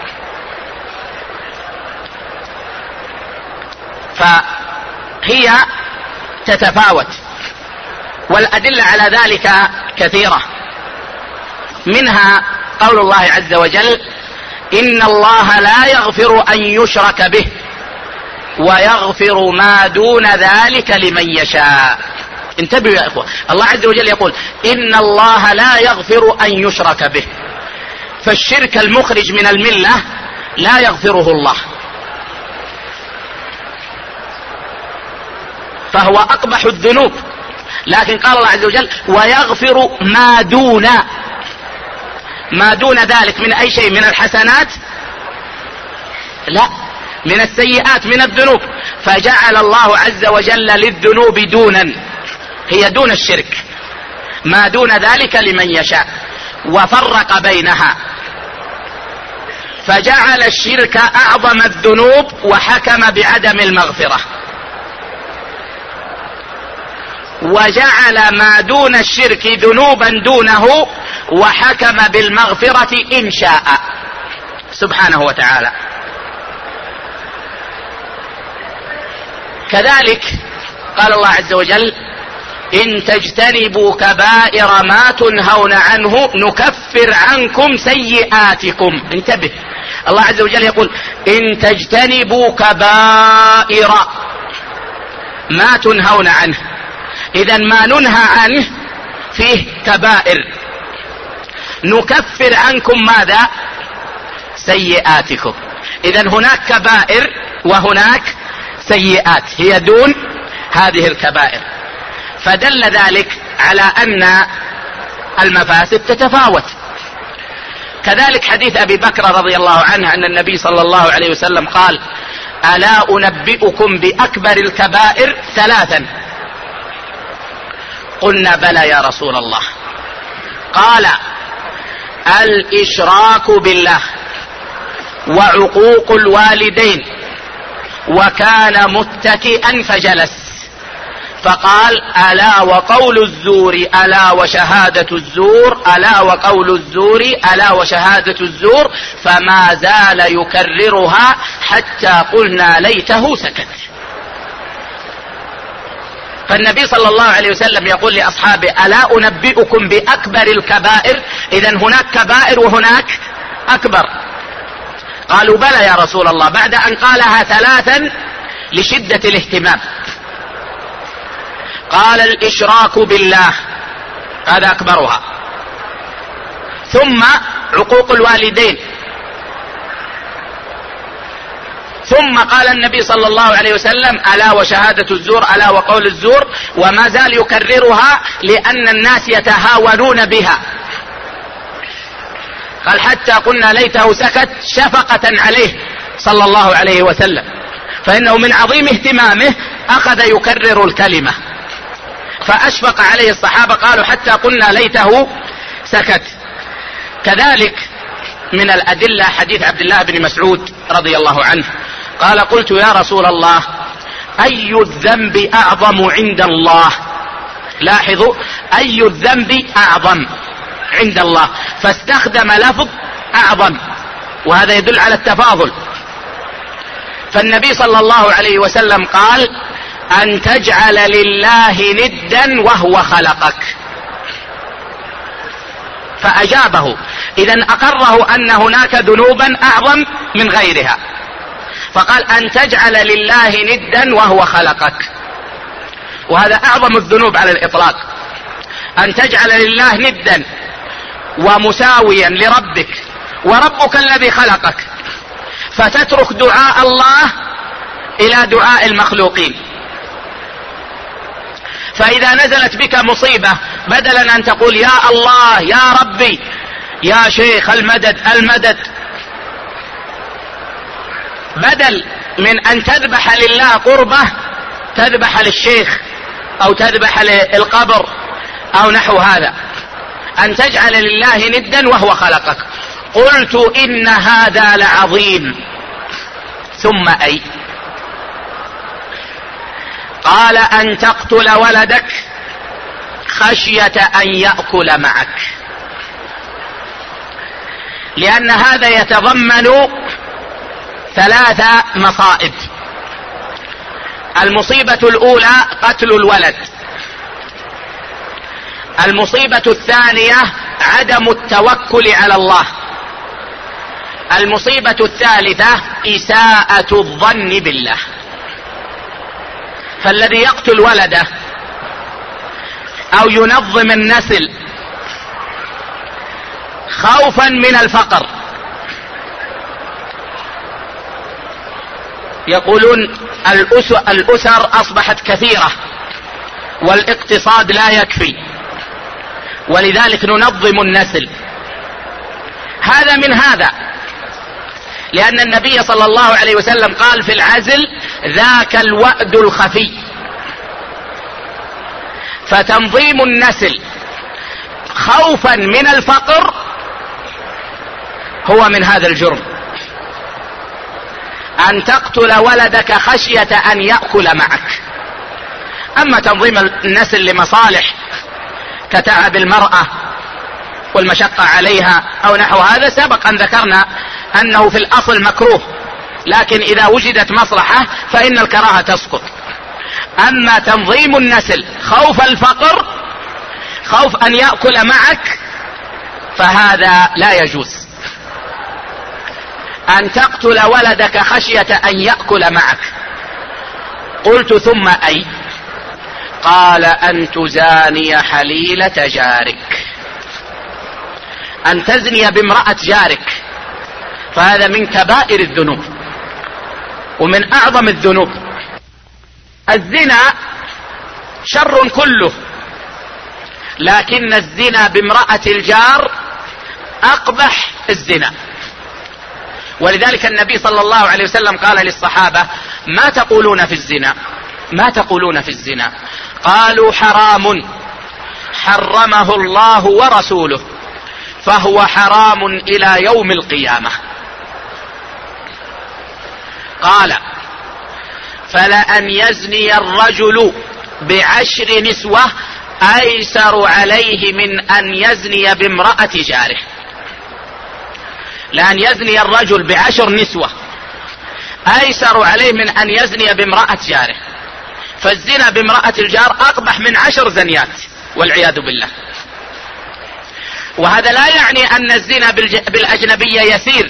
فهي تتفاوت، والأدلة على ذلك كثيرة، منها قول الله عز وجل: إن الله لا يغفر أن يشرك به ويغفر ما دون ذلك لمن يشاء. انتبهوا يا إخوة، الله عز وجل يقول إن الله لا يغفر أن يشرك به، فالشرك المخرج من الملة لا يغفره الله، فهو أقبح الذنوب. لكن قال الله عز وجل ويغفر ما دون ذلك من أي شيء؟ من الحسنات؟ لا، من السيئات، من الذنوب. فجعل الله عز وجل للذنوب دونا، هي دون الشرك، ما دون ذلك لمن يشاء، وفرق بينها، فجعل الشرك أعظم الذنوب وحكم بعدم المغفرة، وجعل ما دون الشرك ذنوبا دونه وحكم بالمغفرة إن شاء سبحانه وتعالى. كذلك قال الله عز وجل إن تجتنبوا كبائر ما تنهون عنه نكفر عنكم سيئاتكم. انتبه، الله عز وجل يقول إن تجتنبوا كبائر ما تنهون عنه، إذا ما ننهى عنه فيه كبائر، نكفر عنكم ماذا؟ سيئاتكم. إذن هناك كبائر وهناك سيئات هي دون هذه الكبائر، فدل ذلك على أن المفاسد تتفاوت. كذلك حديث أبي بكر رضي الله عنه أن النبي صلى الله عليه وسلم قال: ألا أنبئكم بأكبر الكبائر 3؟ قلنا: بلى يا رسول الله. قال: الإشراك بالله، وعقوق الوالدين، وكان متكئا فجلس، فقال: ألا وقول الزور، ألا وشهادة الزور، ألا وقول الزور، ألا وشهادة الزور، فما زال يكررها حتى قلنا ليته سكت. فالنبي صلى الله عليه وسلم يقول لأصحابه: ألا أنبئكم بأكبر الكبائر؟ إذن هناك كبائر وهناك أكبر. قالوا: بلى يا رسول الله، بعد أن قالها 3 لشدة الاهتمام. قال: الإشراك بالله، هذا أكبرها، ثم عقوق الوالدين، ثم قال النبي صلى الله عليه وسلم: ألا وشهادة الزور، ألا وقول الزور، وما زال يكررها لأن الناس يتهاونون بها. قال: حتى قلنا ليته سكت، شفقة عليه صلى الله عليه وسلم، فإنه من عظيم اهتمامه أخذ يكرر الكلمة، فأشفق عليه الصحابة، قالوا: حتى قلنا ليته سكت. كذلك من الأدلة حديث عبد الله بن مسعود رضي الله عنه قال: قلت يا رسول الله: أي الذنب أعظم عند الله؟ لاحظوا، أي الذنب أعظم عند الله، فاستخدم لفظ أعظم، وهذا يدل على التفاضل. فالنبي صلى الله عليه وسلم قال: أن تجعل لله ندا وهو خلقك. فأجابه، إذن أقره أن هناك ذنوبا أعظم من غيرها، فقال: أن تجعل لله ندا وهو خلقك، وهذا أعظم الذنوب على الإطلاق، أن تجعل لله ندا ومساويا لربك، وربك الذي خلقك، فتترك دعاء الله إلى دعاء المخلوقين. فإذا نزلت بك مصيبة، بدلا أن تقول يا الله يا ربي يا شيخ المدد المدد، بدل من أن تذبح لله قربة تذبح للشيخ أو تذبح للقبر أو نحو هذا، أن تجعل لله ندا وهو خلقك. قلت: إن هذا لعظيم. ثم أي؟ قال: أن تقتل ولدك خشية أن يأكل معك، لأن هذا يتضمن 3 مصائب. المصيبة الأولى قتل الولد، المصيبة الثانية عدم التوكل على الله، المصيبة الثالثة إساءة الظن بالله. فالذي يقتل ولده أو ينظم النسل خوفا من الفقر، يقولون الأسر أصبحت كثيرة والاقتصاد لا يكفي، ولذلك ننظم النسل. هذا من هذا، لأن النبي صلى الله عليه وسلم قال في العزل: ذاك الوأد الخفي. فتنظيم النسل خوفا من الفقر هو من هذا الجرم. أن تقتل ولدك خشية أن يأكل معك. أما تنظيم النسل لمصالح كتعب المرأة والمشقة عليها أو نحو هذا، سبق أن ذكرنا أنه في الأصل مكروه، لكن إذا وجدت مصلحة فإن الكراهة تسقط. أما تنظيم النسل خوف الفقر، خوف أن يأكل معك، فهذا لا يجوز. أن تقتل ولدك خشية أن يأكل معك. قلت: ثم أي؟ قال: أن تزاني حليلة جارك، أن تزني بامرأة جارك، فهذا من كبائر الذنوب. ومن أعظم الذنوب. الزنا شر كله، لكن الزنا بامرأة الجار أقبح الزنا. ولذلك النبي صلى الله عليه وسلم قال للصحابة: ما تقولون في الزنا؟ ما تقولون في الزنا؟ قالوا: حرام حرمه الله ورسوله فهو حرام إلى يوم القيامة. قال: فلأن يزني الرجل ب10 نسوة أيسر عليه من أن يزني بامرأة جاره. لأن يزني الرجل ب10 نسوة أيسر عليه من أن يزني بامرأة جاره. فالزنا بامرأة الجار أقبح من 10 زنيات والعياذ بالله. وهذا لا يعني أن الزنا بالأجنبية يسير،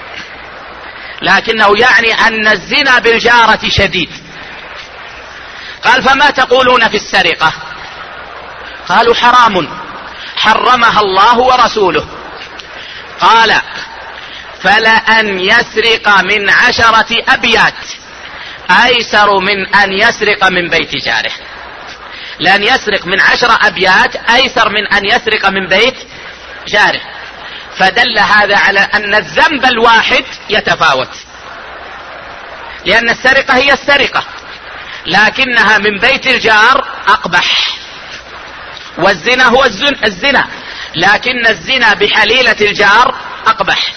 لكنه يعني أن الزنا بالجارة شديد. قال: فما تقولون في السرقة؟ قالوا: حرام حرمها الله ورسوله. قال: فلأن يسرق من 10 أبيات أيسر من أن يسرق من بيت جاره. لأن يسرق من 10 أبيات أيسر من أن يسرق من بيت جاره. فدل هذا على أن الذنب الواحد يتفاوت، لأن السرقة هي السرقة، لكنها من بيت الجار أقبح. والزنا هو الزنا، لكن الزنا بحليلة الجار أقبح.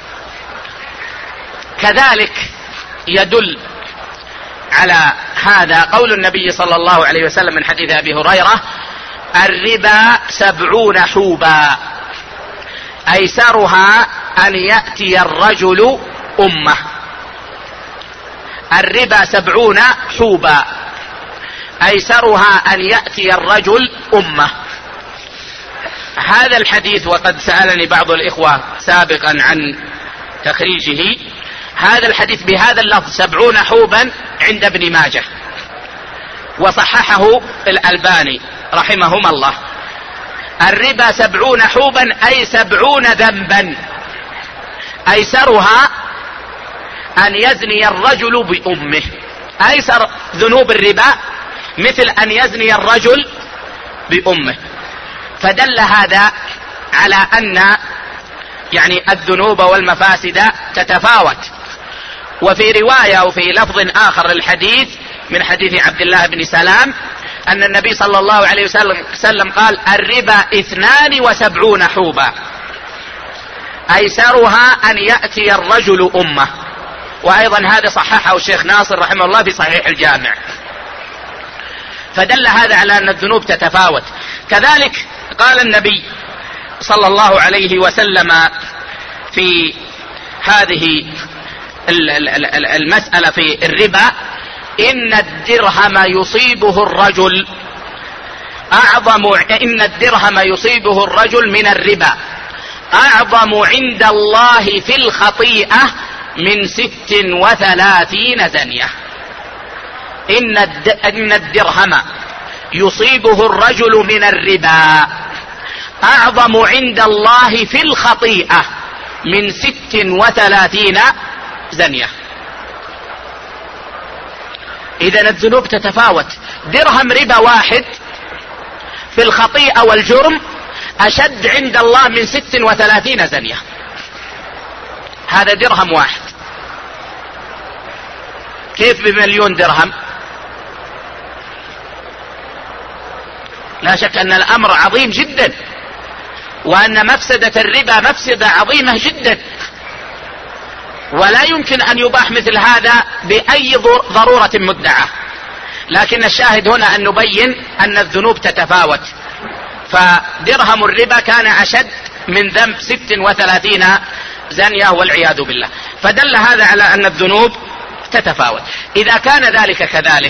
كذلك يدل على هذا قول النبي صلى الله عليه وسلم من حديث أبي هريرة: الربا 70 حوبا أيسرها أن يأتي الرجل أمه. الربا 70 حوبا أيسرها أن يأتي الرجل أمه. هذا الحديث، وقد سألني بعض الإخوة سابقا عن تخريجه، هذا الحديث بهذا اللفظ 70 حوبا عند ابن ماجه، وصححه الألباني رحمهما الله. الربا 70 حوبا أي 70 ذنبا أيسرها أن يزني الرجل بأمه. أيسر ذنوب الربا مثل أن يزني الرجل بأمه. فدل هذا على أن يعني الذنوب والمفاسد تتفاوت. وفي رواية وفي لفظ آخر للحديث من حديث عبد الله بن سلام أن النبي صلى الله عليه وسلم قال: الربا 72 حوبا أيسرها أن يأتي الرجل أمه. وأيضا هذا صححه الشيخ ناصر رحمه الله في صحيح الجامع. فدل هذا على أن الذنوب تتفاوت. كذلك قال النبي صلى الله عليه وسلم في هذه المسألة في الربا: إن الدرهم يصيبه الرجل من الربا أعظم عند الله في الخطيئة من 36 زنية. إن الدرهم يصيبه الرجل من الربا أعظم عند الله في الخطيئة من 36 زنية. إذن الذنوب تتفاوت. درهم ربا واحد في الخطيئة والجرم أشد عند الله من 36 زنية. هذا درهم واحد. كيف ب1,000,000 درهم؟ لا شك أن الأمر عظيم جدا، وأن مفسدة الربا مفسدة عظيمة جدا، ولا يمكن أن يباح مثل هذا بأي ضرورة مدعاة. لكن الشاهد هنا أن نبين أن الذنوب تتفاوت. فدرهم الربا كان أشد من ذنب 36 زنية والعياذ بالله. فدل هذا على أن الذنوب تتفاوت. إذا كان ذلك كذلك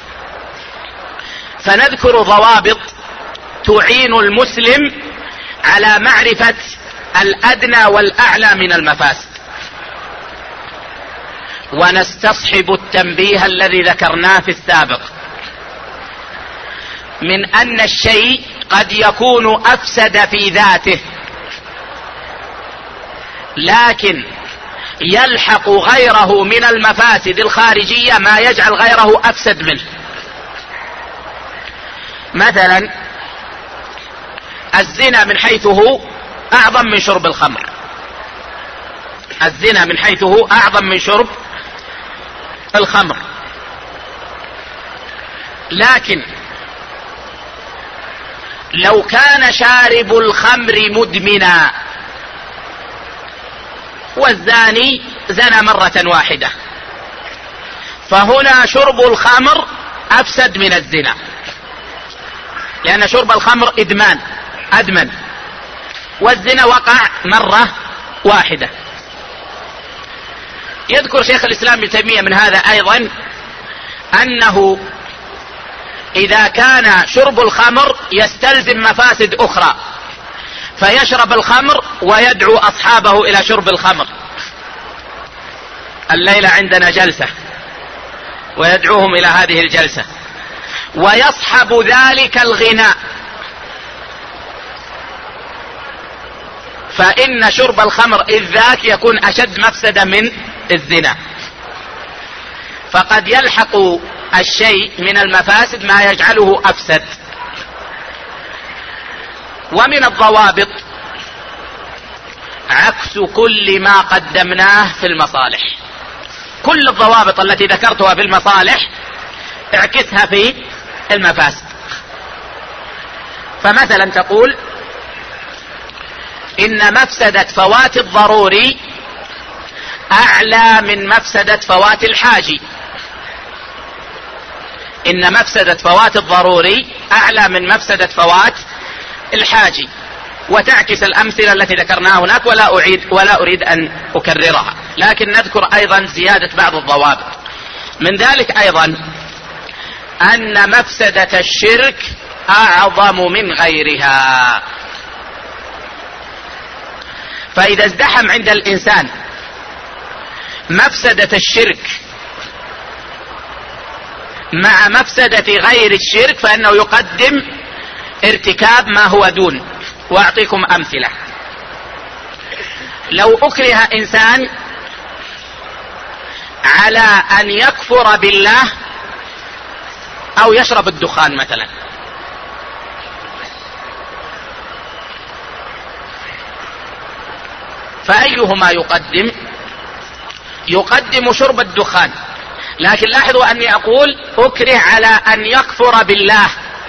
فنذكر ضوابط تعين المسلم على معرفة الأدنى والأعلى من المفاسد، ونستصحب التنبيه الذي ذكرناه في السابق من أن الشيء قد يكون أفسد في ذاته، لكن يلحق غيره من المفاسد الخارجية ما يجعل غيره أفسد منه. مثلا الزنا من حيث هو أعظم من شرب الخمر، الزنا من حيث هو أعظم من شرب الخمر، لكن لو كان شارب الخمر مدمنا والزاني زنى مرة واحدة، فهنا شرب الخمر أفسد من الزنا، لأن شرب الخمر أدمن، والزنا وقع مرة واحدة. يذكر شيخ الإسلام ابن تيمية من هذا أيضا أنه إذا كان شرب الخمر يستلزم مفاسد أخرى فيشرب الخمر ويدعو أصحابه إلى شرب الخمر، الليلة عندنا جلسة، ويدعوهم إلى هذه الجلسة، ويصحب ذلك الغناء، فإن شرب الخمر إذ ذاك يكون أشد مفسدة من الزنا. فقد يلحق الشيء من المفاسد ما يجعله أفسد. ومن الضوابط عكس كل ما قدمناه في المصالح، كل الضوابط التي ذكرتها في المصالح اعكسها في المفاسد. فمثلا تقول إن مفسدة فوات الضروري أعلى من مفسدة فوات الحاجي، إن مفسدة فوات الضروري أعلى من مفسدة فوات الحاجي، وتعكس الأمثلة التي ذكرناها هناك ولا أريد أن أكررها، لكن نذكر أيضا زيادة بعض الضوابط. من ذلك أيضا أن مفسدة الشرك أعظم من غيرها، فإذا ازدحم عند الإنسان مفسدة الشرك مع مفسدة غير الشرك فإنه يقدم ارتكاب ما هو دون. وأعطيكم أمثلة. لو أكره إنسان على أن يكفر بالله أو يشرب الدخان مثلا، فأيهما يقدم شرب الدخان، لكن لاحظوا أني أقول أكره على أن يكفر بالله.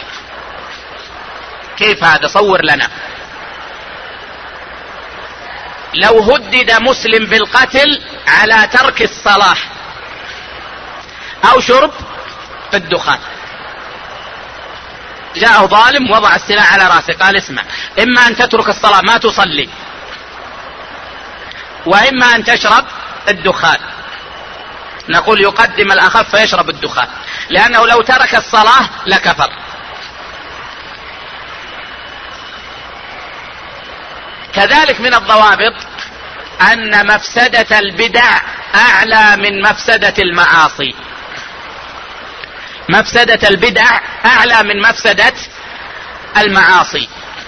كيف هذا؟ صور لنا. لو هدد مسلم بالقتل على ترك الصلاة أو شرب الدخان، جاءه ظالم وضع السلاح على رأسه قال اسمع، إما أن تترك الصلاة ما تصلي، وإما أن تشرب الدخان، نقول يقدم الأخف فيشرب الدخان، لأنه لو ترك الصلاة لكفر. كذلك من الضوابط أن مفسدة البدع أعلى من مفسدة المعاصي، مفسدة البدع أعلى من مفسدة المعاصي.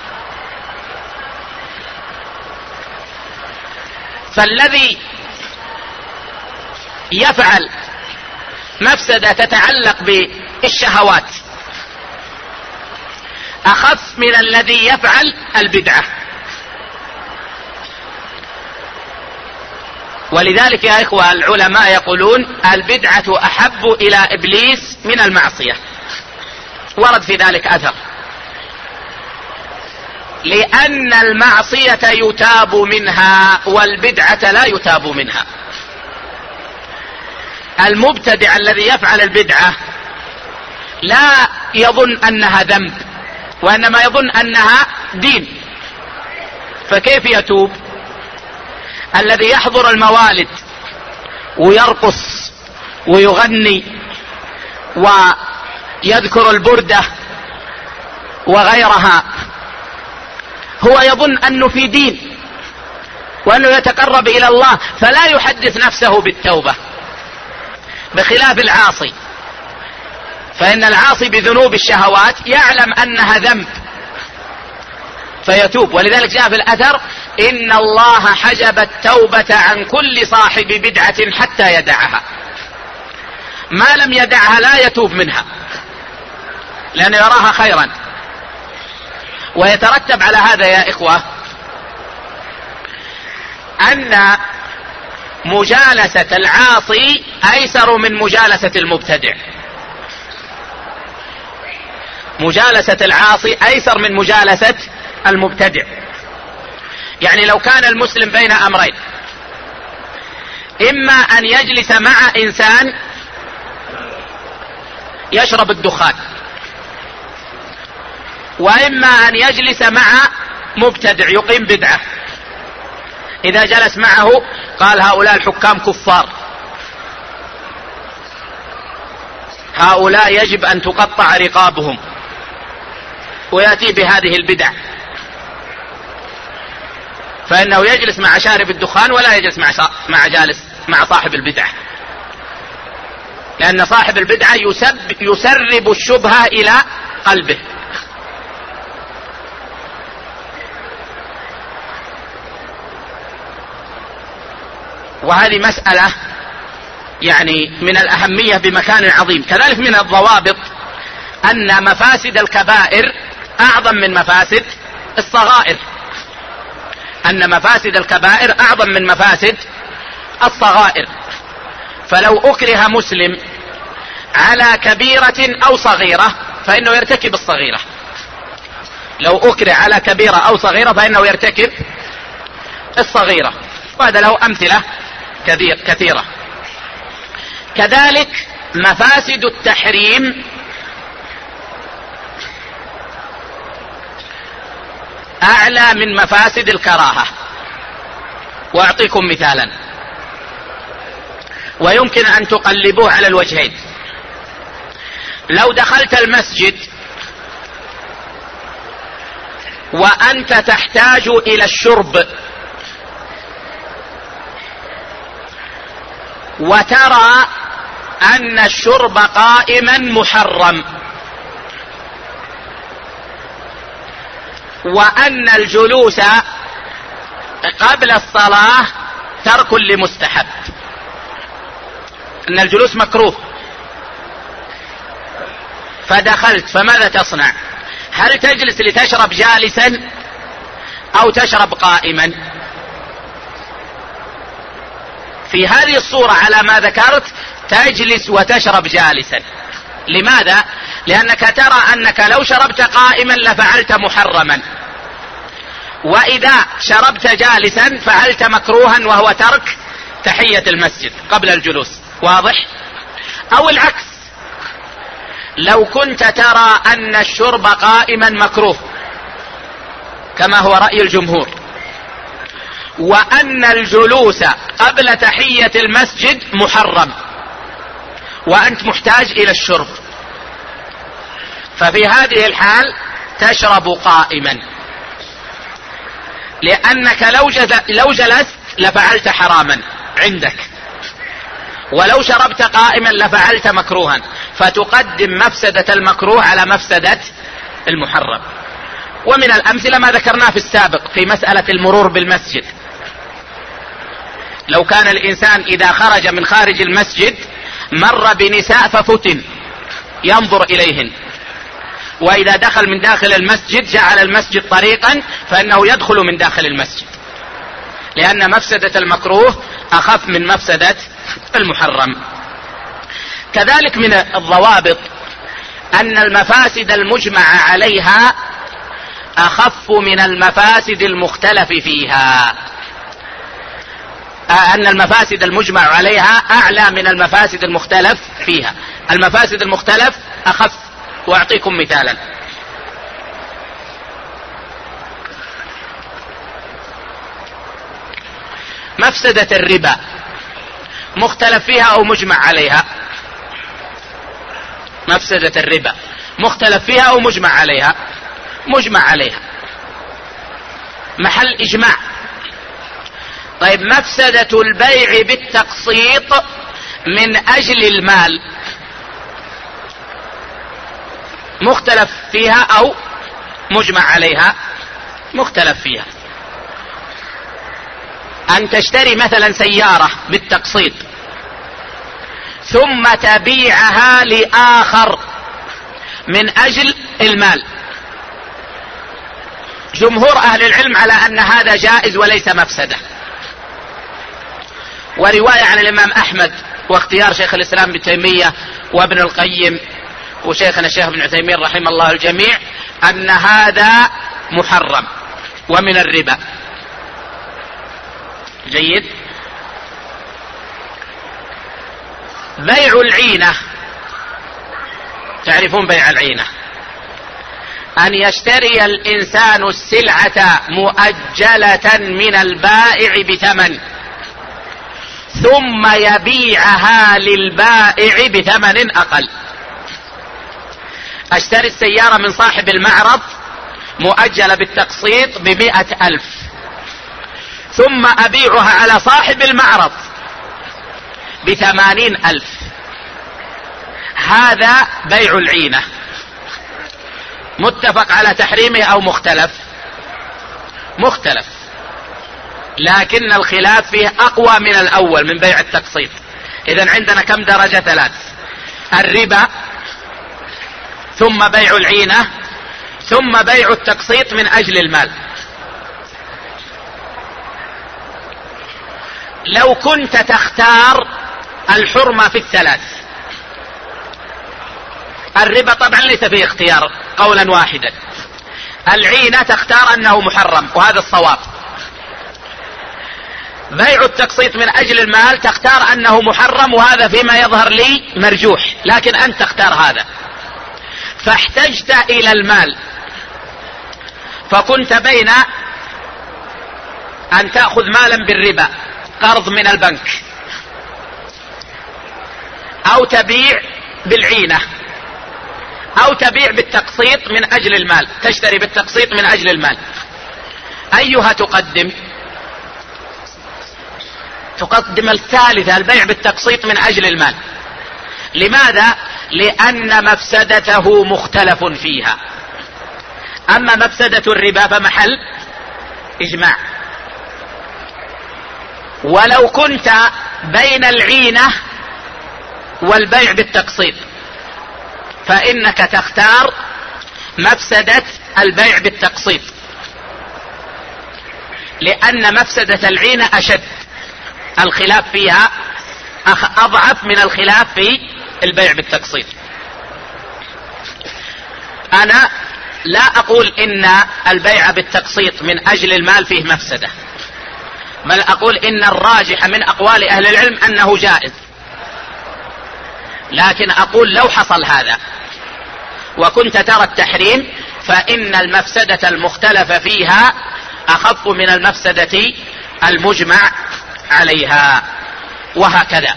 فالذي يفعل مفسدة تتعلق بالشهوات أخف من الذي يفعل البدعة. ولذلك يا إخوة العلماء يقولون البدعة أحب إلى إبليس من المعصية، ورد في ذلك أثر، لأن المعصية يتاب منها والبدعة لا يتاب منها. المبتدع الذي يفعل البدعة لا يظن أنها ذنب، وإنما يظن أنها دين، فكيف يتوب؟ الذي يحضر الموالد ويرقص ويغني ويذكر البردة وغيرها هو يظن أنه في دين وأنه يتقرب إلى الله، فلا يحدث نفسه بالتوبة، بخلاف العاصي، فإن العاصي بذنوب الشهوات يعلم أنها ذنب فيتوب. ولذلك جاء في الأثر إن الله حجب التوبة عن كل صاحب بدعة حتى يدعها. ما لم يدعها لا يتوب منها لأنه يراها خيرا. ويترتب على هذا يا إخوة أن مجالسة العاصي أيسر من مجالسة المبتدع. مجالسة العاصي أيسر من مجالسة المبتدع. يعني لو كان المسلم بين أمرين، إما أن يجلس مع إنسان يشرب الدخان، وإما أن يجلس مع مبتدع يقيم بدعة. إذا جلس معه قال هؤلاء الحكام كفار، هؤلاء يجب أن تقطع رقابهم، ويأتي بهذه البدع، فإنه يجلس مع شارب الدخان ولا يجلس مع صاحب البدعة، لأن صاحب البدعة يسرب الشبهة إلى قلبه. وهذه مسألة يعني من الأهمية بمكان عظيم. كذلك من الضوابط أن مفاسد الكبائر أعظم من مفاسد الصغائر، أن مفاسد الكبائر أعظم من مفاسد الصغائر. فلو أكره مسلم على كبيرة أو صغيرة فإنه يرتكب الصغيرة. لو أكره على كبيرة أو صغيرة فإنه يرتكب الصغيرة، وهذا له أمثلة كثيرة. كذلك مفاسد التحريم أعلى من مفاسد الكراهة. وأعطيكم مثالا ويمكن أن تقلبوه على الوجهين. لو دخلت المسجد وأنت تحتاج إلى الشرب وترى أن الشرب قائما محرم، وأن الجلوس قبل الصلاة ترك لمستحب، أن الجلوس مكروه، فدخلت، فماذا تصنع؟ هل تجلس لتشرب جالسا أو تشرب قائما؟ في هذه الصورة على ما ذكرت تجلس وتشرب جالسا. لماذا؟ لأنك ترى أنك لو شربت قائما لفعلت محرما، وإذا شربت جالسا فعلت مكروها وهو ترك تحية المسجد قبل الجلوس. واضح؟ أو العكس، لو كنت ترى أن الشرب قائما مكروه كما هو رأي الجمهور، وأن الجلوس قبل تحية المسجد محرم، وأنت محتاج إلى الشرب، ففي هذه الحال تشرب قائما، لأنك لو جلست لفعلت حراما عندك، ولو شربت قائما لفعلت مكروها، فتقدم مفسدة المكروه على مفسدة المحرم. ومن الأمثلة ما ذكرناه في السابق في مسألة المرور بالمسجد. لو كان الإنسان إذا خرج من خارج المسجد مر بنساء ففتن ينظر إليهن، وإذا دخل من داخل المسجد جعل المسجد طريقا فإنه يدخل من داخل المسجد، لأن مفسدة المكروه أخف من مفسدة المحرم. كذلك من الضوابط أن المفاسد المجمع عليها أخف من المفاسد المختلف فيها، أن المفاسد المجمع عليها أعلى من المفاسد المختلف فيها. المفاسد المختلف أخف، وأعطيكم مثالا. مفسدة الربا مختلف فيها أو مجمع عليها؟ مفسدة الربا مختلف فيها أو مجمع عليها؟ مجمع عليها، محل إجماع. طيب مفسدة البيع بالتقسيط من أجل المال مختلف فيها أو مجمع عليها؟ مختلف فيها. أن تشتري مثلا سيارة بالتقسيط ثم تبيعها لآخر من أجل المال. جمهور أهل العلم على أن هذا جائز وليس مفسدة، ورواية عن الإمام أحمد واختيار شيخ الإسلام ابن تيمية وابن القيم وشيخنا الشيخ ابن عثيمين رحمه الله الجميع أن هذا محرم ومن الربا. جيد. بيع العينة، تعرفون بيع العينة، أن يشتري الإنسان السلعة مؤجلة من البائع بثمن ثم يبيعها للبائع بثمن أقل. أشتري السيارة من صاحب المعرض مؤجلة بالتقسيط ب100,000 ثم أبيعها على صاحب المعرض ب80,000. هذا بيع العينة. متفق على تحريمه أو مختلف؟ مختلف، لكن الخلاف فيه أقوى من الأول من بيع التقسيط. إذن عندنا كم درجة؟ 3: الربا، ثم بيع العينة، ثم بيع التقسيط من أجل المال. لو كنت تختار الحرمة في الثلاث، الربا طبعا ليس فيه اختيار قولا واحدا، العينة تختار أنه محرم وهذا الصواب، بيع التقسيط من أجل المال تختار أنه محرم وهذا فيما يظهر لي مرجوح، لكن أنت تختار هذا. فاحتجت إلى المال فكنت بين أن تأخذ مالا بالربا قرض من البنك أو تبيع بالعينة أو تبيع بالتقسيط من أجل المال، تشتري بالتقسيط من أجل المال. أيها تقدم؟ تقدم الثالثة، البيع بالتقسيط من أجل المال. لماذا؟ لأن مفسدته مختلف فيها، أما مفسدة الربا فمحل إجماع. ولو كنت بين العينة والبيع بالتقسيط فإنك تختار مفسدة البيع بالتقسيط، لأن مفسدة العينة أشد، الخلاف فيها أضعف من الخلاف في البيع بالتقسيط. أنا لا أقول إن البيع بالتقسيط من أجل المال فيه مفسدة، بل أقول إن الراجح من أقوال أهل العلم أنه جائز، لكن أقول لو حصل هذا وكنت ترى التحريم فإن المفسدة المختلف فيها أخف من المفسدة المجمع عليها، وهكذا.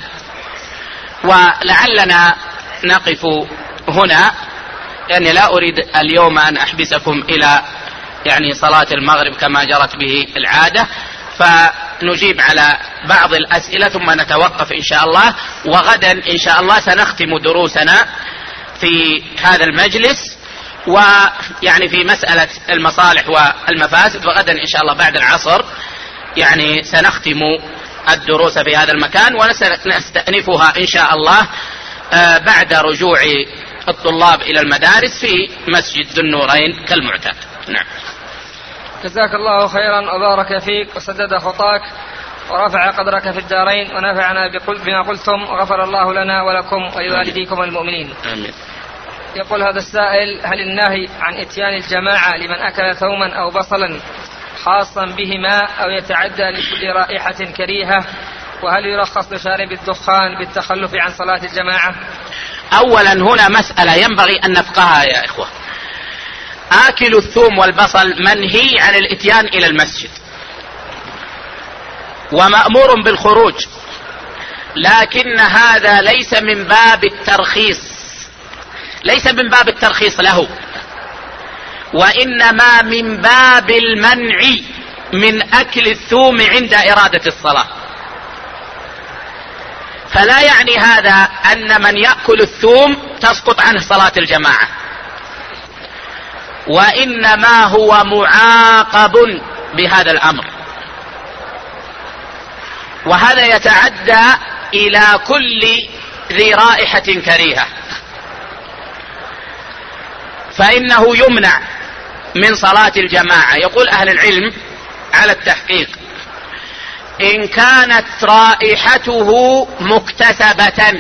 ولعلنا نقف هنا، يعني لا أريد اليوم أن أحبسكم إلى صلاة المغرب كما جرت به العادة، فنجيب على بعض الأسئلة ثم نتوقف إن شاء الله. وغدا إن شاء الله سنختم دروسنا في هذا المجلس، في مسألة المصالح والمفاسد، وغدا إن شاء الله بعد العصر سنختم الدروس في هذا المكان، ونستأنفها إن شاء الله بعد رجوع الطلاب إلى المدارس في مسجد ذو النورين كالمعتاد. نعم. جزاك الله خيرا وبارك فيك وسدد خطاك ورفع قدرك في الدارين ونفعنا بما قلتم، وغفر الله لنا ولكم ولوالديكم المؤمنين. آمين. يقول هذا السائل: هل النهي عن إتيان الجماعة لمن أكل ثوما أو بصلا خاصا بهما أو يتعدى لكل رائحة كريهة؟ وهل يرخص لشارب الدخان بالتخلف عن صلاة الجماعة؟ أولا هنا مسألة ينبغي أن نفقهها يا إخوة. آكل الثوم والبصل منهي عن الإتيان إلى المسجد ومأمور بالخروج، لكن هذا ليس من باب الترخيص، ليس من باب الترخيص له، وإنما من باب المنع من أكل الثوم عند إرادة الصلاة. فلا يعني هذا أن من يأكل الثوم تسقط عنه صلاة الجماعة، وإنما هو معاقب بهذا الأمر. وهذا يتعدى إلى كل ذي رائحة كريهة، فإنه يمنع من صلاة الجماعة. يقول أهل العلم على التحقيق: إن كانت رائحته مكتسبة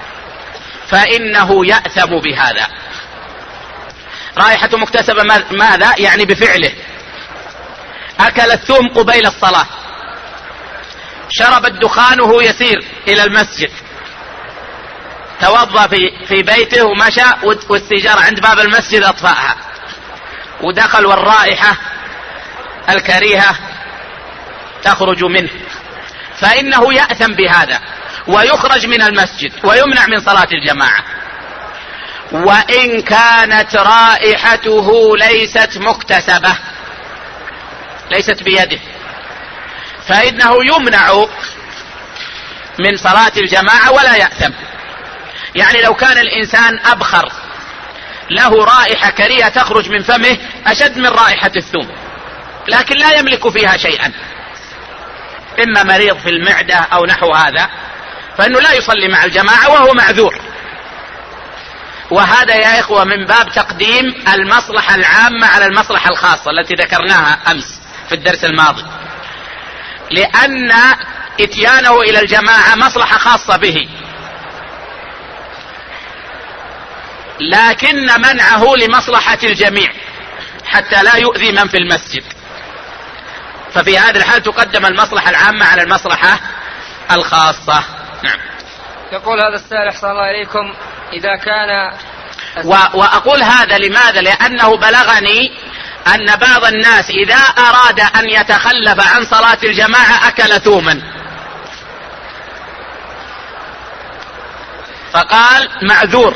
فإنه يأثم بهذا. رائحة مكتسبة ماذا؟ يعني بفعله. أكل الثوم قبيل الصلاة، شرب الدخان وهو يسير إلى المسجد، توضأ في بيته ومشى والسيجارة عند باب المسجد أطفأها ودخل والرائحة الكريهة تخرج منه، فإنه يأثم بهذا ويخرج من المسجد ويمنع من صلاة الجماعة. وإن كانت رائحته ليست مكتسبة، ليست بيده، فإنه يمنع من صلاة الجماعة ولا يأثم. يعني لو كان الإنسان أبخر له رائحة كريهة تخرج من فمه أشد من رائحة الثوم، لكن لا يملك فيها شيئا، إما مريض في المعدة أو نحو هذا، فإنه لا يصلي مع الجماعة وهو معذور. وهذا يا إخوة من باب تقديم المصلحة العامة على المصلحة الخاصة التي ذكرناها أمس في الدرس الماضي، لأن إتيانه إلى الجماعة مصلحة خاصة به، لكن منعه لمصلحة الجميع حتى لا يؤذي من في المسجد. ففي هذا الحال تقدم المصلحة العامة على المصلحة الخاصة. نعم. يقول هذا السائل: أحسن الله إليكم، إذا كان وأقول هذا لماذا؟ لأنه بلغني أن بعض الناس إذا أراد أن يتخلف عن صلاة الجماعة أكل ثوما، فقال معذور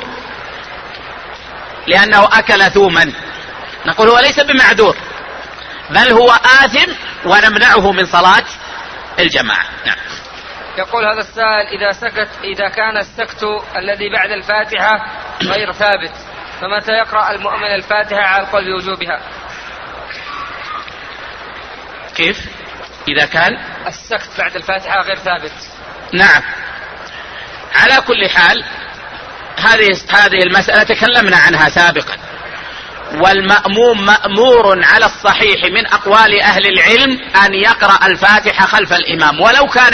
لأنه أكل ثوما. نقول هو ليس بمعذور، بل هو آثم ونمنعه من صلاة الجماعة. نعم. يقول هذا السائل: إذا كان السكت الذي بعد الفاتحة غير ثابت، فمتى يقرأ المؤمن الفاتحة على القول بوجوبها؟ كيف؟ إذا كان السكت بعد الفاتحة غير ثابت. نعم. على كل حال هذه المسألة تكلمنا عنها سابقا، والمأموم مأمور على الصحيح من أقوال أهل العلم أن يقرأ الفاتحة خلف الإمام ولو كان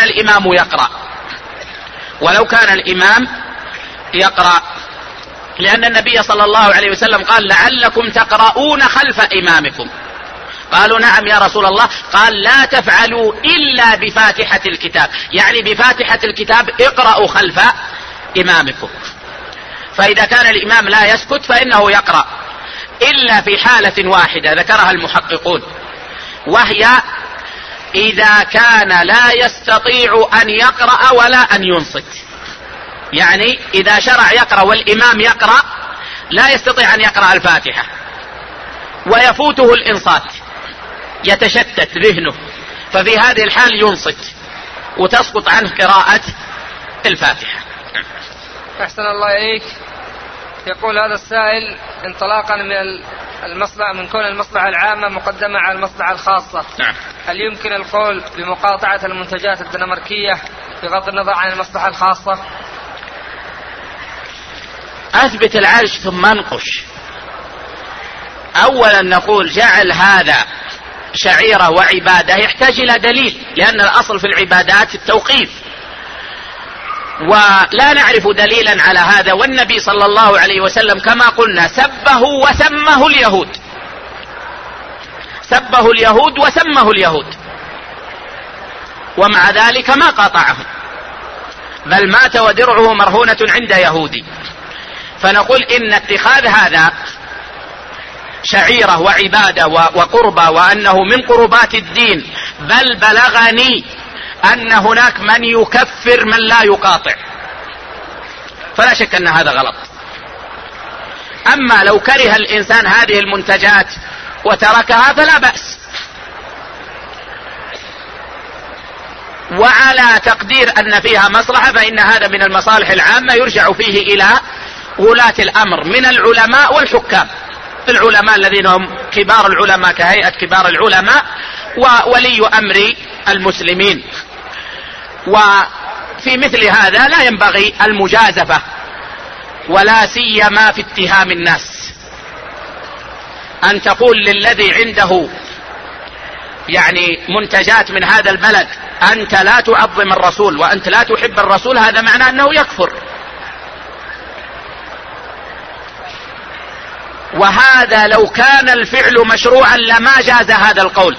الإمام يقرأ، لأن النبي صلى الله عليه وسلم قال: لعلكم تقرؤون خلف إمامكم. قالوا: نعم يا رسول الله. قال: لا تفعلوا إلا بفاتحة الكتاب، يعني بفاتحة الكتاب اقرأوا خلف إمامكم. فإذا كان الإمام لا يسكت فإنه يقرأ، إلا في حالة واحدة ذكرها المحققون، وهي إذا كان لا يستطيع أن يقرأ ولا أن ينصت. يعني إذا شرع يقرأ والإمام يقرأ لا يستطيع أن يقرأ الفاتحة ويفوته الإنصات، يتشتت ذهنه، ففي هذه الحال ينصت وتسقط عنه قراءة الفاتحة. أحسن الله إليك. يقول هذا السائل: انطلاقا من كون المصلحة العامة مقدمة على المصلحة الخاصة، نعم، هل يمكن القول بمقاطعة المنتجات الدنماركية بغض النظر عن المصلحة الخاصة؟ أثبت العرش ثم انقش. أولا نقول جعل هذا شعيرة وعبادة يحتاج إلى دليل، لأن الأصل في العبادات التوقيف، ولا نعرف دليلا على هذا. والنبي صلى الله عليه وسلم كما قلنا سبه وسمه اليهود، ومع ذلك ما قاطعهم، بل مات ودرعه مرهونة عند يهودي. فنقول إن اتخاذ هذا شعيرة وعبادة وقربة، وأنه من قربات الدين، بل بلغني أن هناك من يكفر من لا يقاطع، فلا شك أن هذا غلط. أما لو كره الإنسان هذه المنتجات وتركها فلا بأس، وعلى تقدير أن فيها مصلحة فإن هذا من المصالح العامة يرجع فيه إلى ولاة الأمر من العلماء والحكام، العلماء الذين هم كبار العلماء كهيئة كبار العلماء وولي أمر المسلمين. وفي مثل هذا لا ينبغي المجازفة، ولا سيما في اتهام الناس، أن تقول للذي عنده يعني منتجات من هذا البلد أنت لا تعظم الرسول وأنت لا تحب الرسول، هذا معناه أنه يكفر. وهذا لو كان الفعل مشروعا لما جاز هذا القول،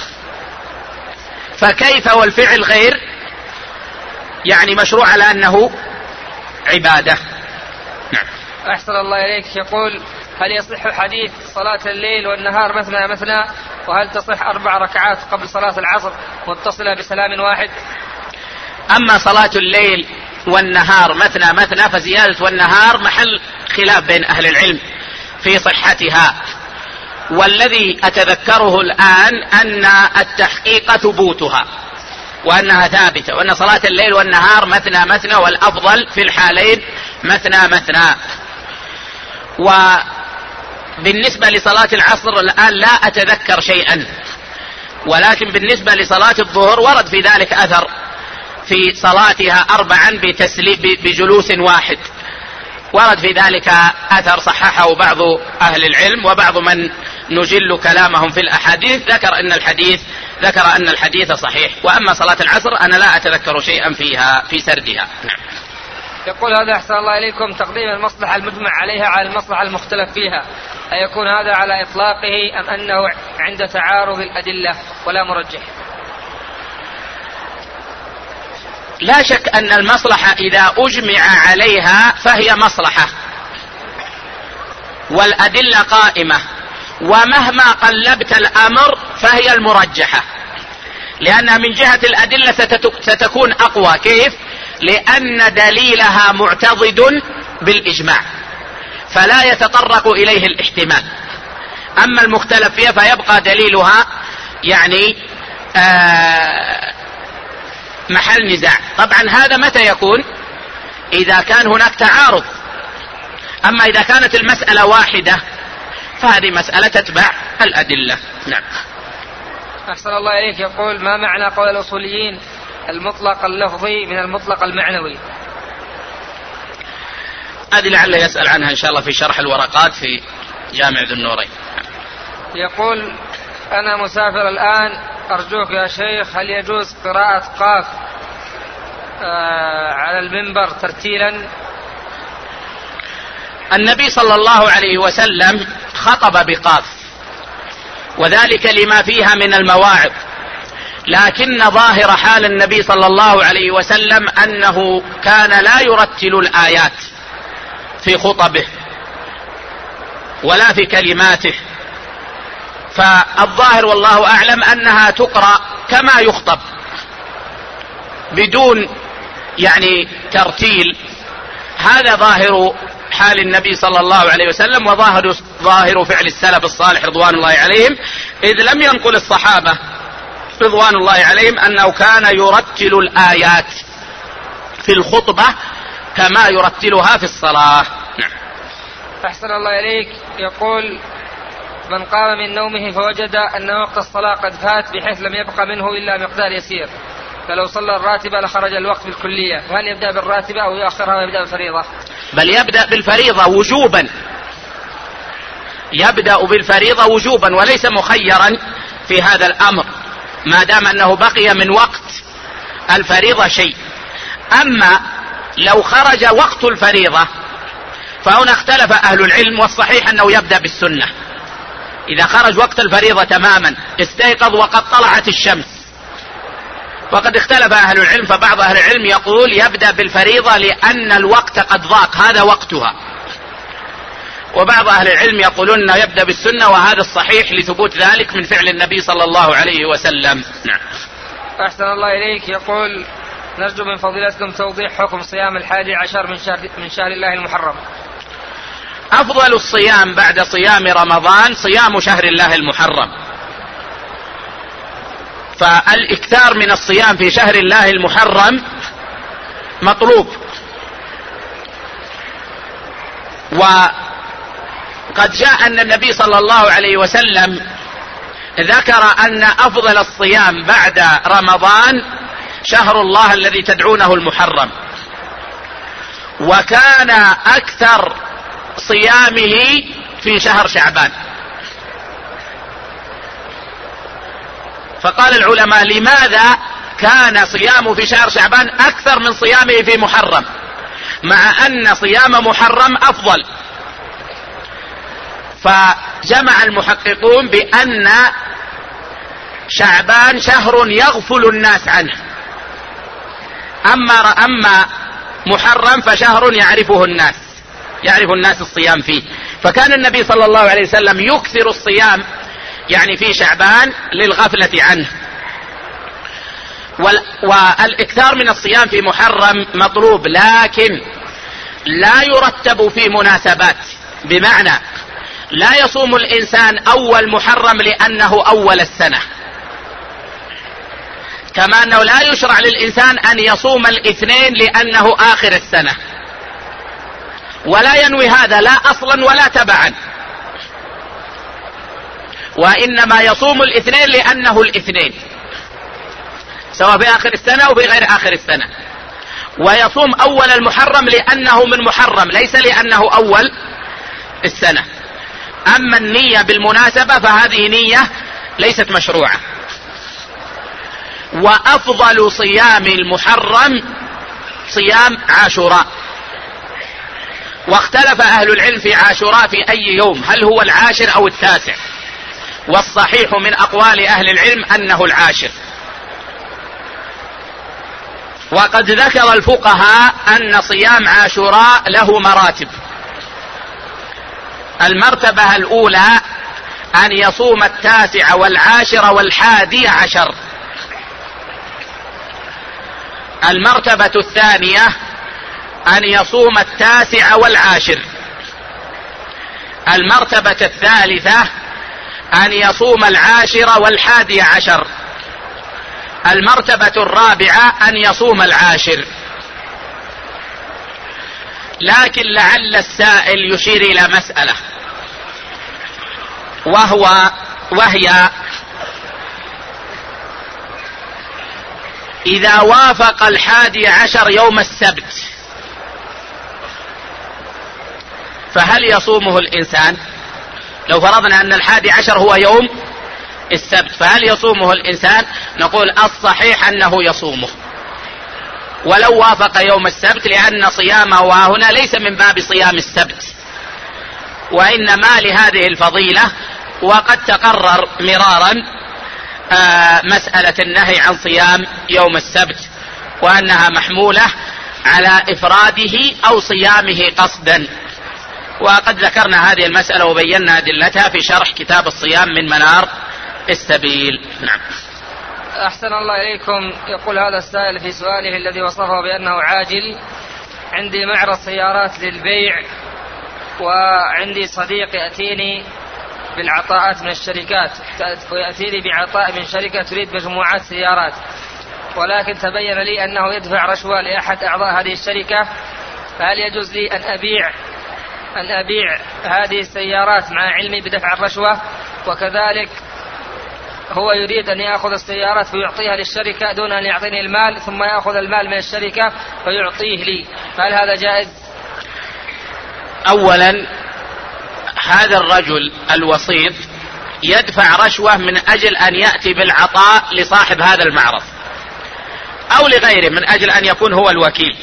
فكيف والفعل غير يعني مشروع على أنه عبادة. نعم. أحسن الله إليك. يقول: هل يصح حديث صلاة الليل والنهار مثنى مثنى؟ وهل تصح 4 ركعات قبل صلاة العصر متصلة بسلام واحد؟ أما صلاة الليل والنهار مثنى مثنى فزيادة والنهار محل خلاف بين أهل العلم في صحتها، والذي أتذكره الآن أن التحقيق ثبوتها وأنها ثابتة، وأن صلاة الليل والنهار مثنى مثنى، والأفضل في الحالين مثنى مثنى. وبالنسبة لصلاة العصر الآن لا أتذكر شيئا، ولكن بالنسبة لصلاة الظهر ورد في ذلك أثر في صلاتها 4 بجلوس واحد، ورد في ذلك أثر صححه بعض أهل العلم، وبعض من نجل كلامهم في الأحاديث ذكر أن الحديث صحيح. وأما صلاة العصر أنا لا أتذكر شيئا فيها في سردها. نعم. يقول: هذا أحسن الله إليكم تقديم المصلحة المجمع عليها على المصلحة المختلف فيها، أيكون هذا على إطلاقه أم أنه عند تعارض الأدلة ولا مرجح؟ لا شك أن المصلحة إذا أجمع عليها فهي مصلحة، والأدلة قائمة، ومهما قلبت الأمر فهي المرجحة، لأنها من جهة الأدلة ستكون أقوى. كيف؟ لأن دليلها معتضد بالإجماع فلا يتطرق إليه الاحتمال. أما المختلف فيها فيبقى دليلها يعني محل نزاع. طبعا هذا متى يكون؟ إذا كان هناك تعارض. أما إذا كانت المسألة واحدة فهذه مسألة تتبع الأدلة. نعم. أحسن الله إليك. يقول: ما معنى قول الأصوليين المطلق اللفظي من المطلق المعنوي؟ هذه لعله يسأل عنها إن شاء الله في شرح الورقات في جامع ذو النورين. يقول: أنا مسافر الآن، أرجوك يا شيخ هل يجوز قراءة قاف على المنبر ترتيلا؟ النبي صلى الله عليه وسلم خطب بقاف، وذلك لما فيها من المواعظ، لكن ظاهر حال النبي صلى الله عليه وسلم أنه كان لا يرتل الآيات في خطبه ولا في كلماته، فالظاهر والله أعلم أنها تقرأ كما يخطب بدون يعني ترتيل. هذا ظاهر حال النبي صلى الله عليه وسلم، وظاهر فعل السلف الصالح رضوان الله عليهم، إذ لم ينقل الصحابة رضوان الله عليهم أنه كان يرتل الآيات في الخطبة كما يرتلها في الصلاة. نعم. أحسن الله إليك. يقول: من قام من نومه فوجد أن وقت الصلاة قد فات بحيث لم يبقى منه إلا مقدار يسير، فلو صلى الراتبة لخرج الوقت بالكلية، فهل يبدأ بالراتبة أو يؤخرها ويبدأ بالفريضة؟ بل يبدأ بالفريضة وجوبا، يبدأ بالفريضة وجوبا وليس مخيرا في هذا الأمر ما دام أنه بقي من وقت الفريضة شيء. أما لو خرج وقت الفريضة فهنا اختلف أهل العلم، والصحيح أنه يبدأ بالسنة. إذا خرج وقت الفريضة تماما استيقظ وقد طلعت الشمس، وقد اختلف أهل العلم، فبعض أهل العلم يقول يبدأ بالفريضة لأن الوقت قد ضاق هذا وقتها، وبعض أهل العلم يقولون يبدأ بالسنة، وهذا الصحيح لثبوت ذلك من فعل النبي صلى الله عليه وسلم. نعم. أحسن الله إليك. يقول: نرجو من فضيلتكم توضيح حكم صيام 11 من شهر الله المحرم. أفضل الصيام بعد صيام رمضان صيام شهر الله المحرم، فالإكثار من الصيام في شهر الله المحرم مطلوب. وقد جاء أن النبي صلى الله عليه وسلم ذكر أن أفضل الصيام بعد رمضان شهر الله الذي تدعونه المحرم، وكان أكثر صيامه في شهر شعبان. فقال العلماء: لماذا كان صيامه في شهر شعبان أكثر من صيامه في محرم، مع أن صيام محرم أفضل؟ فجمع المحققون بأن شعبان شهر يغفل الناس عنه، أما محرم فشهر يعرف الناس الصيام فيه. فكان النبي صلى الله عليه وسلم يكثر الصيام يعني في شعبان للغفلة عنه. والإكثار من الصيام في محرم مطلوب، لكن لا يرتب في مناسبات، بمعنى لا يصوم الإنسان أول محرم لأنه أول السنة، كما أنه لا يشرع للإنسان أن يصوم الاثنين لأنه آخر السنة، ولا ينوي هذا لا أصلا ولا تبعا، وإنما يصوم الاثنين لأنه الاثنين، سواء في آخر السنة أو في غير آخر السنة. ويصوم أول المحرم لأنه من محرم، ليس لأنه أول السنة. أما النية بالمناسبة فهذه نية ليست مشروعة. وأفضل صيام المحرم صيام عاشوراء، واختلف أهل العلم في عاشوراء في أي يوم، هل هو العاشر أو التاسع؟ والصحيح من أقوال أهل العلم أنه العاشر. وقد ذكر الفقهاء أن صيام عاشوراء له مراتب. المرتبة الأولى أن يصوم 9 و10 و11. المرتبة الثانية أن يصوم 9 و10. المرتبة الثالثة أن يصوم 10 و11. المرتبة الرابعة أن يصوم 10. لكن لعل السائل يشير إلى مسألة، وهي إذا وافق 11 يوم السبت فهل يصومه الإنسان؟ لو فرضنا أن 11 هو يوم السبت فهل يصومه الإنسان؟ نقول الصحيح أنه يصومه ولو وافق يوم السبت، لأن صيامه هنا ليس من باب صيام السبت، وإنما لهذه الفضيلة. وقد تقرر مرارا مسألة النهي عن صيام يوم السبت، وأنها محمولة على إفراده أو صيامه قصدا، وقد ذكرنا هذه المسألة وبينا أدلتها في شرح كتاب الصيام من منار السبيل. نعم. أحسن الله إليكم. يقول هذا السائل في سؤاله الذي وصفه بأنه عاجل: عندي معرض سيارات للبيع، وعندي صديق يأتيني بالعطاءات من الشركات، ويأتيني بعطاء من شركة تريد مجموعات سيارات، ولكن تبين لي أنه يدفع رشوة لأحد أعضاء هذه الشركة، فهل يجوز لي أن أبيع هذه السيارات مع علمي بدفع الرشوة؟ وكذلك هو يريد أن يأخذ السيارات فيعطيها للشركة دون أن يعطيني المال، ثم يأخذ المال من الشركة فيعطيه لي، فهل هذا جائز؟ أولا، هذا الرجل الوسيط يدفع رشوة من أجل أن يأتي بالعطاء لصاحب هذا المعرض أو لغيره من أجل أن يكون هو الوكيل،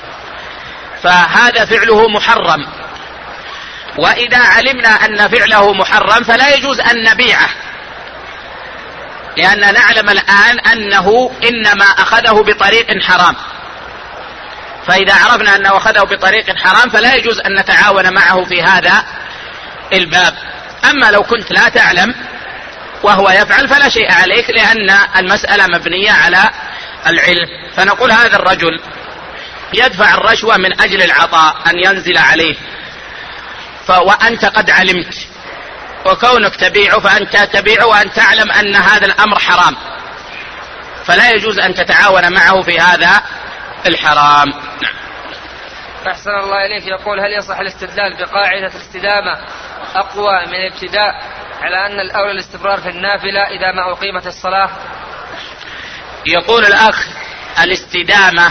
فهذا فعله محرم. وإذا علمنا أن فعله محرم فلا يجوز أن نبيعه، لأننا نعلم الآن أنه إنما أخذه بطريق حرام، فإذا عرفنا أنه أخذه بطريق حرام فلا يجوز أن نتعاون معه في هذا الباب. أما لو كنت لا تعلم وهو يفعل فلا شيء عليك، لأن المسألة مبنية على العلم. فنقول هذا الرجل يدفع الرشوة من أجل العطاء أن ينزل عليه، وأنت قد علمت، وكونك تبيعه فأنت تبيعه وأن تعلم أن هذا الأمر حرام، فلا يجوز أن تتعاون معه في هذا الحرام. نعم. أحسن الله إليك. يقول: هل يصح الاستدلال بقاعدة الاستدامة أقوى من الابتداء على أن الأولى الاستمرار في النافلة إذا ما أقيمت الصلاة؟ يقول الأخ: الاستدامة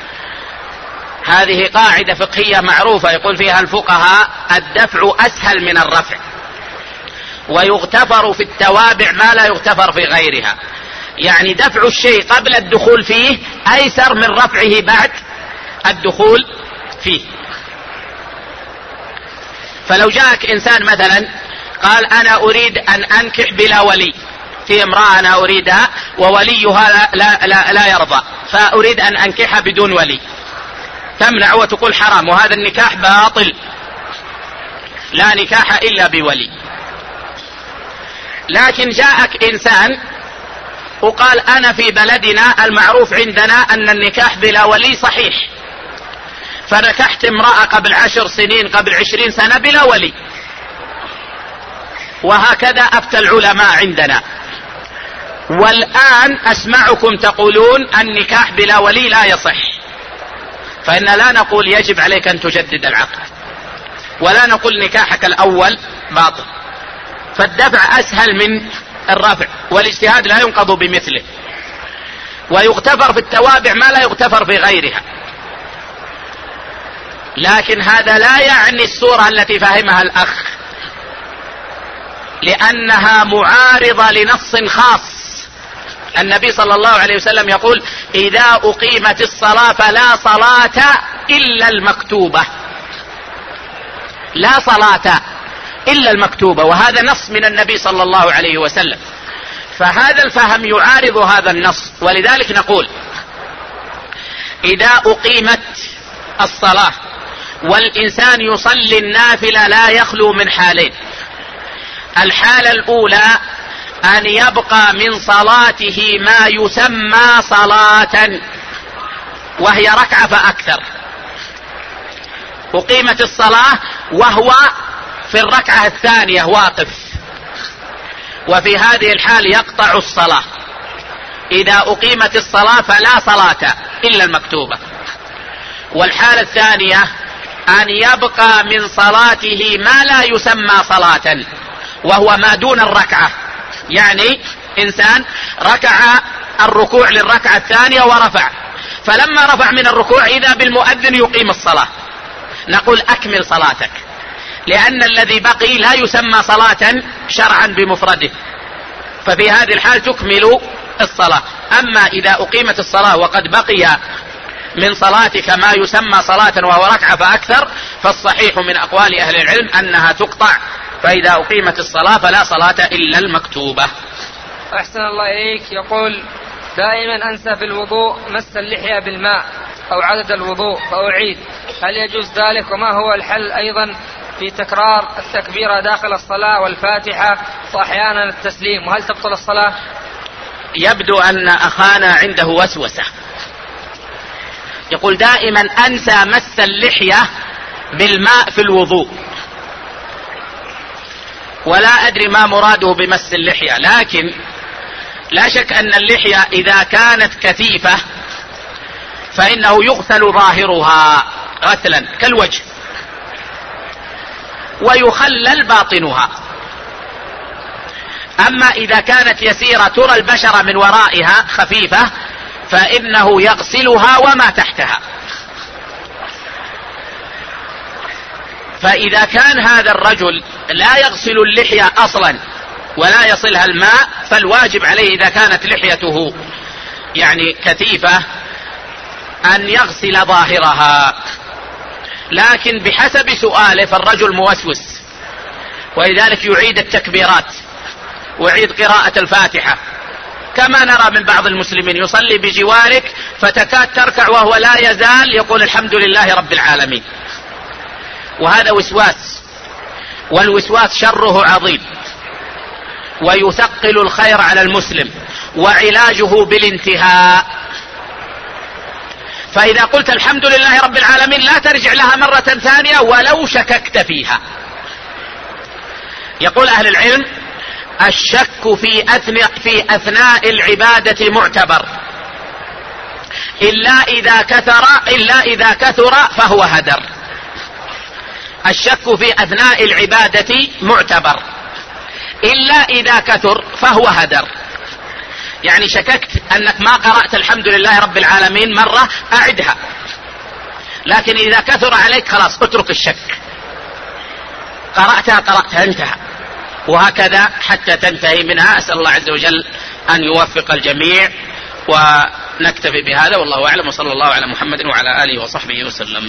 هذه قاعدة فقهية معروفة يقول فيها الفقهاء: الدفع أسهل من الرفع، ويغتفر في التوابع ما لا يغتفر في غيرها. يعني دفع الشيء قبل الدخول فيه أيسر من رفعه بعد الدخول فيه. فلو جاءك إنسان مثلا قال: أنا أريد أن أنكح بلا ولي، في امرأة أنا أريدها ووليها لا يرضى، فأريد أن أنكحها بدون ولي، تمنع وتقول حرام، وهذا النكاح باطل، لا نكاح إلا بولي. لكن جاءك إنسان وقال: أنا في بلدنا المعروف عندنا أن النكاح بلا ولي صحيح، فنكحت امرأة قبل 10 سنين قبل 20 سنة بلا ولي، وهكذا أفتى العلماء عندنا، والآن أسمعكم تقولون النكاح بلا ولي لا يصح، فإن لا نقول يجب عليك أن تجدد العقد، ولا نقول نكاحك الأول باطل. فالدفع أسهل من الرفع، والاجتهاد لا ينقض بمثله، ويغتفر في التوابع ما لا يغتفر في غيرها. لكن هذا لا يعني الصورة التي فهمها الأخ، لأنها معارضة لنص خاص. النبي صلى الله عليه وسلم يقول: إذا أقيمت الصلاة فلا صلاة إلا المكتوبة، لا صلاة إلا المكتوبة، وهذا نص من النبي صلى الله عليه وسلم. فهذا الفهم يعارض هذا النص، ولذلك نقول: إذا أقيمت الصلاة والإنسان يصلي النافلة لا يخلو من حالين. الحالة الأولى أن يبقى من صلاته ما يسمى صلاة، وهي ركعة فأكثر. أقيمت الصلاة وهو في الركعة الثانية واقف، وفي هذه الحال يقطع الصلاة. إذا أقيمت الصلاة فلا صلاة إلا المكتوبة. والحالة الثانية أن يبقى من صلاته ما لا يسمى صلاة، وهو ما دون الركعة. يعني إنسان ركع الركوع للركعة الثانية ورفع، فلما رفع من الركوع إذا بالمؤذن يقيم الصلاة، نقول: أكمل صلاتك، لأن الذي بقي لا يسمى صلاة شرعا بمفرده، ففي هذه الحال تكمل الصلاة. أما إذا أقيمت الصلاة وقد بقي من صلاتك ما يسمى صلاة وهو ركعة فأكثر، فالصحيح من أقوال أهل العلم أنها تقطع، فإذا أقيمت الصلاة فلا صلاة إلا المكتوبة. أحسن الله إليك. يقول: دائما أنسى في الوضوء مس اللحية بالماء أو عدد الوضوء فأعيد، هل يجوز ذلك؟ وما هو الحل أيضا في تكرار التكبيرة داخل الصلاة والفاتحة وأحيانا التسليم، وهل تبطل الصلاة؟ يبدو أن أخانا عنده وسوسة. يقول: دائما أنسى مس اللحية بالماء في الوضوء، ولا أدري ما مراده بمس اللحية، لكن لا شك أن اللحية إذا كانت كثيفة فإنه يغسل ظاهرها غسلا كالوجه، ويخلل باطنها. أما إذا كانت يسيرة ترى البشرة من ورائها خفيفة فإنه يغسلها وما تحتها. فإذا كان هذا الرجل لا يغسل اللحية أصلا ولا يصلها الماء، فالواجب عليه إذا كانت لحيته يعني كثيفة أن يغسل ظاهرها. لكن بحسب سؤاله فالرجل موسوس، ولذلك يعيد التكبيرات ويعيد قراءة الفاتحة، كما نرى من بعض المسلمين يصلي بجوارك فتكاد تركع وهو لا يزال يقول الحمد لله رب العالمين، وهذا وسواس، والوسواس شره عظيم ويثقل الخير على المسلم، وعلاجه بالانتهاء. فإذا قلت الحمد لله رب العالمين لا ترجع لها مرة ثانية ولو شككت فيها. يقول أهل العلم: الشك في أثناء العبادة معتبر إلا إذا كثر فهو هدر. الشك في أثناء العبادة معتبر إلا إذا كثر فهو هدر. يعني شككت أنك ما قرأت الحمد لله رب العالمين مرة، أعدها. لكن إذا كثر عليك خلاص اترك الشك، قرأتها انتهى، وهكذا حتى تنتهي منها. أسأل الله عز وجل أن يوفق الجميع، ونكتفي بهذا والله أعلم، وصلى الله على محمد وعلى آله وصحبه وسلم.